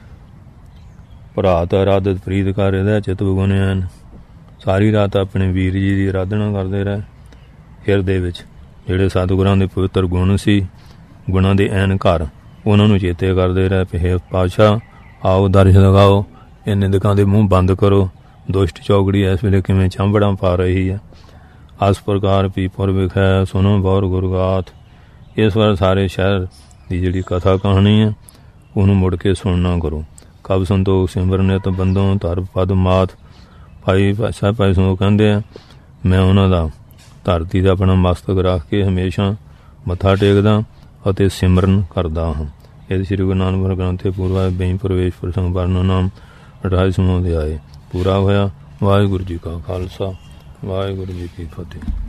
ਭਰਾਤ ਆਰਾਧਤ ਪ੍ਰੀਤ ਕਰ ਇਹਦਾ ਚਿਤ ਬਗੁਨਿਆਨ। ਸਾਰੀ ਰਾਤ ਆਪਣੇ ਵੀਰ ਜੀ ਦੀ ਆਰਾਧਨਾ ਕਰਦੇ ਰਹੇ। ਹਿਰਦੇ ਵਿੱਚ ਜਿਹੜੇ ਸਤਿਗੁਰਾਂ ਦੇ ਪਵਿੱਤਰ ਗੁਣ ਸੀ, ਗੁਣਾਂ ਦੇ ਐਨ ਘਰ, ਉਹਨਾਂ ਨੂੰ ਚੇਤੇ ਕਰਦੇ ਰਹੇ। ਹੇ ਪਾਤਸ਼ਾਹ ਆਓ ਦਰਸ਼ਨ ਲਗਾਓ, ਇਹ ਨਿੰਦਕਾਂ ਦੇ ਮੂੰਹ ਬੰਦ ਕਰੋ। ਦੁਸ਼ਟ ਚੌਗੜੀ ਇਸ ਵੇਲੇ ਕਿਵੇਂ ਚਾਂਬੜਾਂ ਪਾ ਰਹੀ ਹੈ। ਇਸ ਪ੍ਰਕਾਰ ਪੀਪਰ ਵਿਖੈ ਸੁਣੋ ਬੌਰ ਗੁਰਗਾਥ। ਇਸ ਵਾਰ ਸਾਰੇ ਸ਼ਹਿਰ ਦੀ ਜਿਹੜੀ ਕਥਾ ਕਹਾਣੀ ਹੈ ਉਹਨੂੰ ਮੁੜ ਕੇ ਸੁਣਨਾ ਕਰੋ। ਕਬ ਸੰਤੋਖ ਸਿਮਰਨਿਤ ਬੰਦੋਂ ਧਰ ਪਦ ਮਾਤ। ਭਾਈ ਸਾਹਿਬ ਭਾਈ ਸੰਤੋਖ ਕਹਿੰਦੇ ਆ, ਮੈਂ ਉਹਨਾਂ ਦਾ ਧਰਤੀ ਦਾ ਆਪਣਾ ਮਸਤਕ ਰੱਖ ਕੇ ਹਮੇਸ਼ਾ ਮੱਥਾ ਟੇਕਦਾ ਅਤੇ ਸਿਮਰਨ ਕਰਦਾ ਹਾਂ। ਇਹ ਸ੍ਰੀ ਗੁਰੂ ਨਾਨਕ ਗ੍ਰੰਥੇ ਪੂਰਵਾ ਬਈ ਪ੍ਰਵੇਸ਼ ਪ੍ਰਸੰਗ ਵਰਨ ਨਾਮ 28ਵਾਂ ਅਧਿਆਇ ਪੂਰਾ ਹੋਇਆ। ਵਾਹਿਗੁਰੂ ਜੀ ਕਾ ਖਾਲਸਾ, ਵਾਹਿਗੁਰੂ ਜੀ ਕੀ ਫਤਿਹ।